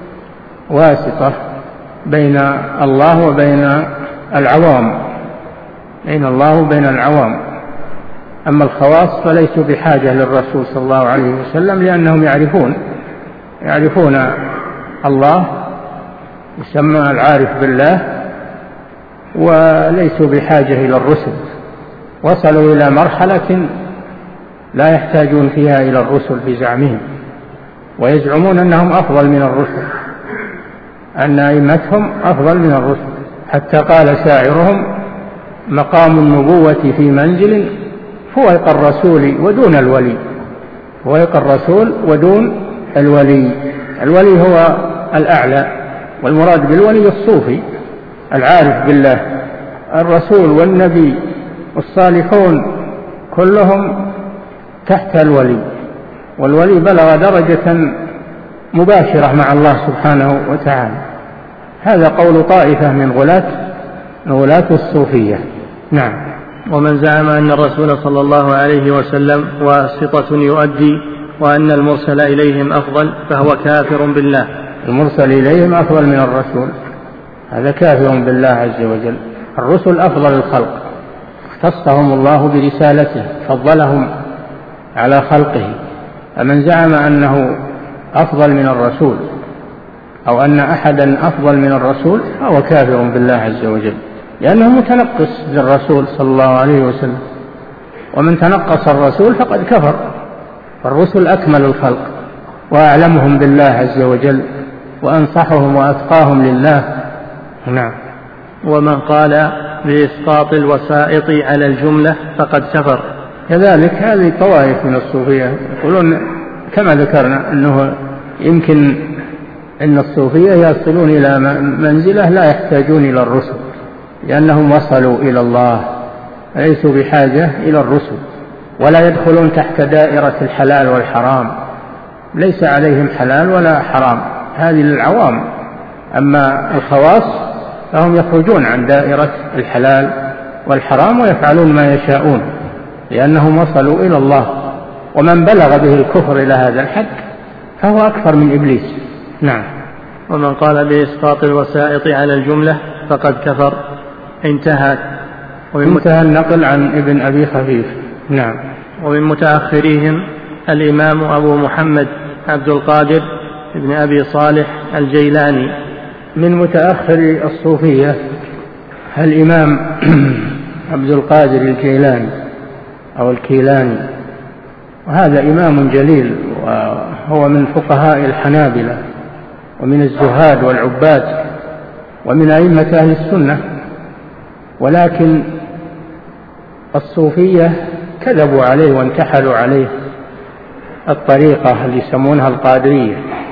واسطة بين الله وبين العوام، بين الله وبين العوام. أما الخواص فليسوا بحاجة للرسول صلى الله عليه وسلم، لأنهم يعرفون يعرفون الله، يسمى العارف بالله، وليسوا بحاجة إلى الرسل. وصلوا إلى مرحلة لا يحتاجون فيها إلى الرسل في زعمهم، ويزعمون أنهم أفضل من الرسل، أن أئمتهم أفضل من الرسل، حتى قال شاعرهم: مقام النبوة في منزل فوق الرسول ودون الولي. فوق الرسول ودون الولي. الولي هو الأعلى، والمراد بالولي الصوفي العارف بالله. الرسول والنبي والصالحون كلهم تحت الولي، والولي بلغ درجة مباشرة مع الله سبحانه وتعالى. هذا قول طائفة من غلاة غلاة الصوفية. نعم. ومن زعم أن الرسول صلى الله عليه وسلم واسطة يؤدي وأن المرسل إليهم أفضل فهو كافر بالله. المرسل إليهم أفضل من الرسول، هذا كافر بالله عز وجل. الرسل أفضل الخلق، اختصهم الله برسالته، فضلهم على خلقه. فمن زعم أنه أفضل من الرسول أو أن أحدا أفضل من الرسول فهو كافر بالله عز وجل، لأنه متنقص للرسول صلى الله عليه وسلم. ومن تنقص الرسول فقد كفر. فالرسل أكمل الخلق وأعلمهم بالله عز وجل وأنصحهم وأتقاهم لله. نعم. ومن قال بإسقاط الوسائط على الجملة فقد كفر. كذلك هذه طوائف من الصوفية يقولون كما ذكرنا أنه يمكن أن الصوفية يصلون إلى منزلة لا يحتاجون إلى الرسل، لأنهم وصلوا إلى الله، ليسوا بحاجة إلى الرسل، ولا يدخلون تحت دائرة الحلال والحرام، ليس عليهم حلال ولا حرام، هذه للعوام. أما الخواص فهم يخرجون عن دائرة الحلال والحرام ويفعلون ما يشاءون، لأنهم وصلوا إلى الله. ومن بلغ به الكفر إلى هذا الحد فهو أكثر من إبليس. نعم. ومن قال بإسقاط الوسائط على الجملة فقد كفر. انتهى انتهى النقل عن ابن أبي خفيف. نعم. ومن متأخريهم الإمام أبو محمد عبد القادر ابن أبي صالح الجيلاني. من متأخر الصوفية الإمام عبد القادر الجيلاني أو الكيلاني، وهذا إمام جليل، وهو من فقهاء الحنابلة ومن الزهاد والعباد ومن أئمة أهل السنة. ولكن الصوفية كذبوا عليه وانتحلوا عليه الطريقة اللي يسمونها القادرية،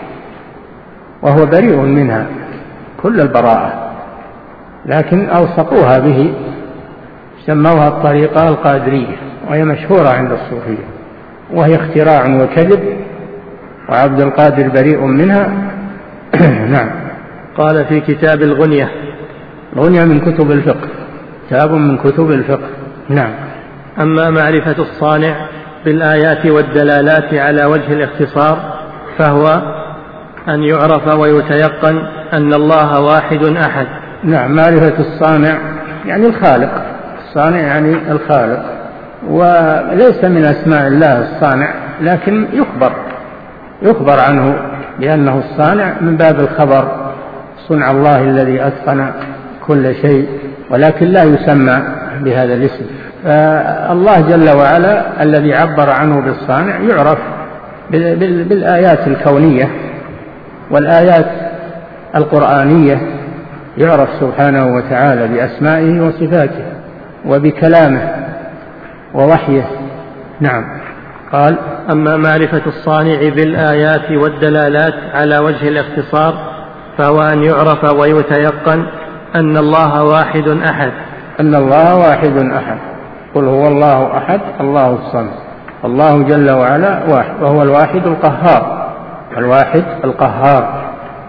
وهو بريء منها كل البراءة، لكن أوثقوها به سموها الطريقة القادرية، وهي مشهورة عند الصوفية، وهي اختراع وكذب، وعبد القادر بريء منها. نعم. قال في كتاب الغنية. الغنية من كتب الفقه، كتاب من كتب الفقه. نعم. أما معرفة الصانع بالآيات والدلالات على وجه الاختصار فهو أن يعرف ويتيقن أن الله واحد أحد. نعم. معرفة الصانع يعني الخالق الصانع يعني الخالق، وليس من أسماء الله الصانع، لكن يخبر يخبر عنه بأنه الصانع من باب الخبر، صنع الله الذي أتقن كل شيء، ولكن لا يسمى بهذا الاسم. فالله جل وعلا الذي عبر عنه بالصانع يعرف بالآيات الكونية والآيات القرآنية، يعرف سبحانه وتعالى بأسمائه وصفاته وبكلامه ووحيه. نعم. قال: أما معرفة الصانع بالآيات والدلالات على وجه الاختصار فهو أن يعرف ويتيقن أن الله واحد أحد أن الله واحد أحد قل هو الله أحد الله الصمد. الله جل وعلا واحد، وهو الواحد القهار، الواحد القهار.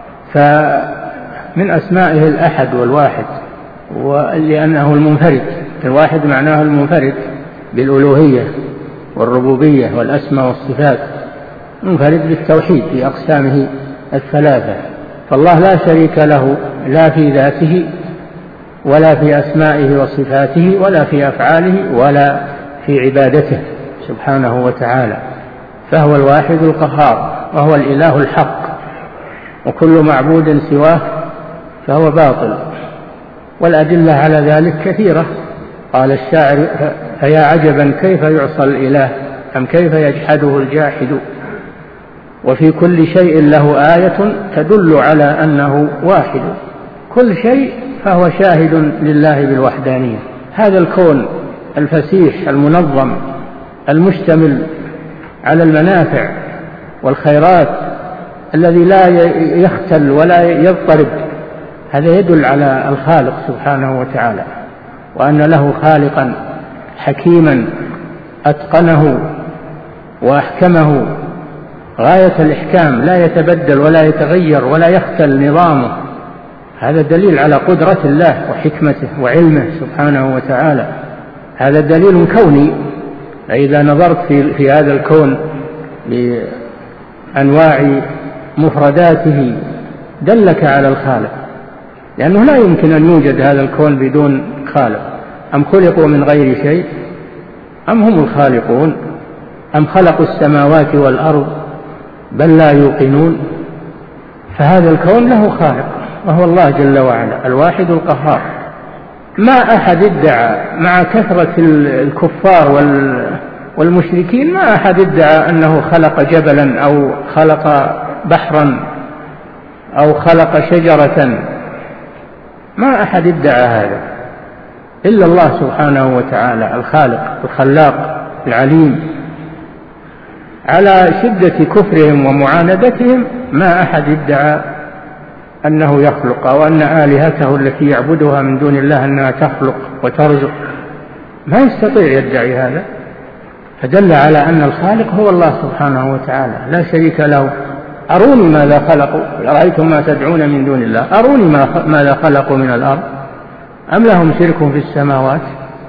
فمن أسمائه الأحد والواحد، ولأنه المنفرد، الواحد معناه المنفرد بالألوهية والربوبية والأسماء والصفات، منفرد بالتوحيد في أقسامه الثلاثة. فالله لا شريك له لا في ذاته ولا في أسمائه وصفاته ولا في أفعاله ولا في عبادته سبحانه وتعالى، فهو الواحد القهار، وهو الإله الحق، وكل معبود سواه فهو باطل. والأدلة على ذلك كثيرة. قال الشاعر: فيا عجبا كيف يعصى الإله أم كيف يجحده الجاحد، وفي كل شيء له آية تدل على أنه واحد. كل شيء فهو شاهد لله بالوحدانية. هذا الكون الفسيح المنظم المشتمل على المنافع والخيرات الذي لا يختل ولا يضطرب، هذا يدل على الخالق سبحانه وتعالى، وأن له خالقا حكيما أتقنه وأحكمه غاية الإحكام، لا يتبدل ولا يتغير ولا يختل نظامه. هذا دليل على قدرة الله وحكمته وعلمه سبحانه وتعالى. هذا دليل كوني. فإذا نظرت في, في هذا الكون بأنواع مفرداته دلك على الخالق، لأنه لا يمكن أن يوجد هذا الكون بدون خالق. أم خلقوا من غير شيء أم هم الخالقون أم خلقوا السماوات والأرض بل لا يوقنون. فهذا الكون له خالق وهو الله جل وعلا الواحد القهار. ما أحد ادعى مع كثرة الكفار والمشركين، ما أحد ادعى أنه خلق جبلا أو خلق بحرا أو خلق شجرة، ما أحد ادعى هذا إلا الله سبحانه وتعالى الخالق الخلاق العليم. على شدة كفرهم ومعاندتهم ما أحد ادعى أنه يخلق أو أن آلهته التي يعبدها من دون الله أنها تخلق وترزق، ما يستطيع يدعي هذا. فدل على أن الخالق هو الله سبحانه وتعالى لا شريك له. أروني ماذا خلقوا، رأيتم ما تدعون من دون الله، أروني ماذا خلقوا من الأرض أم لهم شرك في السماوات.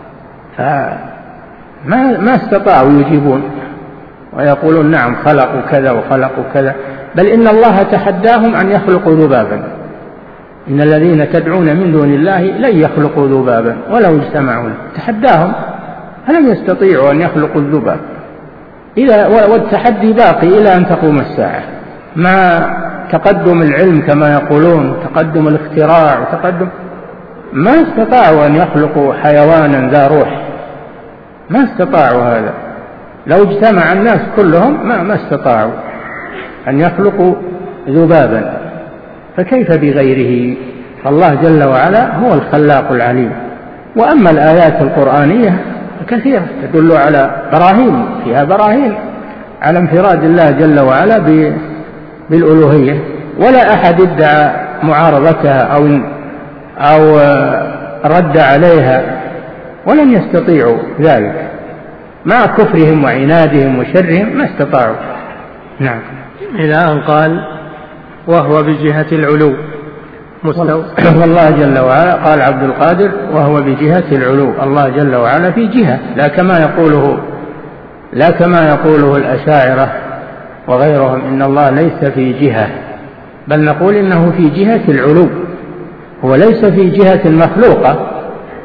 فما ما استطاعوا يجيبون ويقولون نعم خلقوا كذا وخلقوا كذا، بل إن الله تحداهم أن يخلقوا ذبابا. إن الذين تدعون من دون الله لن يخلقوا ذبابا ولو اجتمعوا له، تحداهم فلم يستطيعوا أن يخلقوا الذباب. إلى والتحدي باقي إلى أن تقوم الساعة، مع تقدم العلم كما يقولون، تقدم الاختراع وتقدم، ما استطاعوا أن يخلقوا حيوانا ذا روح، ما استطاعوا هذا. لو اجتمع الناس كلهم ما, ما استطاعوا أن يخلقوا ذبابا، فكيف بغيره؟ فالله جل وعلا هو الخلاق العليم. وأما الآيات القرآنية كثيرة تدل على براهين، فيها براهين على انفراد الله جل وعلا بالألوهية، ولا أحد ادعى معارضتها أو, أو رد عليها، ولن يستطيعوا ذلك مع كفرهم وعنادهم وشرهم، ما استطاعوا. نعم. إلى أن قال: وهو بجهة العلو مستوى. والله جل وعلا قال عبد القادر: وهو بجهة العلو. الله جل وعلا في جهة، لا كما يقوله لا كما يقوله الأشاعرة وغيرهم إن الله ليس في جهة، بل نقول إنه في جهة العلو، هو ليس في جهة مخلوقة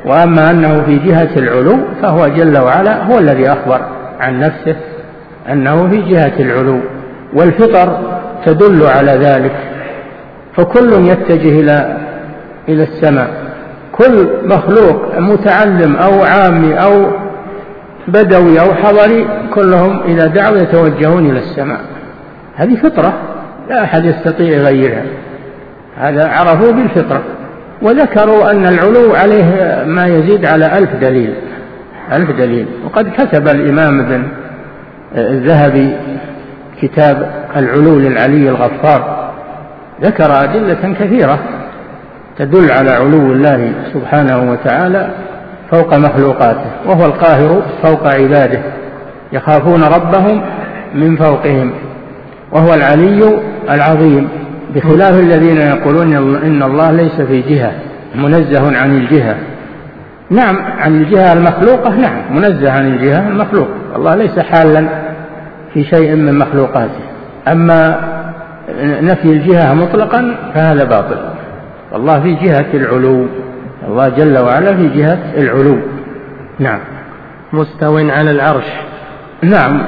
وأما أنه في جهة العلو فهو جل وعلا هو الذي أخبر عن نفسه أنه في جهة العلو، والفطر تدل على ذلك، فكل يتجه إلى إلى السماء، كل مخلوق متعلم أو عامي أو بدوي أو حضري كلهم إذا دعوا يتوجهون إلى السماء. هذه فطرة لا أحد يستطيع يغيرها، هذا عرفوا بالفطرة. وذكروا أن العلو عليه ما يزيد على ألف دليل ألف دليل وقد كتب الإمام ابن الذهبي كتاب العلو للعلي الغفار، ذكر أدلة كثيرة تدل على علو الله سبحانه وتعالى فوق مخلوقاته، وهو القاهر فوق عباده يخافون ربهم من فوقهم، وهو العلي العظيم، بخلاف الذين يقولون إن الله ليس في جهة، منزه عن الجهة. نعم عن الجهة المخلوقة، نعم منزه عن الجهة المخلوقة، الله ليس حالا في شيء من مخلوقاته. أما نفي الجهة مطلقا فهذا باطل، الله في جهة العلو، الله جل وعلا في جهة العلو. نعم. مستو على العرش. نعم،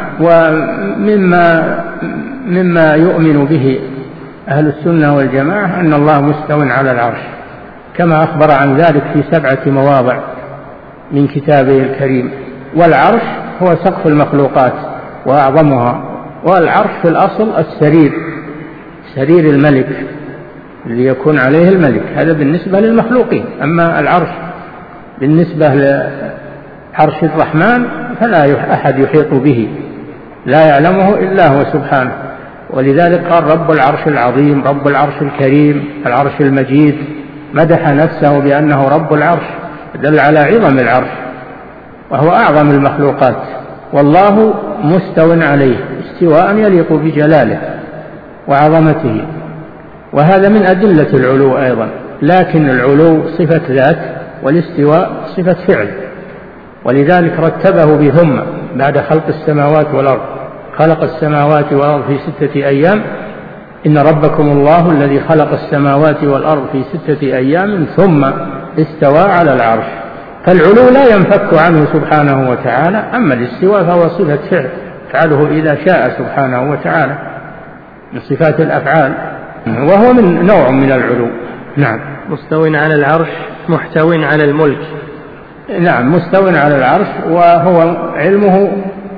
ومما مما يؤمن به أهل السنة والجماعة أن الله مستو على العرش، كما أخبر عن ذلك في سبعة مواضع من كتابه الكريم. والعرش هو سقف المخلوقات وأعظمها، والعرش في الأصل السرير، سرير الملك اللي يكون عليه الملك، هذا بالنسبة للمخلوقين. أما العرش بالنسبة لعرش الرحمن فلا أحد يحيط به، لا يعلمه إلا هو سبحانه، ولذلك قال رب العرش العظيم، رب العرش الكريم، العرش المجيد، مدح نفسه بأنه رب العرش، دل على عظم العرش وهو أعظم المخلوقات. والله مستو عليه استواء يليق بجلاله وعظمته، وهذا من أدلة العلو أيضا. لكن العلو صفة ذات والاستواء صفة فعل، ولذلك رتبه بثم بعد خلق السماوات والأرض. خلق السماوات والأرض في ستة أيام، إن ربكم الله الذي خلق السماوات والأرض في ستة أيام ثم استوى على العرش. فالعلو لا ينفك عنه سبحانه وتعالى، أما الاستواء فهو صفة فعل فعله إذا شاء سبحانه وتعالى من صفات الأفعال، وهو من نوع من العلو. نعم. مستو على العرش محتو على الملك. نعم، مستو على العرش، وهو علمه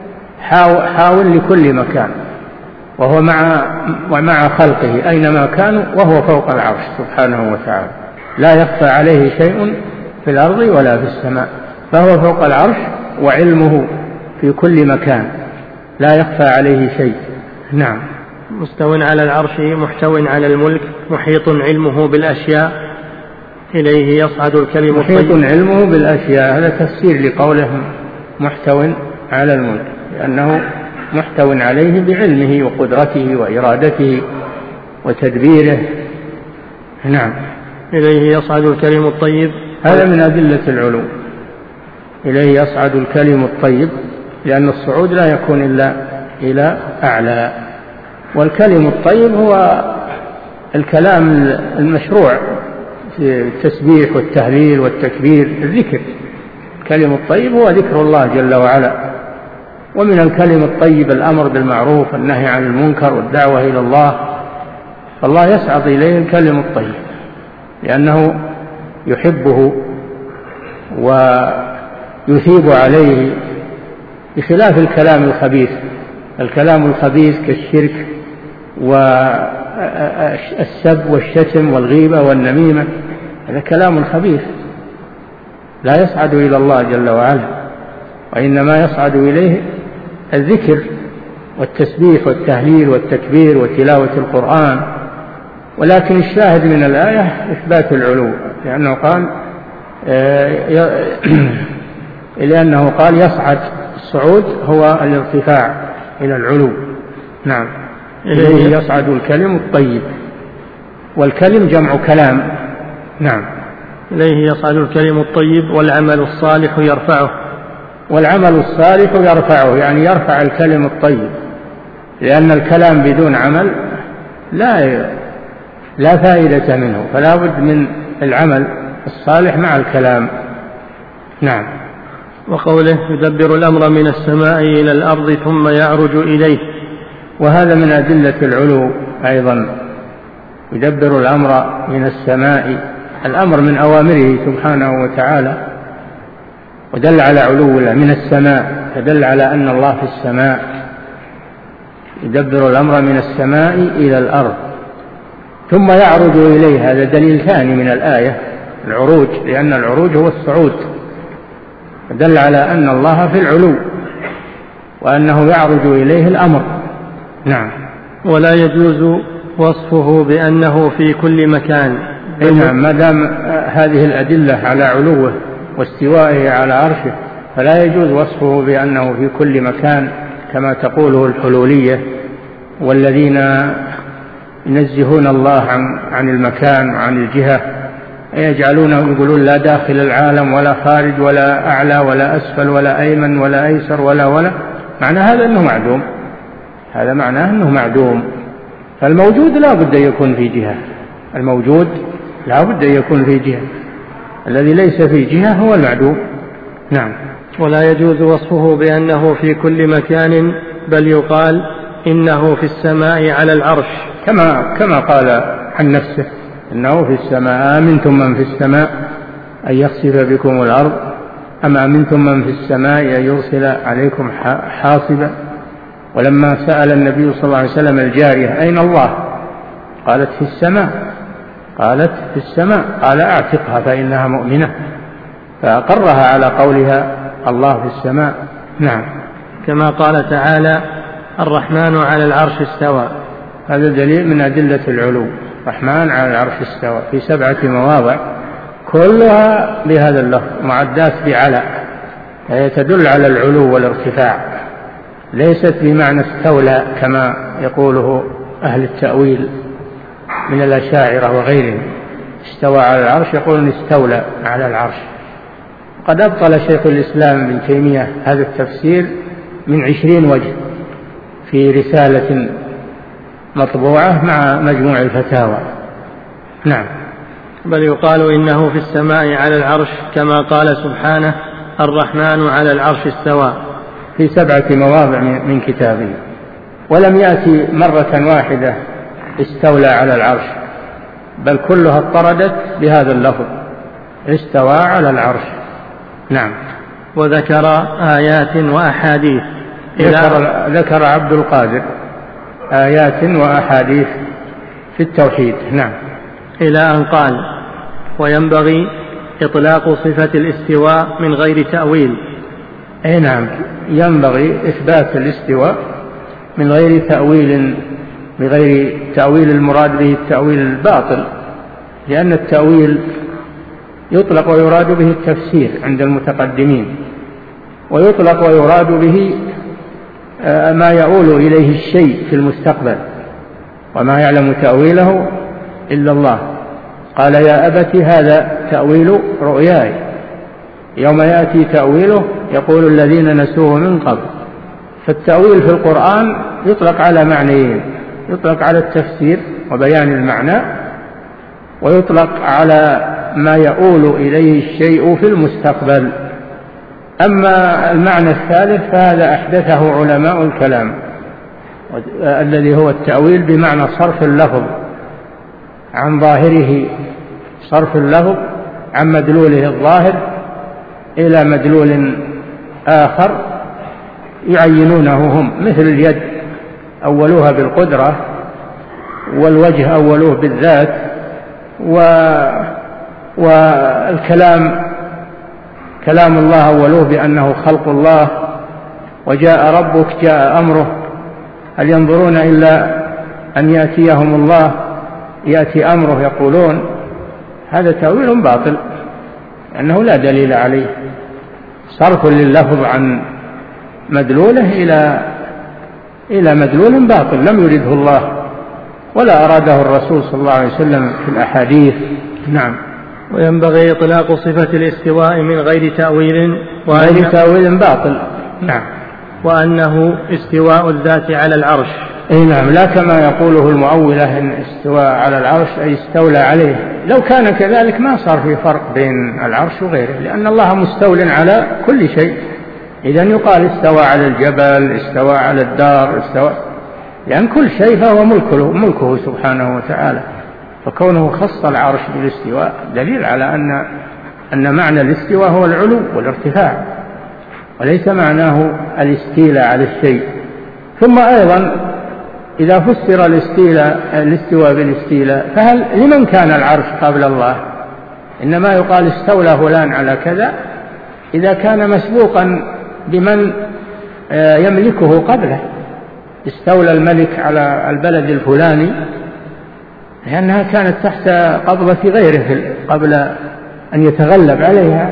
حاول لكل مكان، وهو مع ومع خلقه أينما كانوا، وهو فوق العرش سبحانه وتعالى، لا يخفى عليه شيء في الأرض ولا في السماء، فهو فوق العرش وعلمه في كل مكان لا يخفى عليه شيء. نعم. مستو على العرش محتو على الملك، محيط علمه بالأشياء، إليه يصعد الكلم الطيب. محيط علمه بالأشياء، هذا تفسير لقولهم محتو على الملك، لأنه محتو عليه بعلمه وقدرته وإرادته وتدبيره. نعم. إليه يصعد الكلم الطيب، هذا من أدلة العلو، إليه يصعد الكلم الطيب، لأن الصعود لا يكون إلا إلى أعلى. والكلم الطيب هو الكلام المشروع في التسبيح والتهليل والتكبير، الذكر. الكلم الطيب هو ذكر الله جل وعلا. ومن الكلم الطيب الأمر بالمعروف والنهي عن المنكر والدعوة إلى الله، فالله يسعد إليه الكلم الطيب لأنه يحبه ويثيب عليه، بخلاف الكلام الخبيث. الكلام الخبيث كالشرك والسب والشتم والغيبة والنميمة، هذا كلام خبيث لا يصعد إلى الله جل وعلا، وإنما يصعد إليه الذكر والتسبيح والتهليل والتكبير وتلاوة القرآن. ولكن الشاهد من الآية إثبات العلو، لأنه قال لأنه قال يصعد، الصعود هو الارتفاع إلى العلو. نعم. إليه يصعد الكلم الطيب، والكلم جمع كلام. نعم. إليه يصعد الكلم الطيب، والعمل الصالح يرفعه. والعمل الصالح يرفعه، يعني يرفع الكلم الطيب، لأن الكلام بدون عمل لا لا فائدة منه، فلا بد من العمل الصالح مع الكلام. نعم. وقوله يدبر الأمر من السماء إلى الأرض ثم يعرج إليه، وهذا من أدلة العلو أيضا، يدبر الأمر من السماء، الأمر من أوامره سبحانه وتعالى، ودل على علو الله من السماء، فدل على أن الله في السماء، يدبر الأمر من السماء إلى الأرض ثم يعرج إليه. هذا دليل ثاني من الآية، العروج، لأن العروج هو الصعود، دل على أن الله في العلو وأنه يعرج إليه الأمر. نعم. ولا يجوز وصفه بأنه في كل مكان. نعم، ما دام هذه الأدلة على علوه واستوائه على عرشه فلا يجوز وصفه بأنه في كل مكان كما تقوله الحلولية، والذين ينزهون الله عن عن المكان وعن الجهة، يجعلونه يقولون لا داخل العالم ولا خارج ولا أعلى ولا أسفل ولا أيمن ولا أيسر ولا ولا معنى هذا أنه معدوم، هذا معناه أنه معدوم. فالموجود لا بد يكون في جهة، الموجود لا بد يكون في جهة، الذي ليس في جهة هو المعدوم. نعم. ولا يجوز وصفه بأنه في كل مكان، بل يقال إنه في السماء على العرش، كما كما قال عن نفسه إنه في السماء. آمنتم من في السماء أن يخسف بكم الأرض أم أمنتم من في السماء أن يرسل عليكم حاصبا. ولما سأل النبي صلى الله عليه وسلم الجارية أين الله، قالت في السماء، قالت في السماء، قال أعتقها فإنها مؤمنة، فأقرها على قولها الله في السماء. نعم. كما قال تعالى الرحمن على العرش استوى، هذا دليل من أدلة العلو، الرحمن على العرش استوى في سبعة مواضع كلها بهذا اللفظ معدات بعلى، هي تدل على العلو والارتفاع، ليست بمعنى استولى كما يقوله أهل التأويل من الأشاعرة وغيرهم. استوى على العرش يقولون استولى على العرش. قد أبطل شيخ الإسلام ابن تيمية هذا التفسير من عشرين وجه في رسالة مطبوعة مع مجموع الفتاوى. نعم. بل يقال إنه في السماء على العرش كما قال سبحانه الرحمن على العرش استوى في سبعة مواضع من كتابه، ولم يأتي مرة واحدة استولى على العرش، بل كلها اضطردت بهذا اللفظ استوى على العرش. نعم. وذكر آيات وأحاديث، ذكر, ذكر عبد القادر آيات وأحاديث في التوحيد. نعم. إلى أن قال وينبغي إطلاق صفة الاستواء من غير تأويل. أي نعم، ينبغي إثبات الاستواء من غير تأويل، بغير تأويل المراد به التأويل الباطل، لأن التأويل يطلق ويراد به التفسير عند المتقدمين، ويطلق ويراد به ما يؤول إليه الشيء في المستقبل، وما يعلم تأويله إلا الله. قال يا أبت هذا تأويل رؤياي، يوم يأتي تأويله يقول الذين نسوه من قبل. فالتأويل في القرآن يطلق على معنيين، يطلق على التفسير وبيان المعنى، ويطلق على ما يؤول إليه الشيء في المستقبل. أما المعنى الثالث فهذا أحدثه علماء الكلام، الذي هو التأويل بمعنى صرف اللفظ عن ظاهره، صرف اللفظ عن مدلوله الظاهر إلى مدلول آخر يعينونه هم، مثل اليد أولوها بالقدرة، والوجه أولوه بالذات، والكلام كلام الله أولوه بأنه خلق الله، وجاء ربك جاء أمره، هل ينظرون إلا أن يأتيهم الله يأتي أمره يقولون. هذا تأويل باطل لأنه لا دليل عليه، صرف لللفظ عن مدلوله إلى إلى مدلول باطل لم يرده الله ولا أراده الرسول صلى الله عليه وسلم في الأحاديث. نعم. وينبغي إطلاق صفة الاستواء من غير تأويل، وغير تأويل باطل. نعم. وأنه استواء الذات على العرش. أي نعم، لا كما يقوله المؤولة إن استواء على العرش أي استولى عليه، لو كان كذلك ما صار في فرق بين العرش وغيره، لأن الله مستول على كل شيء. إذن يقال استوى على الجبل، استوى على الدار، استوى، لأن كل شيء فهو ملكه, ملكه سبحانه وتعالى. فكونه خص العرش بالاستواء دليل على أن أن معنى الاستواء هو العلو والارتفاع، وليس معناه الاستيلاء على الشيء. ثم أيضا إذا فسر الاستيلاء الاستواء بالاستيلاء، فهل لمن كان العرش قبل الله؟ إنما يقال استولى فلان على كذا إذا كان مسبوقا بمن يملكه قبله. استولى الملك على البلد الفلاني لأنها كانت تحت قبضة غيره قبل أن يتغلب عليها.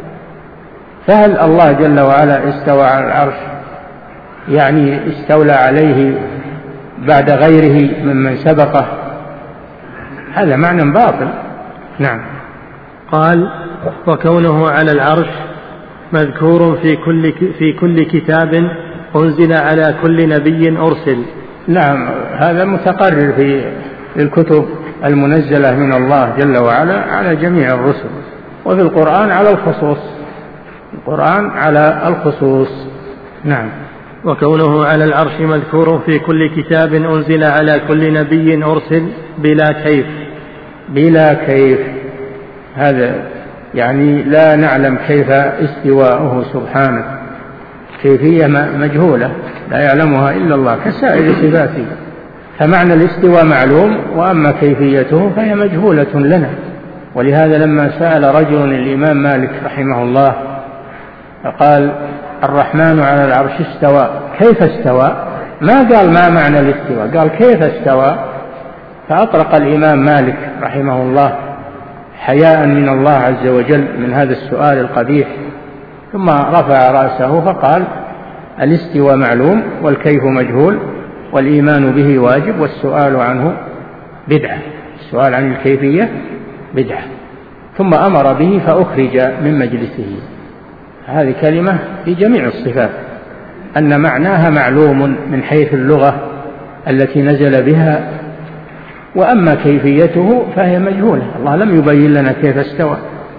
فهل الله جل وعلا استوى على العرش يعني استولى عليه بعد غيره ممن سبقه؟ هذا معنى باطل. نعم. قال: وكونه على العرش مذكور في كل في كل كتاب أنزل على كل نبي أرسل. نعم، هذا متقرر في الكتب المنزلة من الله جل وعلا على جميع الرسل، وفي القرآن على الخصوص، القرآن على الخصوص. نعم. وكونه على العرش مذكور في كل كتاب أنزل على كل نبي أرسل بلا كيف. بلا كيف، هذا يعني لا نعلم كيف استواءه سبحانه، كيفية مجهولة لا يعلمها إلا الله كسائر صفاته. فمعنى الاستواء معلوم، وأما كيفيته فهي مجهولة لنا. ولهذا لما سأل رجل الإمام مالك رحمه الله فقال: الرحمن على العرش استوى، كيف استوى؟ ما قال ما معنى الاستواء، قال كيف استوى. فأطرق الإمام مالك رحمه الله حياء من الله عز وجل من هذا السؤال القبيح، ثم رفع رأسه فقال: الاستواء معلوم والكيف مجهول والإيمان به واجب والسؤال عنه بدعة. السؤال عن الكيفية بدعة. ثم أمر به فأخرج من مجلسه. هذه كلمة في جميع الصفات أن معناها معلوم من حيث اللغة التي نزل بها، وأما كيفيته فهي مجهولة. الله لم يبين لنا كيف استوى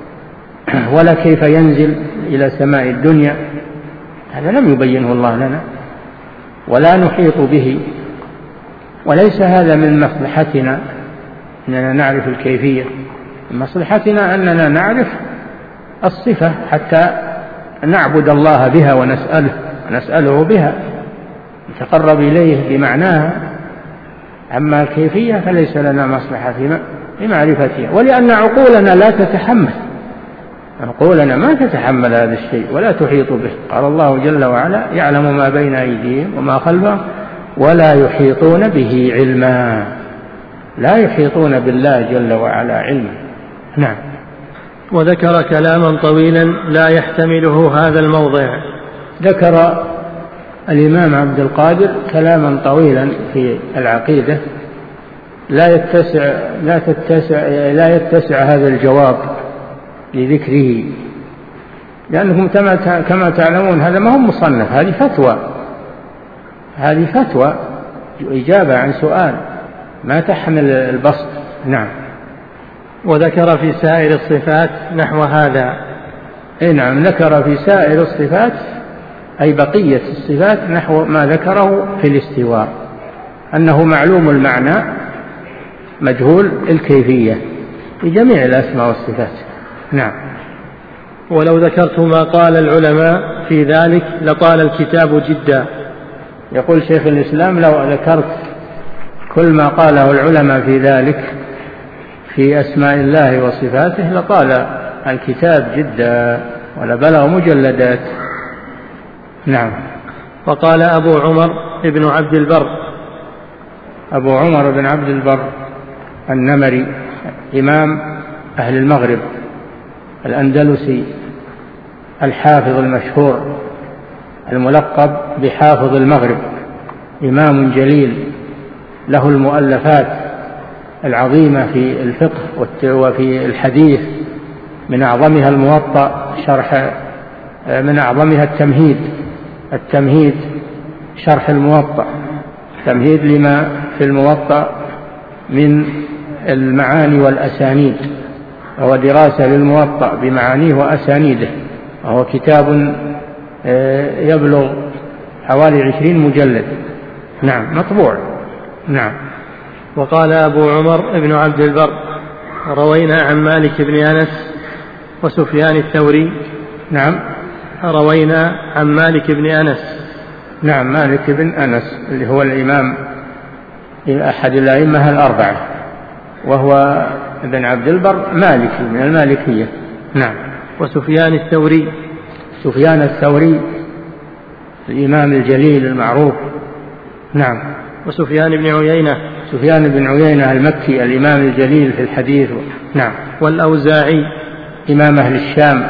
ولا كيف ينزل إلى سماء الدنيا، هذا لم يبينه الله لنا ولا نحيط به. وليس هذا من مصلحتنا أننا نعرف الكيفية، من مصلحتنا أننا نعرف الصفة حتى نعبد الله بها ونسأله ونسأله بها، نتقرب إليه بمعناها. أما الكيفية فليس لنا مصلحة في معرفتها، ولأن عقولنا لا تتحمل، عقولنا ما تتحمل هذا الشيء ولا تحيط به. قال الله جل وعلا: يعلم ما بين أيديهم وما خلفهم ولا يحيطون به علما. لا يحيطون بالله جل وعلا علما. نعم. وذكر كلاما طويلا لا يحتمله هذا الموضع. ذكر الإمام عبد القادر كلاما طويلا في العقيدة لا يتسع لا تتسع لا يتسع هذا الجواب لذكره، لأنكم كما تعلمون هذا ما هو مصنف، هذه فتوى، هذه فتوى إجابة عن سؤال ما تحمل البسط. نعم. وذكر في سائر الصفات نحو هذا. أي نعم، ذكر في سائر الصفات أي بقية الصفات نحو ما ذكره في الاستواء، أنه معلوم المعنى مجهول الكيفية في جميع الأسماء والصفات. نعم. ولو ذكرت ما قال العلماء في ذلك لطال الكتاب جدا. يقول شيخ الإسلام: لو ذكرت كل ما قاله العلماء في ذلك في أسماء الله وصفاته لطال الكتاب جدا ولبلغ مجلدات. نعم. وقال أبو عمر ابن عبد البر. أبو عمر بن عبد البر النمري إمام أهل المغرب الأندلسي الحافظ المشهور الملقب بحافظ المغرب، إمام جليل له المؤلفات العظيمة في الفقه وفي الحديث، من أعظمها الموطأ شرح، من أعظمها التمهيد التمهيد شرح الموطأ، تمهيد لما في الموطأ من المعاني والأسانيد، وهو دراسة للموطأ بمعانيه وأسانيده، وهو كتاب يبلغ حوالي عشرين مجلد. نعم مطبوع. نعم. وقال أبو عمر بن عبد البر: روينا عن مالك بن أنس وسفيان الثوري. نعم. روينا عن مالك بن أنس. نعم، مالك بن أنس اللي هو الإمام أحد الأئمة الأربعة، وهو ابن عبد البر مالكي من المالكية. نعم. وسفيان الثوري. سفيان الثوري الإمام الجليل المعروف. نعم. وسفيان بن عيينة. سفيان بن عيينة المكي الإمام الجليل في الحديث. نعم. والأوزاعي إمام أهل الشام،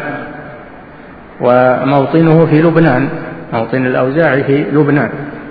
وموطنه في لبنان، موطن الأوزاعي في لبنان.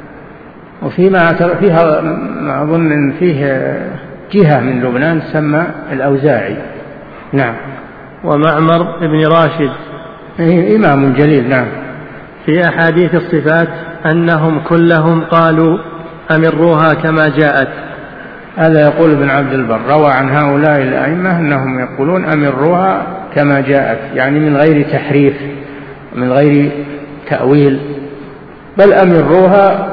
وفيما فيها ما أظن أن فيه جهة من لبنان تسمى الأوزاعي. نعم. ومعمر بن راشد إمام جليل. نعم. في أحاديث الصفات أنهم كلهم قالوا أمروها كما جاءت. هذا يقول ابن عبد البر روى عن هؤلاء الأئمة أنهم يقولون أمروها كما جاءت، يعني من غير تحريف من غير تأويل، بل أمروها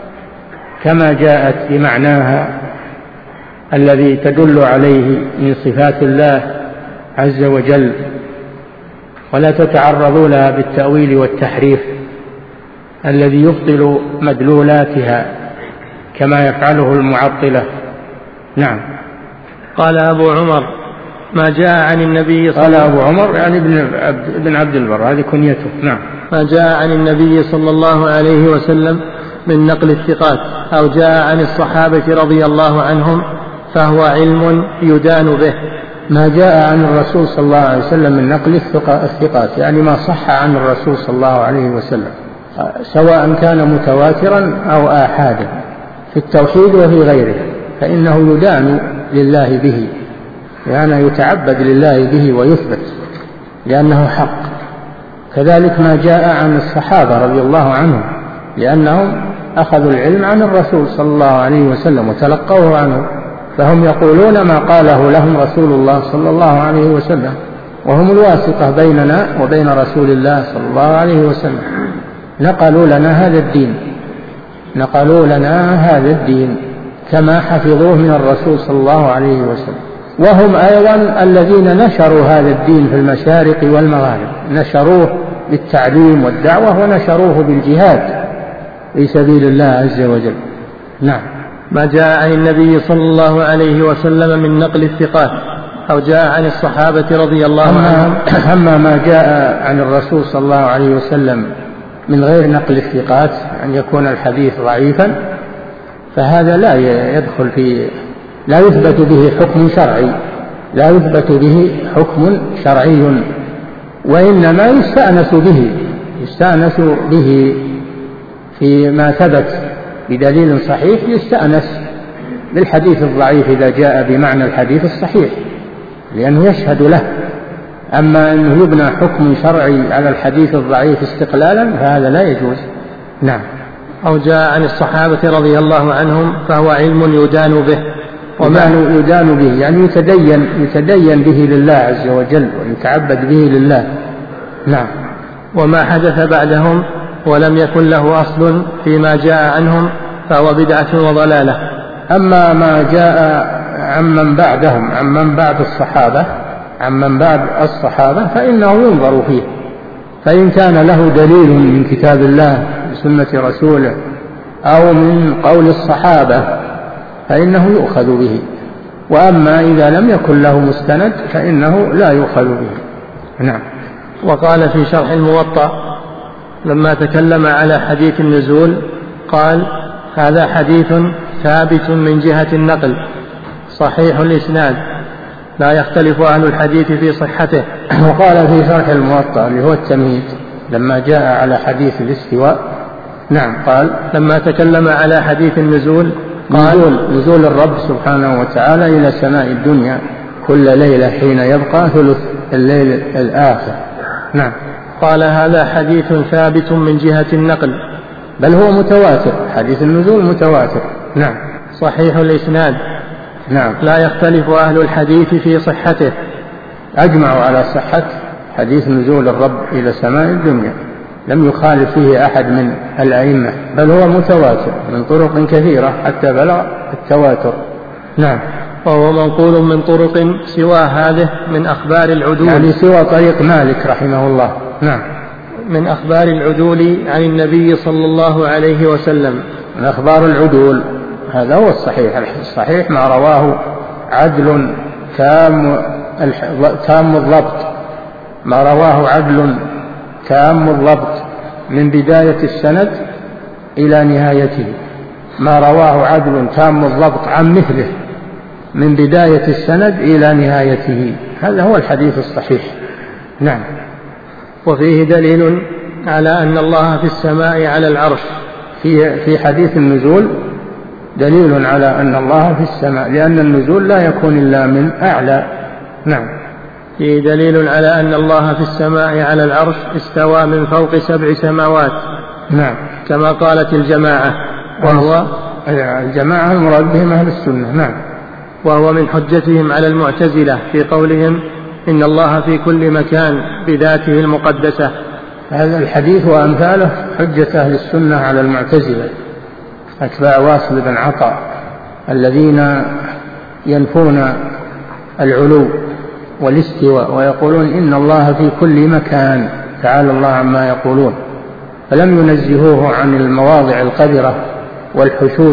كما جاءت بمعناها الذي تدل عليه من صفات الله عز وجل، ولا تتعرضوا لها بالتأويل والتحريف الذي يبطل مدلولاتها كما يفعله المعطلة. نعم. قال أبو عمر: ما جاء عن النبي صلى قال أبو عمر يعني ابن عبد البر، هذه كنيته. نعم. ما جاء عن النبي صلى الله عليه وسلم من نقل الثقات أو جاء عن الصحابة رضي الله عنهم فهو علم يدان به. ما جاء عن الرسول صلى الله عليه وسلم من نقل الثقات يعني ما صح عن الرسول صلى الله عليه وسلم، سواء كان متواترا أو آحادا في التوحيد وفي غيره، فإنه يدان لله به، لأنه يتعبد لله به ويثبت لأنه حق. كذلك ما جاء عن الصحابة رضي الله عنهم، لأنهم أخذوا العلم عن الرسول صلى الله عليه وسلم وتلقوه عنه، فهم يقولون ما قاله لهم رسول الله صلى الله عليه وسلم، وهم الواسطة بيننا وبين رسول الله صلى الله عليه وسلم. نقلوا لنا هذا الدين نقلوا لنا هذا الدين كما حفظوه من الرسول صلى الله عليه وسلم. وهم أيضا الذين نشروا هذا الدين في المشارق والمغارب، نشروه بالتعليم والدعوة ونشروه بالجهاد في سبيل الله عز وجل. نعم. ما جاء عن النبي صلى الله عليه وسلم من نقل الثقات أو جاء عن الصحابة رضي الله عنهم. أما ما جاء عن الرسول صلى الله عليه وسلم من غير نقل الثقات أن يكون الحديث ضعيفا، فهذا لا يدخل في لا يثبت به حكم شرعي لا يثبت به حكم شرعي وإنما يستأنس به يستأنس به فيما ثبت بدليل صحيح، يستأنس بالحديث الضعيف إذا جاء بمعنى الحديث الصحيح لأنه يشهد له. أما أنه يبنى حكم شرعي على الحديث الضعيف استقلالا فهذا لا يجوز. نعم. أو جاء عن الصحابة رضي الله عنهم فهو علم يدان به. وما يدان به يعني يتدين, يتدين به لله عز وجل ويتعبد به لله. نعم. وما حدث بعدهم ولم يكن له أصل فيما جاء عنهم فهو بدعة وضلالة. أما ما جاء عمن بعدهم عمن بعد الصحابة عمن بعد الصحابة فإنه ينظر فيه، فإن كان له دليل من كتاب الله وسنة رسوله أو من قول الصحابة فإنه يؤخذ به، وأما إذا لم يكن له مستند فإنه لا يؤخذ به. نعم. وقال في شرح الموطأ لما تكلم على حديث النزول قال: هذا حديث ثابت من جهة النقل صحيح الإسناد لا يختلف أهل الحديث في صحته. وقال في شرح الموطأ اللي هو التمهيد لما جاء على حديث الاستواء، نعم، قال لما تكلم على حديث النزول قال: نزول, نزول الرب سبحانه وتعالى إلى سماء الدنيا كل ليلة حين يبقى ثلث الليل الآخر. نعم. قال: هذا حديث ثابت من جهة النقل، بل هو متواتر، حديث النزول متواتر. نعم. صحيح الإسناد نعم. لا يختلف أهل الحديث في صحته. أجمعوا على صحة حديث نزول الرب إلى سماء الدنيا، لم يخالف فيه أحد من الأئمة، بل هو متواتر من طرق كثيرة حتى بلغ التواتر. نعم. وهو منقول من طرق سوى هذه من أخبار العدول، يعني سوى طريق مالك رحمه الله. نعم. من أخبار العدول عن النبي صلى الله عليه وسلم. من أخبار العدول هذا هو الصحيح. الصحيح ما رواه عدل تام تام الضبط، ما رواه عدل تام الضبط من بداية السند إلى نهايته، ما رواه عدل تام الضبط عن مثله من بداية السند إلى نهايته، هذا هو الحديث الصحيح. نعم. وفيه دليل على أن الله في السماء على العرش. في في حديث النزول دليل على أن الله في السماء، لأن النزول لا يكون إلا من أعلى. نعم. فيه دليل على أن الله في السماء على العرش استوى من فوق سبع سماوات. نعم. كما قالت الجماعة، وهو الجماعة المراد بهم أهل السنة. نعم. وهو من حجتهم على المعتزلة في قولهم إن الله في كل مكان بذاته المقدسة. هذا الحديث وأمثاله حجة أهل السنة على المعتزلة أتباع واصل بن عطاء الذين ينفون العلو والاستواء ويقولون إن الله في كل مكان تعالى الله عما يقولون، فلم ينزهوه عن المواضع القذرة والحشوش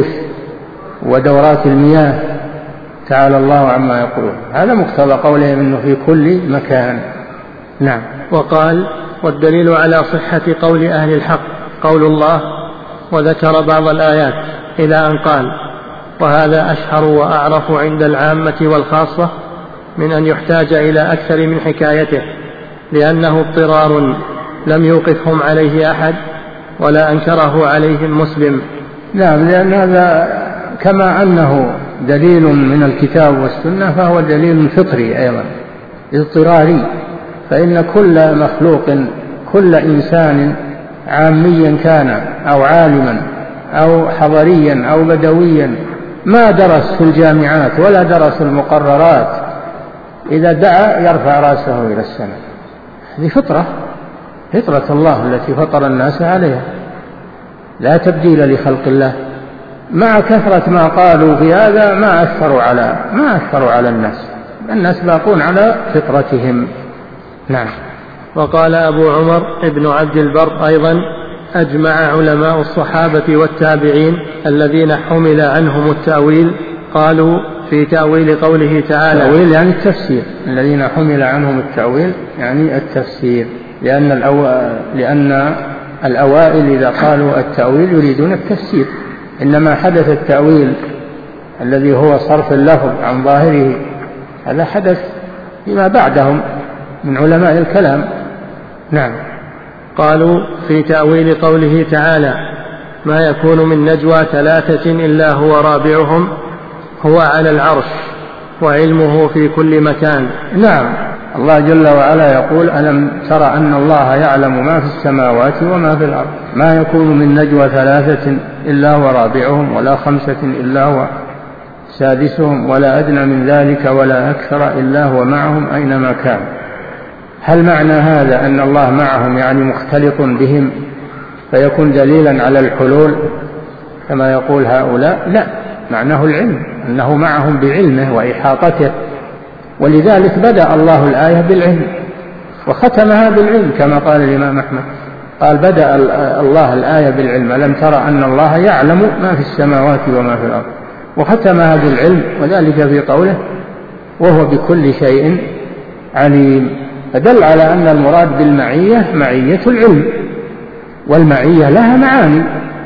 ودورات المياه تعالى الله عما يقولون. هذا مقتضى قولهم إنه في كل مكان. نعم. وقال والدليل على صحة قول أهل الحق قول الله، وذكر بعض الآيات إلى أن قال وهذا أشهر وأعرف عند العامة والخاصة من أن يحتاج إلى أكثر من حكايته، لأنه اضطرار لم يوقفهم عليه أحد ولا أنكره عليهم مسلم. نعم، لأن هذا كما أنه دليل من الكتاب والسنة فهو دليل فطري أيضا اضطراري، فإن كل مخلوق كل إنسان عاميا كان أو عالما أو حضريا أو بدويا ما درس في الجامعات ولا درس المقررات، إذا دعا يرفع رأسه إلى السماء. هذه فطرة فطرة الله التي فطر الناس عليها، لا تبديل لخلق الله. مع كثرة ما قالوا في هذا ما أثروا على ما أثروا على الناس، الناس باقون على فطرتهم. نعم. وقال أبو عمر ابن عبد البر أيضا أجمع علماء الصحابة والتابعين الذين حمل عنهم التأويل قالوا في تأويل قوله تعالى، تأويل يعني التفسير، الذين حمل عنهم التأويل يعني التفسير، لأن, الأو... لأن الأوائل إذا قالوا التأويل يريدون التفسير، إنما حدث التأويل الذي هو صرف اللفظ عن ظاهره هذا حدث فيما بعدهم من علماء الكلام. نعم. قالوا في تأويل قوله تعالى ما يكون من نجوى ثلاثة إلا هو رابعهم هو على العرش وعلمه في كل مكان. نعم، الله جل وعلا يقول ألم ترى أن الله يعلم ما في السماوات وما في الأرض ما يكون من نجوى ثلاثة إلا هو رابعهم ولا خمسة إلا هو سادسهم ولا أدنى من ذلك ولا أكثر إلا هو معهم أينما كان. هل معنى هذا أن الله معهم يعني مختلط بهم فيكون دليلا على الحلول كما يقول هؤلاء؟ لا، معناه العلم، أنه معهم بعلمه وإحاطته، ولذلك بدأ الله الآية بالعلم وختمها بالعلم كما قال الإمام أحمد، قال بدأ الله الآية بالعلم ألم ترى أن الله يعلم ما في السماوات وما في الأرض، وختمها بالعلم، وذلك في قوله وهو بكل شيء عليم، فدل على أن المراد بالمعية معية العلم، والمعية لها معاني،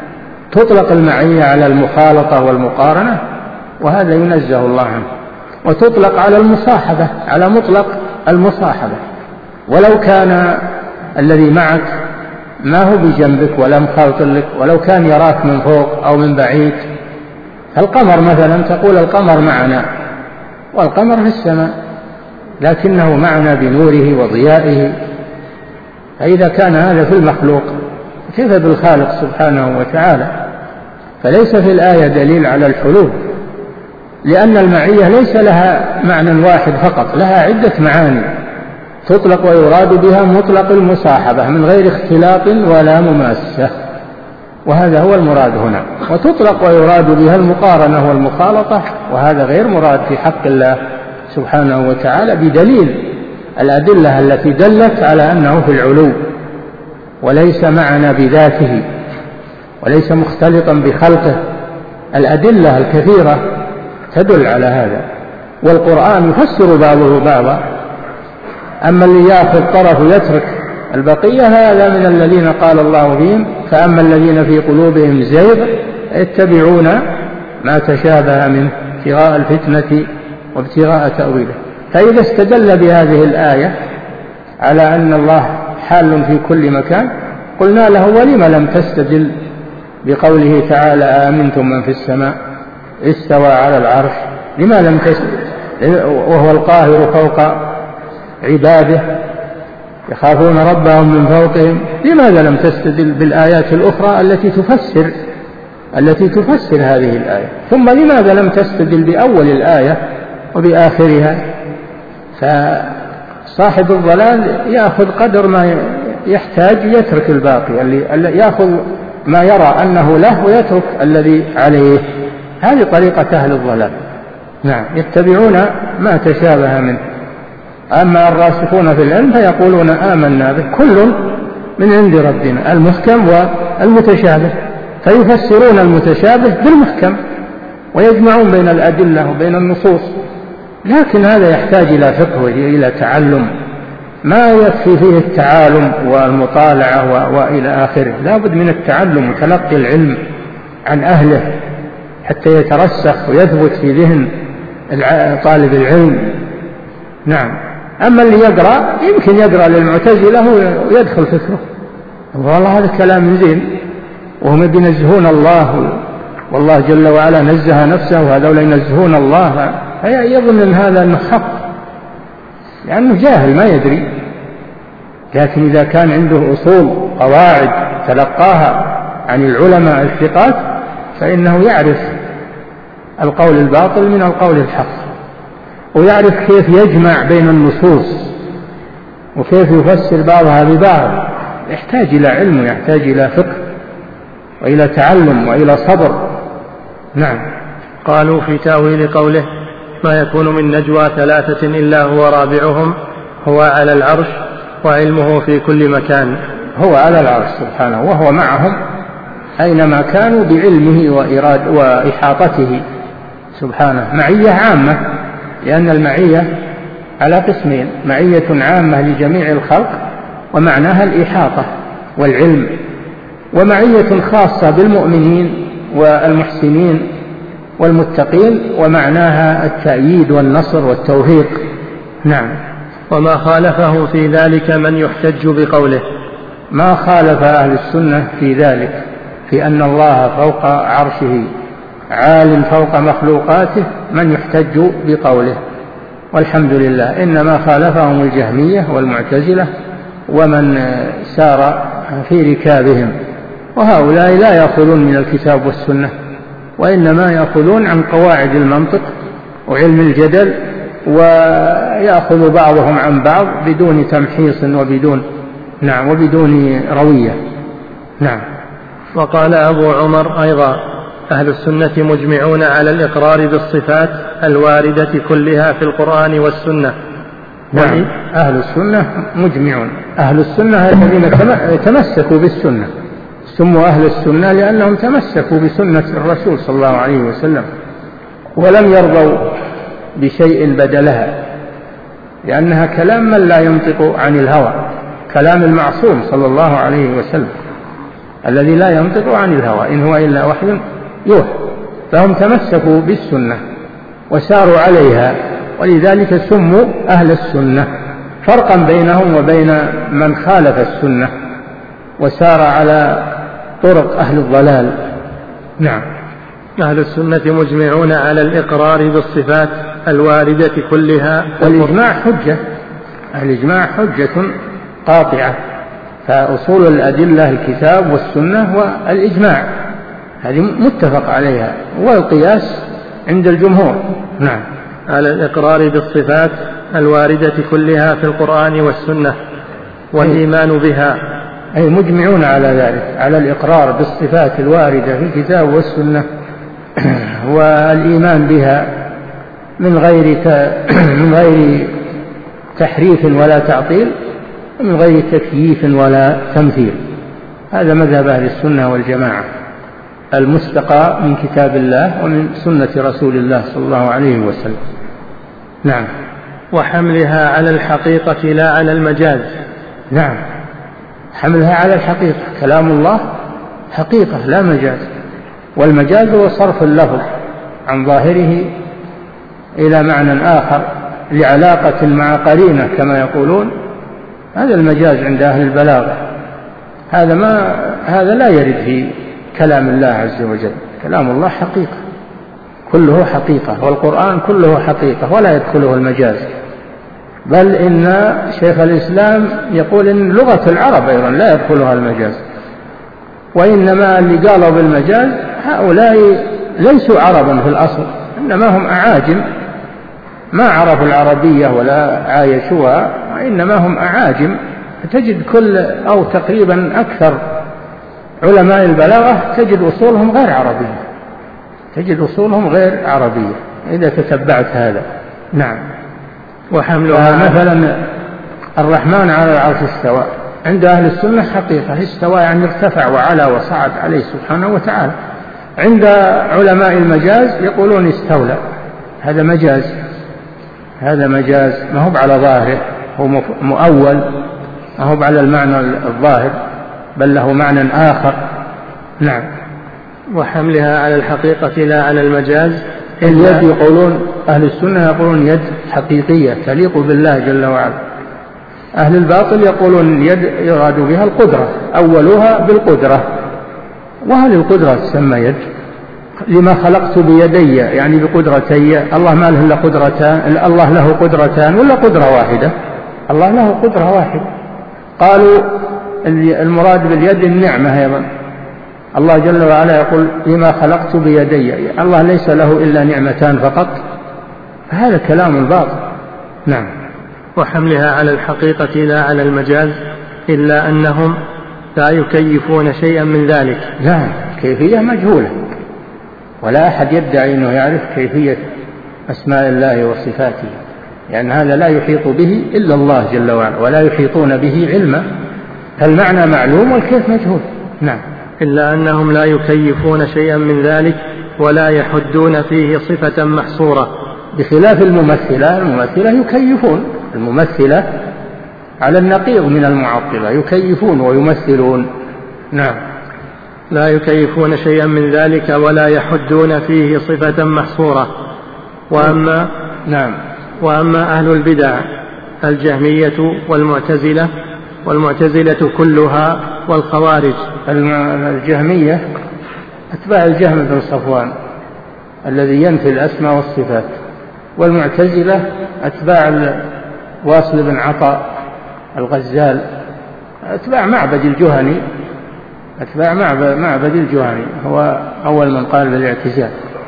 تطلق المعية على المخالطة والمقارنة وهذا ينزه الله عنه، وتطلق على المصاحبة على مطلق المصاحبة، ولو كان الذي معك ما هو بجنبك ولا مخالط لك، ولو كان يراك من فوق أو من بعيد، القمر مثلا تقول القمر معنا والقمر في السماء لكنه معنا بنوره وضيائه، فإذا كان هذا في المخلوق كيف بالخالق سبحانه وتعالى؟ فليس في الآية دليل على الحلول، لأن المعية ليس لها معنى واحد فقط، لها عدة معاني تطلق ويراد بها مطلق المصاحبة من غير اختلاط ولا مماسة، وهذا هو المراد هنا. وتطلق ويراد بها المقارنة والمخالطة، وهذا غير مراد في حق الله سبحانه وتعالى بدليل الأدلة التي دلت على أنه في العلو وليس معنا بذاته وليس مختلطا بخلقه. الأدلة الكثيرة تدل على هذا، والقرآن يفسر بعضه بعضا. أما اللي يأخذ طرف ويترك البقية هذا من الذين قال الله فيهم فأما الذين في قلوبهم زيغ يتبعون ما تشابه منه ابتغاء الفتنة وابتغاء تأويله. فإذا استدل بهذه الآية على أن الله حال في كل مكان قلنا له ولم لم تستدل بقوله تعالى آمنتم من في السماء استوى على العرش؟ لما لم تستدل وهو القاهر فوق عباده يخافون ربهم من فوقهم؟ لماذا لم تستدل بالآيات الأخرى التي تفسر التي تفسر هذه الآية؟ ثم لماذا لم تستدل بأول الآية وبآخرها؟ فصاحب الضلال يأخذ قدر ما يحتاج يترك الباقي، اللي يأخذ ما يرى أنه له ويترك الذي عليه. هذه طريقة أهل الضلال. نعم، يتبعون ما تشابه منه. أما الراسخون في العلم فيقولون آمنا به كل من عند ربنا المحكم والمتشابه، فيفسرون المتشابه بالمحكم ويجمعون بين الأدلة وبين النصوص. لكن هذا يحتاج إلى فقه وإلى تعلم، ما يكفي فيه التعالم والمطالعة وإلى آخره. لا بد من التعلم وتلقي العلم عن أهله حتى يترسخ ويثبت في ذهن طالب العلم. نعم. أما اللي يقرأ يمكن يقرأ للمعتزلة ويدخل فكره والله هذا كلام زين وهم ينزهون الله والله جل وعلا نزه نفسه وهذول ينزهون الله، يظن أن هذا أنه حق لأنه جاهل ما يدري. لكن إذا كان عنده أصول قواعد تلقاها عن العلماء الثقات فإنه يعرف القول الباطل من القول الحق، ويعرف كيف يجمع بين النصوص وكيف يفسر بعضها ببعض. يحتاج إلى علم ويحتاج إلى فقه وإلى تعلم وإلى صبر. نعم. قالوا في تأويل قوله ما يكون من نجوى ثلاثة إلا هو رابعهم هو على العرش وعلمه في كل مكان. هو على العرش سبحانه وهو معهم أينما كانوا بعلمه وإراد وإحاطته سبحانه. معية عامة، لأن المعية على قسمين: معية عامة لجميع الخلق ومعناها الإحاطة والعلم، ومعية خاصة بالمؤمنين والمحسنين والمتقين ومعناها التأييد والنصر والتوفيق. نعم. وما خالفه في ذلك من يحتج بقوله. ما خالف أهل السنة في ذلك، في أن الله فوق عرشه عال فوق مخلوقاته، من يحتج بقوله، والحمد لله. إنما خالفهم الجهمية والمعتزلة ومن سار في ركابهم، وهؤلاء لا يأخذون من الكتاب والسنة، وإنما يأخذون عن قواعد المنطق وعلم الجدل، ويأخذ بعضهم عن بعض بدون تمحيص وبدون نعم وبدون روية. نعم. وقال أبو عمر أيضا أهل السنة مجمعون على الإقرار بالصفات الواردة كلها في القرآن والسنة. نعم. أهل السنة مجمعون. أهل السنة الذين تمسكوا بالسنة، سموا أهل السنة لأنهم تمسكوا بسنة الرسول صلى الله عليه وسلم ولم يرضوا بشيء بدلها، لأنها كلام من لا ينطق عن الهوى، كلام المعصوم صلى الله عليه وسلم الذي لا ينطق عن الهوى إن هو إلا وحي يوحى. فهم تمسكوا بالسنة وساروا عليها، ولذلك سموا أهل السنة، فرقا بينهم وبين من خالف السنة وسار على طرق أهل الضلال. نعم. أهل السنة مجمعون على الإقرار بالصفات الواردة كلها، والإجماع حجة، الإجماع حجة قاطعة، فأصول الأدلة الكتاب والسنة والإجماع هذه متفق عليها، والقياس عند الجمهور. نعم. على الإقرار بالصفات الواردة كلها في القرآن والسنة والإيمان بها. أي مجمعون على ذلك، على الإقرار بالصفات الواردة في الكتاب والسنة والإيمان بها من غير من غير تحريف ولا تعطيل، من غير تكييف ولا تمثيل. هذا مذهب أهل السنة والجماعة المستقى من كتاب الله ومن سنة رسول الله صلى الله عليه وسلم. نعم. وحملها على الحقيقة لا على المجاز. نعم، حملها على الحقيقة، كلام الله حقيقة لا مجاز، والمجاز هو صرف اللفظ عن ظاهره إلى معنى آخر لعلاقة مع قرينة كما يقولون، هذا المجاز عند أهل البلاغة. هذا ما هذا لا يرد في كلام الله عز وجل. كلام الله حقيقة، كله حقيقة، والقرآن كله حقيقة ولا يدخله المجاز. بل إن شيخ الإسلام يقول إن لغة العرب أيضا لا يدخلها المجاز، وإنما اللي قالوا بالمجاز هؤلاء ليسوا عربا في الأصل، إنما هم أعاجم ما عرفوا العربية ولا عايشوها، وإنما هم أعاجم. تجد كل أو تقريبا أكثر علماء البلاغة تجد أصولهم غير عربية، تجد أصولهم غير عربية إذا تتبعت هذا. نعم. وحملها مثلا الرحمن على العرش استوى، عند أهل السنة حقيقة، استوى يعني ارتفع وعلى وصعد عليه سبحانه وتعالى. عند علماء المجاز يقولون استولى، هذا مجاز، هذا مجاز ما هو على ظاهره، هو مؤول، ما هو على المعنى الظاهر بل له معنى آخر. نعم. وحملها على الحقيقة لا على المجاز. اليد يقولون أهل السنة يقولون يد حقيقية تليق بالله جل وعلا. أهل الباطل يقولون يد يراد بها القدرة، أولها بالقدرة. وهل القدرة تسمى يد؟ لما خلقت بيدي يعني بقدرتي. الله ما له إلا قدرتان، الله له قدرتان ولا قدرة واحدة؟ الله له قدرة واحدة. قالوا المراد باليد النعمة أيضا. الله جل وعلا يقول لما خلقت بيدي، الله ليس له إلا نعمتان فقط، فهذا كلام الباطل. نعم. وحملها على الحقيقة لا على المجاز، إلا أنهم لا يكيفون شيئا من ذلك. لا، كيفية مجهولة، ولا أحد يدعي أنه يعرف كيفية أسماء الله وصفاته، لأن يعني هذا لا يحيط به إلا الله جل وعلا، ولا يحيطون به علما، فالمعنى معلوم والكيف مجهول. نعم. إلا أنهم لا يكيفون شيئا من ذلك ولا يحدون فيه صفة محصورة، بخلاف الممثلة. الممثلة يكيفون، الممثلة على النقيض من المعطلة، يكيفون ويمثلون. نعم. لا يكيفون شيئا من ذلك ولا يحدون فيه صفة محصورة. وأما نعم. وأما أهل البدع الجهمية والمعتزلة والمعتزلة كلها والخوارج. الجهمية أتباع الجهم بن صفوان الذي ينفي الأسماء والصفات، والمعتزلة أتباع واصل بن عطاء الغزال، أتباع معبد الجهني، أتباع معبد الجهني هو أول من قال بالاعتزال.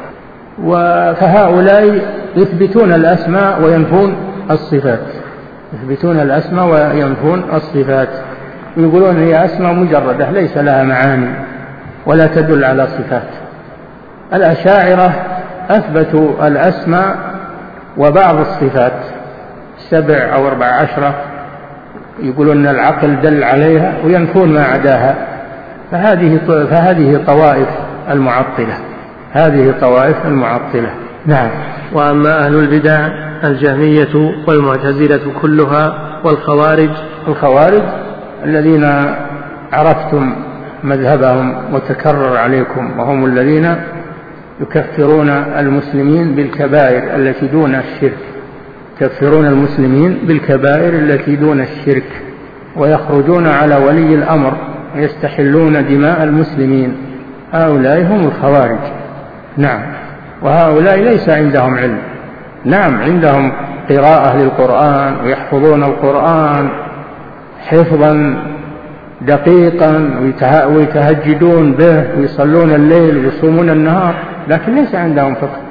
فهؤلاء يثبتون الأسماء وينفون الصفات، يثبتون الأسماء وينفون الصفات، يقولون هي أسماء مجردة ليس لها معاني ولا تدل على صفات. الأشاعرة أثبتوا الأسماء وبعض الصفات سبع أو أربع عشرة، يقولون أن العقل دل عليها وينفون ما عداها. فهذه فهذه طوائف المعطلة، هذه طوائف المعطلة. نعم. وأما أهل البدع الجهمية والمعتزلة كلها والخوارج. الخوارج الذين عرفتم مذهبهم وتكرر عليكم، وهم الذين يكفرون المسلمين بالكبائر التي دون الشرك، يكفرون المسلمين بالكبائر التي دون الشرك، ويخرجون على ولي الأمر ويستحلون دماء المسلمين. هؤلاء هم الخوارج. نعم. وهؤلاء ليس عندهم علم. نعم، عندهم قراءة للقرآن ويحفظون القرآن حفظا دقيقا ويتهجدون به ويصلون الليل ويصومون النهار، لكن ليس عندهم فقه،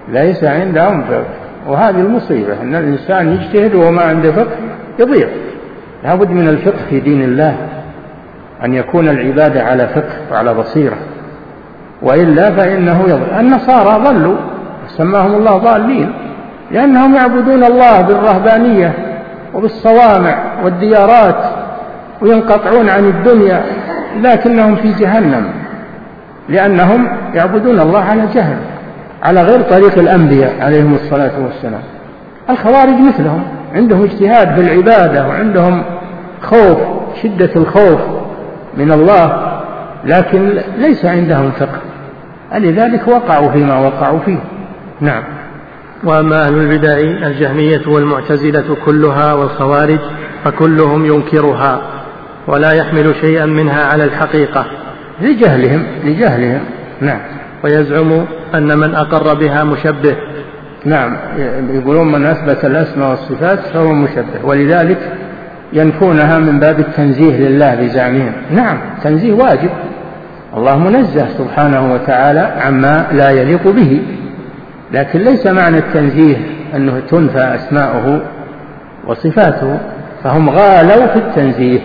ليس عندهم فقه. وهذه المصيبة أن الإنسان يجتهد وما عنده فقه يضيع. لابد من الفقه في دين الله، أن يكون العبادة على فقه وعلى بصيرة، وإلا فإنه يضل. النصارى ضلوا سماهم الله ضالين لأنهم يعبدون الله بالرهبانية وبالصوامع والديارات وينقطعون عن الدنيا، لكنهم في جهنم لأنهم يعبدون الله على جهل، على غير طريق الأنبياء عليهم الصلاة والسلام. الخوارج مثلهم، عندهم اجتهاد في العبادة وعندهم خوف، شدة الخوف من الله، لكن ليس عندهم فقه، لذلك وقعوا فيما وقعوا فيه. نعم. وأما أهل البدع الجهمية والمعتزلة كلها والخوارج فكلهم ينكرها ولا يحمل شيئا منها على الحقيقة لجهلهم لجهلهم نعم. ويزعم أن من أقر بها مشبه. نعم، يقولون من أثبت الأسماء والصفات فهو مشبه، ولذلك ينفونها من باب التنزيه لله بزعمهم. نعم، تنزيه واجب، الله منزه سبحانه وتعالى عما لا يليق به، لكن ليس معنى التنزيه أنه تنفى أسماؤه وصفاته، فهم غالوا في التنزيه.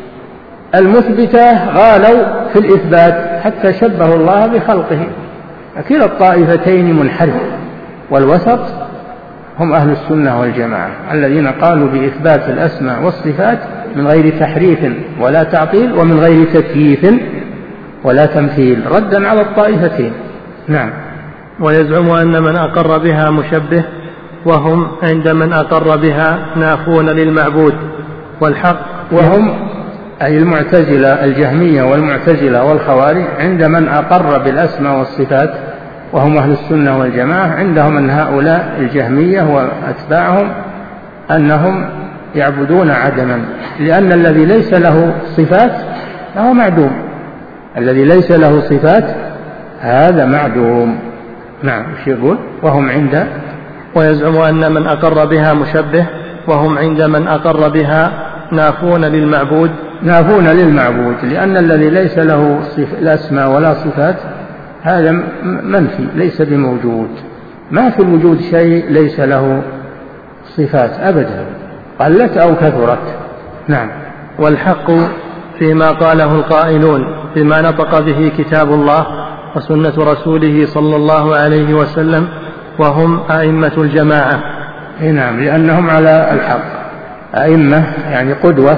المثبتة غالوا في الإثبات حتى شبهوا الله بخلقه. كلا الطائفتين منحرف، والوسط هم أهل السنة والجماعة الذين قالوا بإثبات الأسماء والصفات من غير تحريف ولا تعطيل ومن غير تكييف ولا تمثيل، ردا على الطائفتين. نعم. ويزعم أن من أقر بها مشبه، وهم عند من أقر بها نافون للمعبود والحق. وهم أي المعتزلة الجهمية والمعتزلة والخوارج عند من أقر بالأسماء والصفات وهم أهل السنة والجماعة، عندهم أن هؤلاء الجهمية وأتباعهم أنهم يعبدون عدما، لأن الذي ليس له صفات فهو معدوم، الذي ليس له صفات هذا معدوم. نعم. وش يقول؟ وهم عند ويزعم أن من أقر بها مشبه، وهم عند من أقر بها نافون للمعبود. نافون للمعبود، لأن الذي ليس له الأسماء ولا صفات هذا منفي، ليس بموجود. ما في الوجود شيء ليس له صفات أبدا، قلت أو كثرت. نعم. والحق فيما قاله القائلون بما نطق به كتاب الله وسنة رسوله صلى الله عليه وسلم، وهم أئمة الجماعة. نعم، لأنهم على الحق. أئمة يعني قدوة،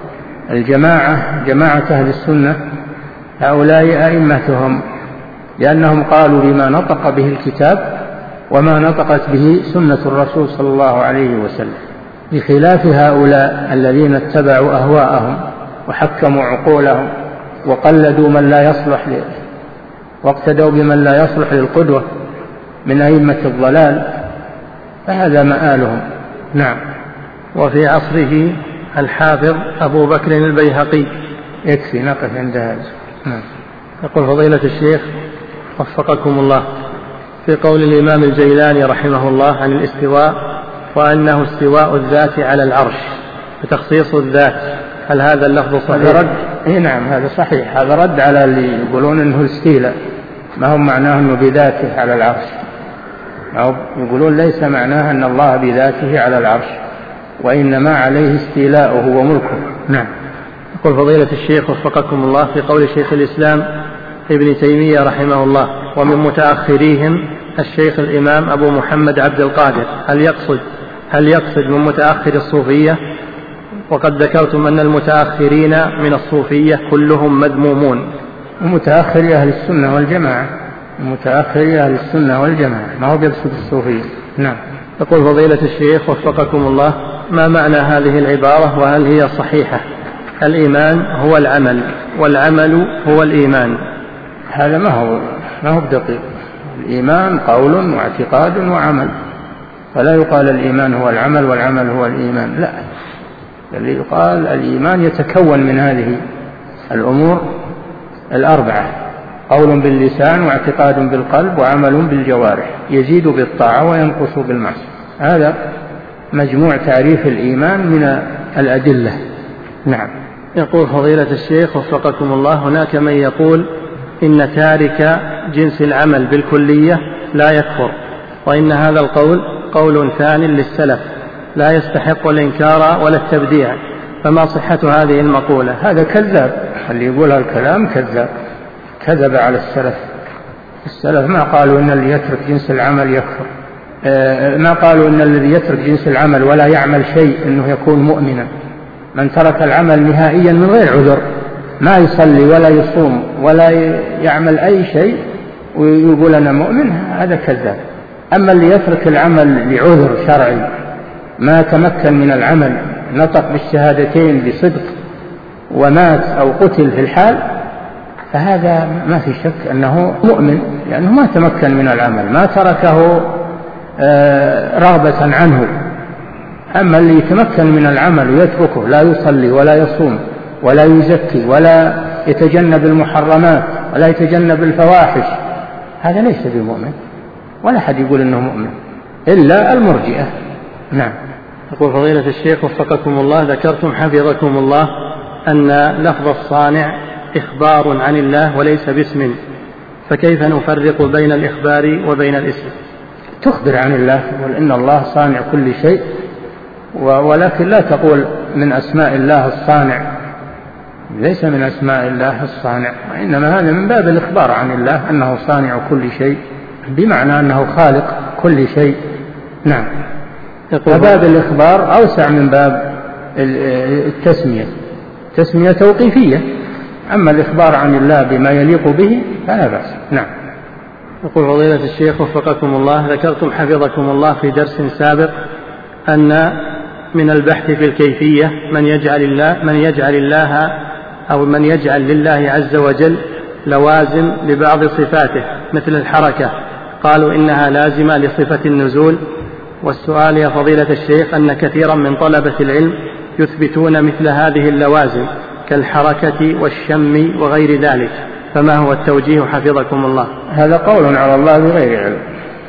الجماعة جماعة أهل السنة هؤلاء أئمتهم، لأنهم قالوا بما نطق به الكتاب وما نطقت به سنة الرسول صلى الله عليه وسلم، بخلاف هؤلاء الذين اتبعوا أهواءهم وحكموا عقولهم وقلدوا من لا يصلح له واقتدوا بمن لا يصلح للقدوة من أئمة الضلال، فهذا مآلهم. نعم. وفي عصره الحافظ أبو بكر البيهقي. يكفي نقف عند هذا. نعم. يقول فضيلة الشيخ وفقكم الله، في قول الإمام الجيلاني رحمه الله عن الاستواء وأنه استواء الذات على العرش وتخصيص الذات، هل هذا اللفظ صحيح؟ هذا رد. إيه نعم، هذا صحيح، هذا رد على اللي يقولون أنه الاستيلاء، ما هم معناه أنه بذاته على العرش، أو يقولون ليس معناه أن الله بذاته على العرش، وإنما عليه استيلاؤه وملكه. نعم. يقول فضيلة الشيخ وفقكم الله، في قول شيخ الإسلام ابن تيمية رحمه الله ومن متأخريهم الشيخ الإمام أبو محمد عبد القادر، هل يقصد هل يقصد من متأخر الصوفية؟ وقد ذكرتم أن المتأخرين من الصوفية كلهم مذمومون. ومتأخر أهل السنة والجماعة، متأخر أهل السنة والجماعة، ما هو يقصد الصوفية. نعم. يقول فضيلة الشيخ وفقكم الله، ما معنى هذه العبارة وهل هي صحيحة؟ الإيمان هو العمل والعمل هو الإيمان. هذا ما هو ما هو بدقيق. الإيمان قول واعتقاد وعمل، فلا يقال الإيمان هو العمل والعمل هو الإيمان، لا، اللي يقال الإيمان يتكون من هذه الأمور الأربعة: قول باللسان واعتقاد بالقلب وعمل بالجوارح، يزيد بالطاعة وينقص بالمعصية. هذا مجموع تعريف الإيمان من الأدلة. نعم. يقول فضيلة الشيخ وفقكم الله، هناك من يقول إن تارك جنس العمل بالكلية لا يكفر، وإن هذا القول قول ثان للسلف لا يستحق الإنكار ولا التبديع، فما صحة هذه المقولة؟ هذا كذاب، اللي يقول الكلام كذاب، كذب على السلف. السلف ما قالوا إن اللي يترك جنس العمل يكفر، ما قالوا إن الذي يترك جنس العمل ولا يعمل شيء إنه يكون مؤمنا. من ترك العمل نهائيا من غير عذر، ما يصلي ولا يصوم ولا يعمل أي شيء ويقول أنا مؤمن، هذا كذاب. أما اللي يترك العمل لعذر شرعي، ما تمكن من العمل، نطق بالشهادتين بصدق ومات أو قتل في الحال، فهذا ما في شك أنه مؤمن، لأنه ما تمكن من العمل، ما تركه رغبة عنه. أما اللي يتمكن من العمل ويتركه، لا يصلي ولا يصوم ولا يزكي ولا يتجنب المحرمات ولا يتجنب الفواحش، هذا ليس بمؤمن، ولا أحد يقول إنه مؤمن إلا المرجئة. نعم. يقول فضيلة الشيخ وفقكم الله، ذكرتم حفظكم الله أن لفظ الصانع إخبار عن الله وليس باسم، فكيف نفرق بين الإخبار وبين الاسم؟ تخبر عن الله، تقول إن الله صانع كل شيء، ولكن لا تقول من أسماء الله الصانع، ليس من أسماء الله الصانع، وإنما هذا من باب الإخبار عن الله أنه صانع كل شيء، بمعنى أنه خالق كل شيء. نعم. فباب الإخبار أوسع من باب التسمية، تسمية توقيفية، أما الإخبار عن الله بما يليق به فلا بأس. نعم. يقول فضيلة الشيخ وفقكم الله، ذكرتم حفظكم الله في درس سابق أن من البحث في الكيفية من يجعل الله من يجعل الله أو من يجعل لله عز وجل لوازم لبعض صفاته مثل الحركة، قالوا إنها لازمة لصفة النزول. والسؤال يا فضيلة الشيخ أن كثيرا من طلبة العلم يثبتون مثل هذه اللوازم كالحركة والشم وغير ذلك، فما هو التوجيه حفظكم الله؟ هذا قول على الله بغير علم.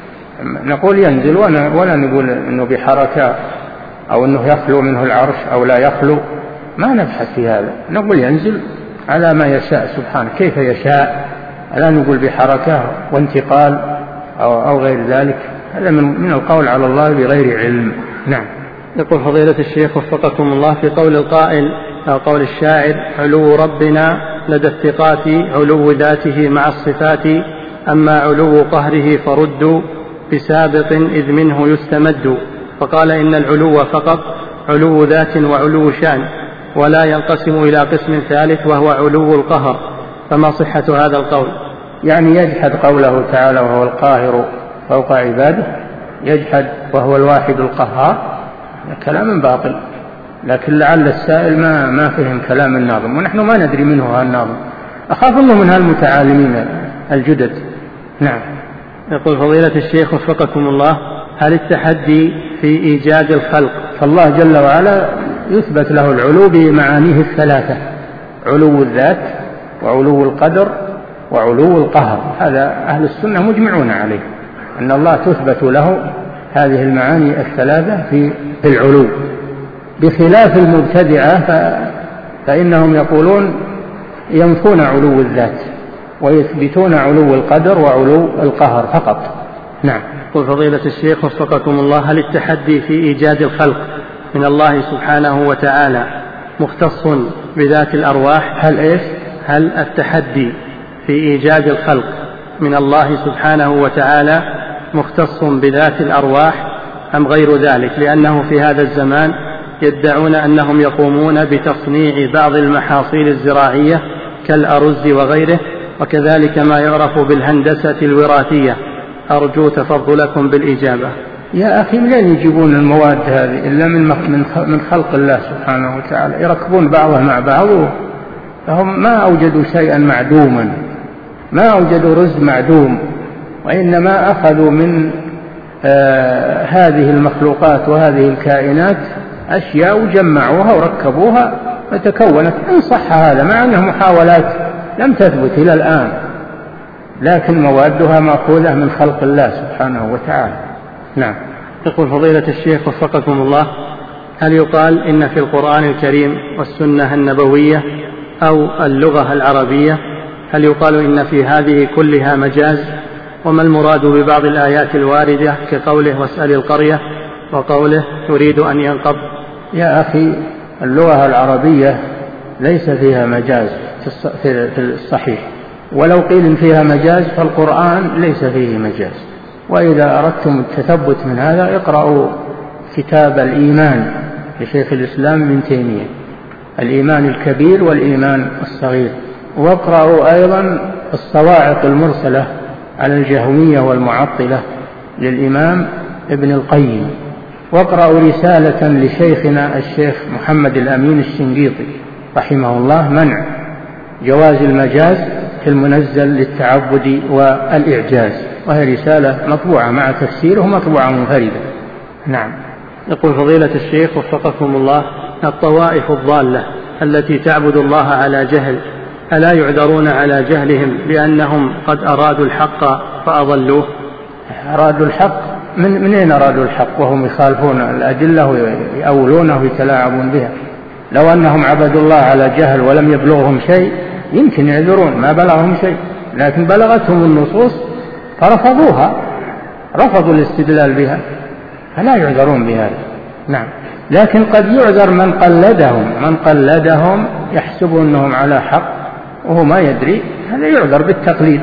نقول ينزل ولا نقول إنه بحركة أو أنه يخلو منه العرش أو لا يخلو، ما نبحث في هذا، نقول ينزل على ما يشاء سبحانه كيف يشاء، لا نقول بحركة وانتقال أو, أو غير ذلك، هذا من, من القول على الله بغير علم. نعم. يقول فضيلة الشيخ وفقكم الله في قول القائل أو قول الشاعر علو ربنا لدى الثقات علو ذاته مع الصفات، أما علو قهره فرد بسابق إذ منه يستمد، فقال إن العلو فقط علو ذات وعلو شأن، ولا ينقسم إلى قسم ثالث وهو علو القهر، فما صحة هذا القول؟ يعني يجحد قوله تعالى وهو القاهر فوق عباده، يجحد وهو الواحد القهار، كلام باطل، لكن لعل السائل ما ما فهم كلام الناظم، ونحن ما ندري منه الناظم، أخاف أنه من هالمتعالمين الجدد. نعم. يقول فضيلة الشيخ وفقكم الله، هل التحدي في إيجاد الخلق؟ فالله جل وعلا يثبت له العلو بمعانيه الثلاثة، علو الذات وعلو القدر وعلو القهر، هذا أهل السنة مجمعون عليه، أن الله تثبت له هذه المعاني الثلاثة في العلو، بخلاف المبتدعة فإنهم يقولون ينفون علو الذات ويثبتون علو القدر وعلو القهر فقط. نعم. قل فضيلة الشيخ وفقكم الله، هل التحدي في إيجاد الخلق من الله سبحانه وتعالى مختص بذات الأرواح؟ هل إيش؟ هل التحدي في إيجاد الخلق من الله سبحانه وتعالى مختص بذات الأرواح أم غير ذلك؟ لأنه في هذا الزمان يدعون أنهم يقومون بتصنيع بعض المحاصيل الزراعية كالأرز وغيره، وكذلك ما يعرف بالهندسة الوراثية. أرجو تفضلكم بالإجابة. يا أخي لن يجيبون المواد هذه إلا من من خلق الله سبحانه وتعالى، يركبون بعضها مع بعض، فهم ما أوجدوا شيئا معدوما، ما أوجدوا رز معدوم، وإنما أخذوا من آه هذه المخلوقات وهذه الكائنات أشياء وجمعوها وركبوها فتكونت، إن صح هذا، مع أنها محاولات لم تثبت إلى الآن، لكن موادها مأخوذة من خلق الله سبحانه وتعالى. نعم. يقول فضيلة الشيخ وفقكم الله، هل يقال إن في القرآن الكريم والسنة النبوية أو اللغة العربية، هل يقال إن في هذه كلها مجاز وما المراد ببعض الآيات الواردة كقوله واسأل القرية وقوله تريد أن ينقض؟ يا أخي اللغة العربية ليس فيها مجاز في الصحيح، ولو قيل فيها مجاز فالقرآن ليس فيه مجاز. وإذا أردتم التثبت من هذا اقرأوا كتاب الإيمان لشيخ الإسلام ابن تيمية، الإيمان الكبير والإيمان الصغير، واقرأوا أيضا الصواعق المرسلة على الجهمية والمعطلة للإمام ابن القيم، واقرأوا رسالة لشيخنا الشيخ محمد الأمين الشنقيطي رحمه الله منع جواز المجاز في المنزل للتعبد والإعجاز، وهي رسالة مطبوعة مع تفسيره مطبوعة منفردة. نعم. يقول فضيلة الشيخ وفقكم الله: الطوائف الضالة التي تعبد الله على جهل ألا يعذرون على جهلهم لأنهم قد أرادوا الحق فأضلوه؟ أرادوا الحق من منين أرادوا الحق وهم يخالفون الأدلة ويأولونه ويتلاعبون بها؟ لو أنهم عبدوا الله على جهل ولم يبلغهم شيء يمكن يعذرون، ما بلغهم شيء، لكن بلغتهم النصوص فرفضوها، رفضوا الاستدلال بها، فلا يعذرون بهذا. نعم. لكن قد يعذر من قلدهم، من قلدهم يحسب أنهم على حق وهو ما يدري، هذا يعذر بالتقليد.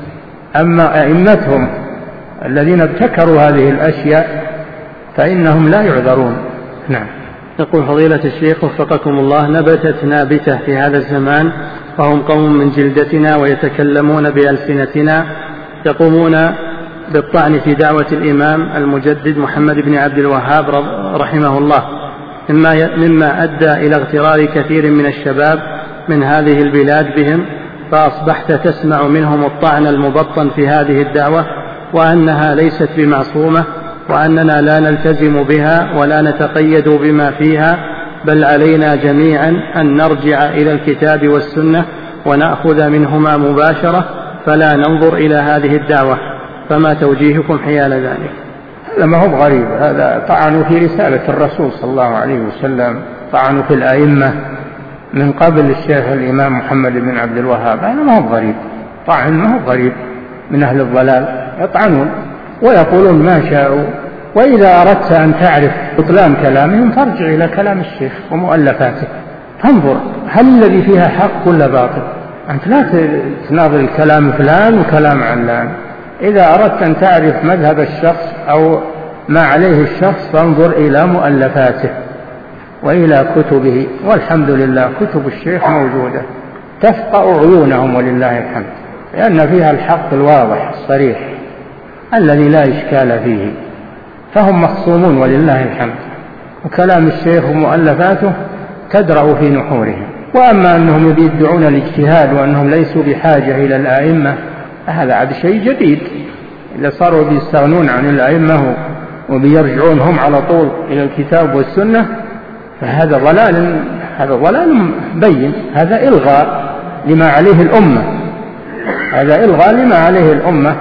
أما أئمتهم الذين ابتكروا هذه الأشياء فإنهم لا يعذرون. نعم. يقول فضيلة الشيخ وفقكم الله: نبتت نابتة في هذا الزمان وهم قوم من جلدتنا ويتكلمون بألسنتنا يقومون بالطعن في دعوة الإمام المجدد محمد بن عبد الوهاب رحمه الله، مما, مما أدى إلى اغترار كثير من الشباب من هذه البلاد بهم، فأصبحت تسمع منهم الطعن المبطن في هذه الدعوة وأنها ليست بمعصومة، وأننا لا نلتزم بها ولا نتقيد بما فيها، بل علينا جميعا أن نرجع إلى الكتاب والسنة ونأخذ منهما مباشرة فلا ننظر إلى هذه الدعوة، فما توجيهكم حيال ذلك؟ هذا ما هو غريب، هذا طعنوا في رسالة الرسول صلى الله عليه وسلم، طعنوا في الأئمة من قبل الشيخ الإمام محمد بن عبد الوهاب، هذا ما هو غريب، طعن ما هو غريب من أهل الضلال، يطعنون ويقولون ما شاءوا. وإذا أردت أن تعرف بطلان كلامهم فارجع إلى كلام الشيخ ومؤلفاته، تنظر هل الذي فيها حق ولا باطل. أنت لا تناظر الكلام فلان وكلام علان. إذا أردت أن تعرف مذهب الشخص أو ما عليه الشخص فانظر إلى مؤلفاته وإلى كتبه، والحمد لله كتب الشيخ موجودة تفقأ عيونهم ولله الحمد، لأن فيها الحق الواضح الصريح الذي لا إشكال فيه، فهم مخصومون ولله الحمد، وكلام الشيخ ومؤلفاته تدرأ في نحورهم. وأما أنهم يدعون الاجتهاد وأنهم ليسوا بحاجة إلى الأئمة هذا عاد شيء جديد، إذا صاروا بيستغنون عن الأئمة وبيرجعون هم على طول إلى الكتاب والسنة فهذا ضلال، هذا ضلال بين، هذا إلغاء لما عليه الأمة، هذا إلغاء لما عليه الأمة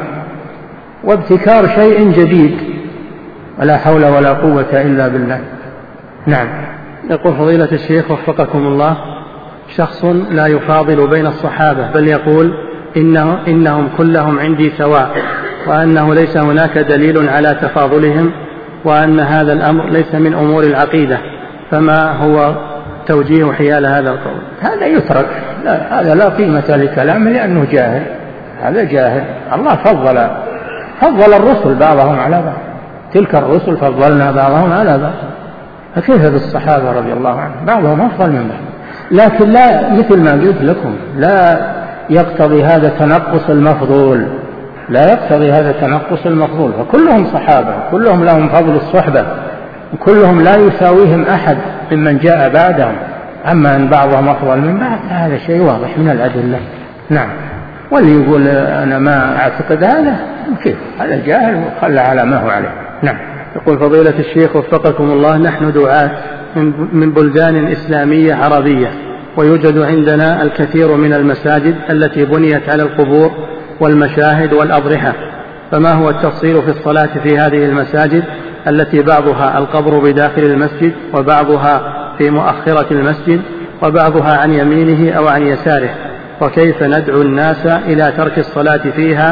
وابتكار شيء جديد، ولا حول ولا قوة إلا بالله. نعم. يقول فضيلة الشيخ وفقكم الله: شخص لا يفاضل بين الصحابة بل يقول إنه إنهم كلهم عندي سواء، وأنه ليس هناك دليل على تفاضلهم، وأن هذا الأمر ليس من أمور العقيدة، فما هو توجيه حيال هذا القول؟ هذا يترك، لا هذا لا قيمة لكلامه لأنه جاهل، هذا جاهل. الله فضل فضل الرسل بعضهم على بعض، تلك الرسل فضلنا بعضهم على بعض، فكيف بالصحابة رضي الله عنهم بعضهم أفضل من بعض، لكن لا مثل ما قلت لكم لا يقتضي هذا تنقص المفضول، لا يقتضي هذا تنقص المفضول، فكلهم صحابة كلهم لهم فضل الصحبة وكلهم لا يساويهم أحد ممن جاء بعدهم، أما أن بعضهم أفضل من بعض هذا شيء واضح من الأدلة. نعم. واللي يقول أنا ما أعتقد هذا كيف، هذا جاهل وخلى على ما هو عليه. نعم. يقول فضيلة الشيخ وفقكم الله: نحن دعاة من بلدان إسلامية عربية، ويوجد عندنا الكثير من المساجد التي بنيت على القبور والمشاهد والأضرحة، فما هو التفصيل في الصلاة في هذه المساجد التي بعضها القبر بداخل المسجد وبعضها في مؤخرة المسجد وبعضها عن يمينه أو عن يساره، وكيف ندعو الناس إلى ترك الصلاة فيها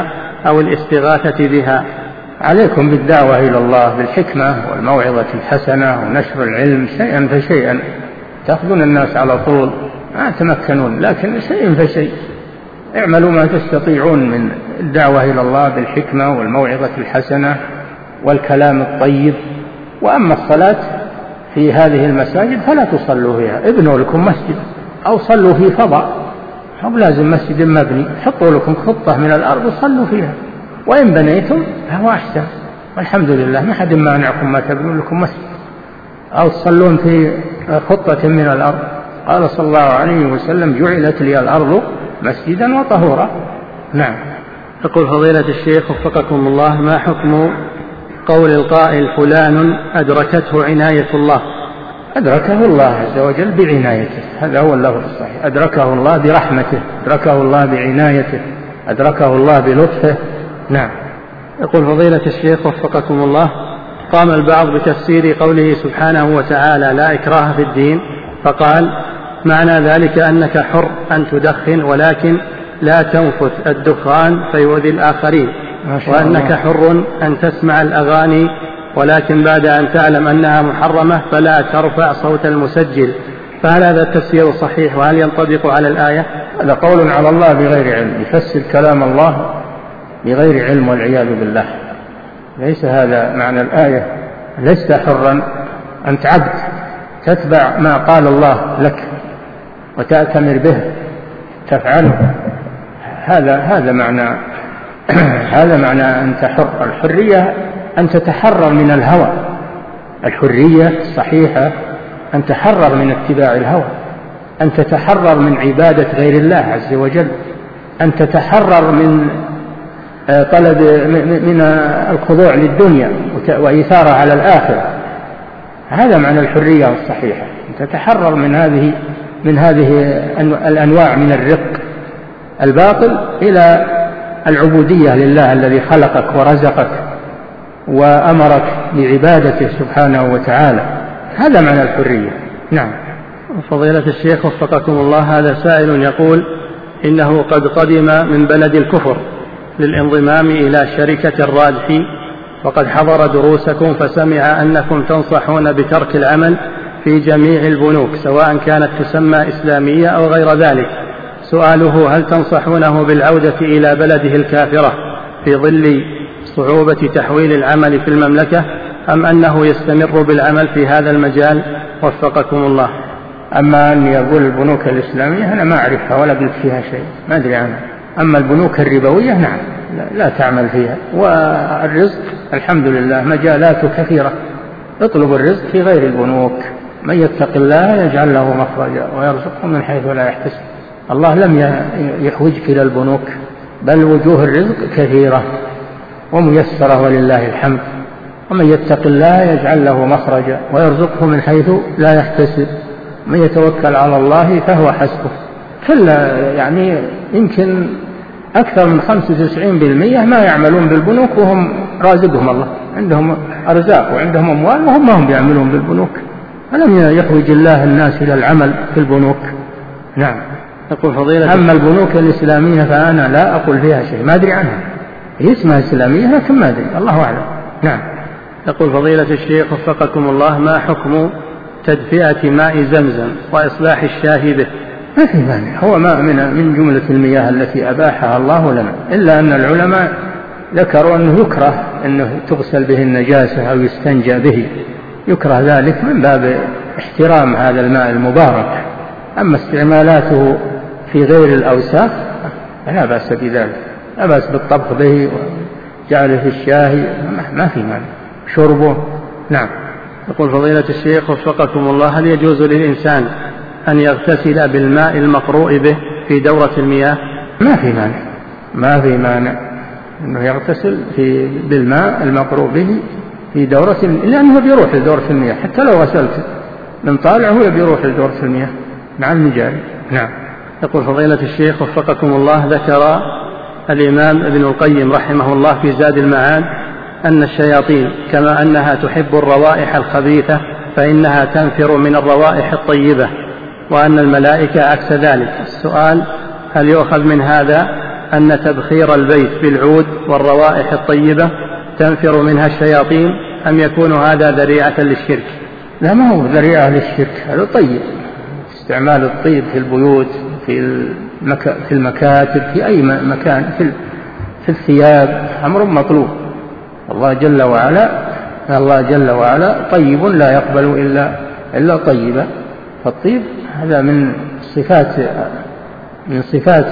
أو الاستغاثة بها. عليكم بالدعوة إلى الله بالحكمة والموعظة الحسنة ونشر العلم شيئا فشيئا. تأخذون الناس على طول ما تمكنون، لكن شيء فشيء اعملوا ما تستطيعون من الدعوة إلى الله بالحكمة والموعظة الحسنة والكلام الطيب. وأما الصلاة في هذه المساجد فلا تصلوا فيها، ابنوا لكم مسجد أو صلوا في فضاء، هم لازم مسجد مبني، حطوا لكم خطة من الأرض وصلوا فيها، وإن بنيتم فهو أحسن والحمد لله، ما حد مانعكم ما تبنون لكم مسجد أو تصلون في خطة من الأرض. قال صلى الله عليه وسلم جعلت لي الأرض مسجدا وطهورا. نعم. يقول فضيلة الشيخ وفقكم الله: ما حكم قول القائل فلان أدركته عناية الله؟ أدركه الله عز وجل بعنايته، هذا هو اللفظ الصحيح. أدركه الله برحمته، أدركه الله بعنايته، أدركه الله بلطفه. نعم. يقول فضيلة الشيخ وفقكم الله: قام البعض بتفسير قوله سبحانه وتعالى لا إكراه في الدين، فقال معنى ذلك أنك حر أن تدخن ولكن لا تنفث الدخان فيؤذي الآخرين، وأنك حر أن تسمع الأغاني ولكن بعد أن تعلم أنها محرمة فلا ترفع صوت المسجل، فهل هذا التفسير صحيح وهل ينطبق على الآية؟ هذا قول على الله بغير علم، يفسر كلام الله بغير علم والعياذ بالله، ليس هذا معنى الآية. لست حرا، أنت عبد تتبع ما قال الله لك وتأتمر به تفعله، هذا هذا معنى هذا معنى أنت حر. الحرية أن تتحرر من الهوى، الحرية الصحيحة أن تحرر من اتباع الهوى، أن تتحرر من عبادة غير الله عز وجل، أن تتحرر من طلب من الخضوع للدنيا وإثارة على الآخرة. هذا معنى الحرية الصحيحة، أن تتحرر من هذه من هذه الأنواع من الرق الباطل إلى العبودية لله الذي خلقك ورزقك وأمرك بعبادته سبحانه وتعالى، هذا معنى الحرية. نعم. فضيلة الشيخ وفقكم الله، هذا سائل يقول إنه قد قدم من بلد الكفر للانضمام إلى شركة الراجحي، وقد حضر دروسكم فسمع أنكم تنصحون بترك العمل في جميع البنوك سواء كانت تسمى إسلامية أو غير ذلك. سؤاله: هل تنصحونه بالعودة إلى بلده الكافرة في ظل صعوبة تحويل العمل في المملكة، أم أنه يستمر بالعمل في هذا المجال وفقكم الله؟ أما أني أقول البنوك الإسلامية أنا ما أعرفها ولا قلت فيها شيء، ما أدري عنها. أما البنوك الربوية نعم لا تعمل فيها. والرزق الحمد لله مجالاته كثيرة، اطلب الرزق في غير البنوك، من يتق الله يجعل له مخرجا ويرزقه من حيث لا يحتسب. الله لم يحوجك إلى البنوك، بل وجوه الرزق كثيرة وميسرة ولله الحمد. ومن يتق الله يجعل له مخرجا ويرزقه من حيث لا يحتسب، من يتوكل على الله فهو حسبه. كلا يعني يمكن أكثر من خمسة وتسعين بالمئة ما يعملون بالبنوك وهم رازقهم الله، عندهم أرزاق وعندهم أموال وهم ما هم يعملون بالبنوك. ألم يحوج الله الناس إلى العمل في البنوك؟ نعم. يقول فضيلة أما البنوك الإسلامية فأنا لا أقول فيها شيء، ما أدري عنها، هي اسمها إسلامية لكن ما أدري، الله أعلم. نعم. يقول فضيلة الشيخ وفقكم الله: ما حكم تدفئة ماء زمزم وإصلاح الشاهي به؟ ما في مانع، هو ماء من من جملة المياه التي أباحها الله لنا، إلا أن العلماء ذكروا أنه يكره أنه تغسل به النجاسة أو يستنجى به، يكره ذلك من باب احترام هذا الماء المبارك. أما استعمالاته في غير الأوساخ لا بأس بذلك، لا بأس بالطبخ به وجعله في الشاهي، ما في مانع شربه. نعم. يقول فضيلة الشيخ وفقكم الله: هل يجوز للإنسان أن يغتسل بالماء المقروء به في دورة المياه؟ ما في مانع، ما في مانع أنه يغتسل في بالماء المقروء به في دورة، لأنه بيروح لدورة المياه، حتى لو غسلت من طالع هو بيروح لدورة المياه مع المجاري. نعم. يقول فضيلة الشيخ وفقكم الله: ذكر الإمام ابن القيم رحمه الله في زاد المعاد أن الشياطين كما أنها تحب الروائح الخبيثة فإنها تنفر من الروائح الطيبة، وأن الملائكة عكس ذلك. السؤال: هل يؤخذ من هذا أن تبخير البيت بالعود والروائح الطيبة تنفر منها الشياطين، أم يكون هذا ذريعة للشرك؟ لا، ما هو ذريعة للشرك، هذا طيب. استعمال الطيب في البيوت، في المك... في المكاتب، في أي مكان، في, في الثياب، أمر مطلوب. الله جل وعلا الله جل وعلا طيب لا يقبل إلا إلا طيبا. فالطيب هذا من صفات من صفات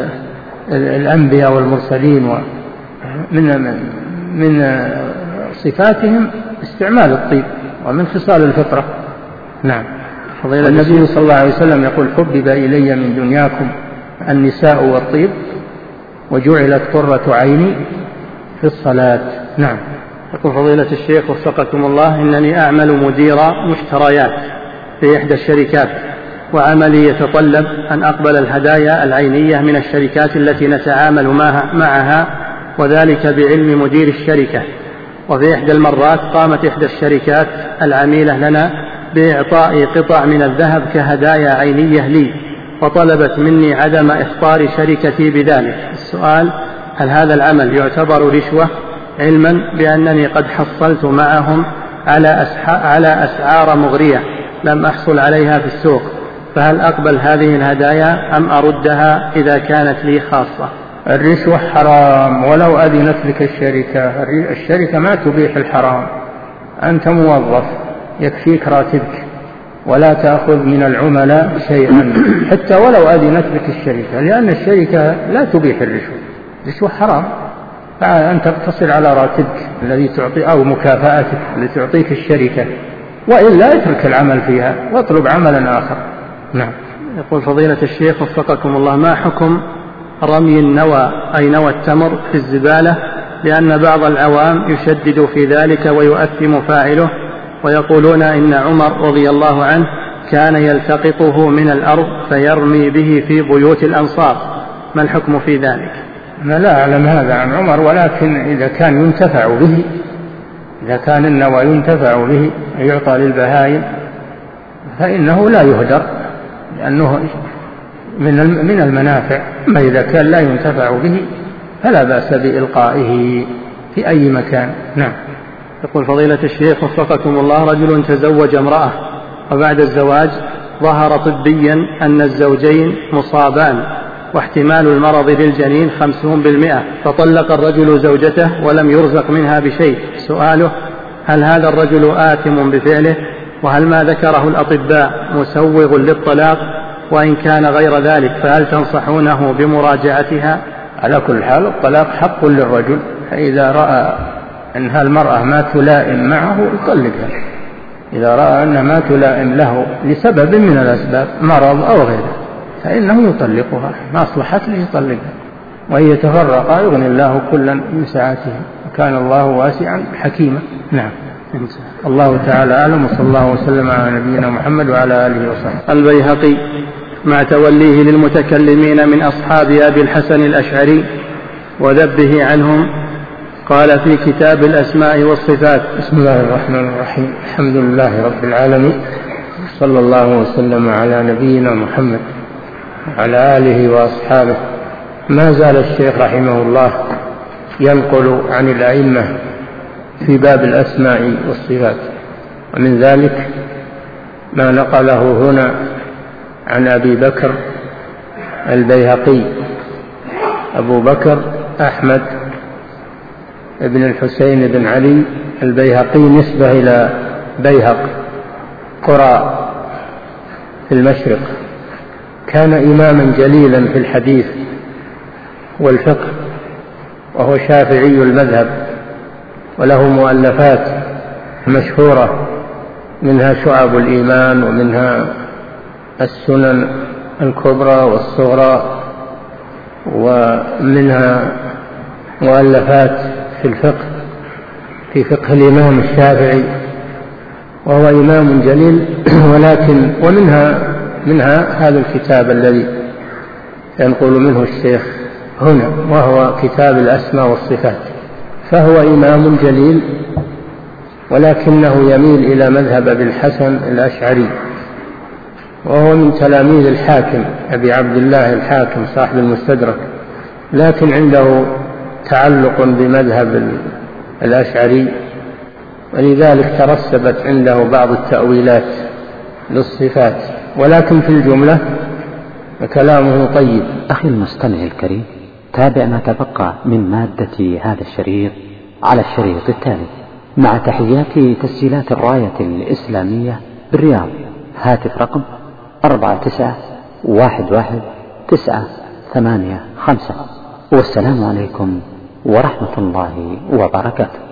الأنبياء والمرسلين، ومن من صفاتهم استعمال الطيب، ومن خصال الفطرة. نعم. النبي صلى الله عليه وسلم يقول: حبب إلي من دنياكم النساء والطيب وجعلت قرة عيني في الصلاة. نعم. يقول فضيلة الشيخ وفقكم الله: إنني أعمل مدير مشتريات في إحدى الشركات، وعملي يتطلب أن أقبل الهدايا العينية من الشركات التي نتعامل معها، وذلك بعلم مدير الشركة. وفي إحدى المرات قامت إحدى الشركات العميلة لنا بإعطاء قطع من الذهب كهدايا عينية لي، وطلبت مني عدم إخطار شركتي بذلك. السؤال: هل هذا العمل يعتبر رشوة، علما بأنني قد حصلت معهم على على أسعار مغرية لم أحصل عليها في السوق، فهل أقبل هذه الهدايا أم أردها إذا كانت لي خاصة؟ الرشوة حرام ولو أذنت لك الشركة. الشركة ما تبيح الحرام. أنت موظف يكفيك راتبك، ولا تأخذ من العملاء شيئا حتى ولو أذنت لك الشركة، لأن الشركة لا تبيح الرشوة. الرشوة حرام. فأنت تقتصر على راتبك الذي تعطي أو مكافأتك التي تعطيك الشركة، وإلا اترك العمل فيها واطلب عملا آخر. نعم. يقول فضيلة الشيخ وفقكم الله: ما حكم رمي النوى أي نوى التمر في الزبالة، لأن بعض العوام يشدد في ذلك ويؤثم فاعله، ويقولون إن عمر رضي الله عنه كان يلتقطه من الأرض فيرمي به في بيوت الأنصار، ما الحكم في ذلك؟ أنا لا أعلم هذا عن عمر، ولكن إذا كان ينتفع به إذا كان النوى ينتفع به يعطى للبهائم فإنه لا يهدر، لأنه من من المنافع. أما إذا كان لا ينتفع به فلا بأس بإلقائه في أي مكان. نعم. يقول فضيلة الشيخ وفقكم الله: رجل تزوج امرأة، وبعد الزواج ظهر طبيا أن الزوجين مصابان واحتمال المرض للجنين خمسون بالمئة، فطلق الرجل زوجته ولم يرزق منها بشيء. سؤاله: هل هذا الرجل آثم بفعله؟ وهل ما ذكره الأطباء مسوغ للطلاق؟ وإن كان غير ذلك فهل تنصحونه بمراجعتها؟ على كل حال الطلاق حق للرجل، فإذا رأى أنها المرأة ما تلائم معه يطلقها. إذا رأى أنها ما تلائم له لسبب من الأسباب، مرض أو غيره، فإنه يطلقها، مصلحة له يطلقها، وإن يتفرقا يغني الله كلا من سعته، وكان الله واسعا حكيما. نعم. الله تعالى أعلم، وصلى الله وسلم على نبينا محمد وعلى آله وصحبه. البيهقي مع توليه للمتكلمين من أصحاب أبي الحسن الأشعري وذبه عنهم قال في كتاب الأسماء والصفات: بسم الله الرحمن الرحيم، الحمد لله رب العالمين، صلى الله وسلم على نبينا محمد وعلى آله وأصحابه. ما زال الشيخ رحمه الله ينقل عن الأئمة في باب الأسماء والصفات، ومن ذلك ما نقله هنا عن أبي بكر البيهقي، أبو بكر أحمد ابن الحسين بن علي البيهقي، نسبة إلى بيهق قرى في المشرق. كان إماما جليلا في الحديث والفقه، وهو شافعي المذهب، وله مؤلفات مشهورة، منها شعب الإيمان، ومنها السنن الكبرى والصغرى، ومنها مؤلفات في الفقه في فقه الإمام الشافعي، وهو إمام جليل. ولكن ومنها منها هذا الكتاب الذي ينقل منه الشيخ هنا، وهو كتاب الأسماء والصفات. فهو إمام جليل، ولكنه يميل إلى مذهب أبي الحسن الأشعري، وهو من تلاميذ الحاكم أبي عبد الله الحاكم صاحب المستدرك لكن عنده تعلق بمذهب الأشعري، ولذلك ترسبت عنده بعض التأويلات للصفات، ولكن في الجملة كلامه طيب. أخي المستمع الكريم، تابع ما تبقى من مادة هذا الشريط على الشريط التالي مع تحيات تسجيلات الراية الإسلامية بالرياض. هاتف رقم أربعة تسعة واحد واحد تسعة ثمانية خمسة. والسلام عليكم ورحمة الله وبركاته.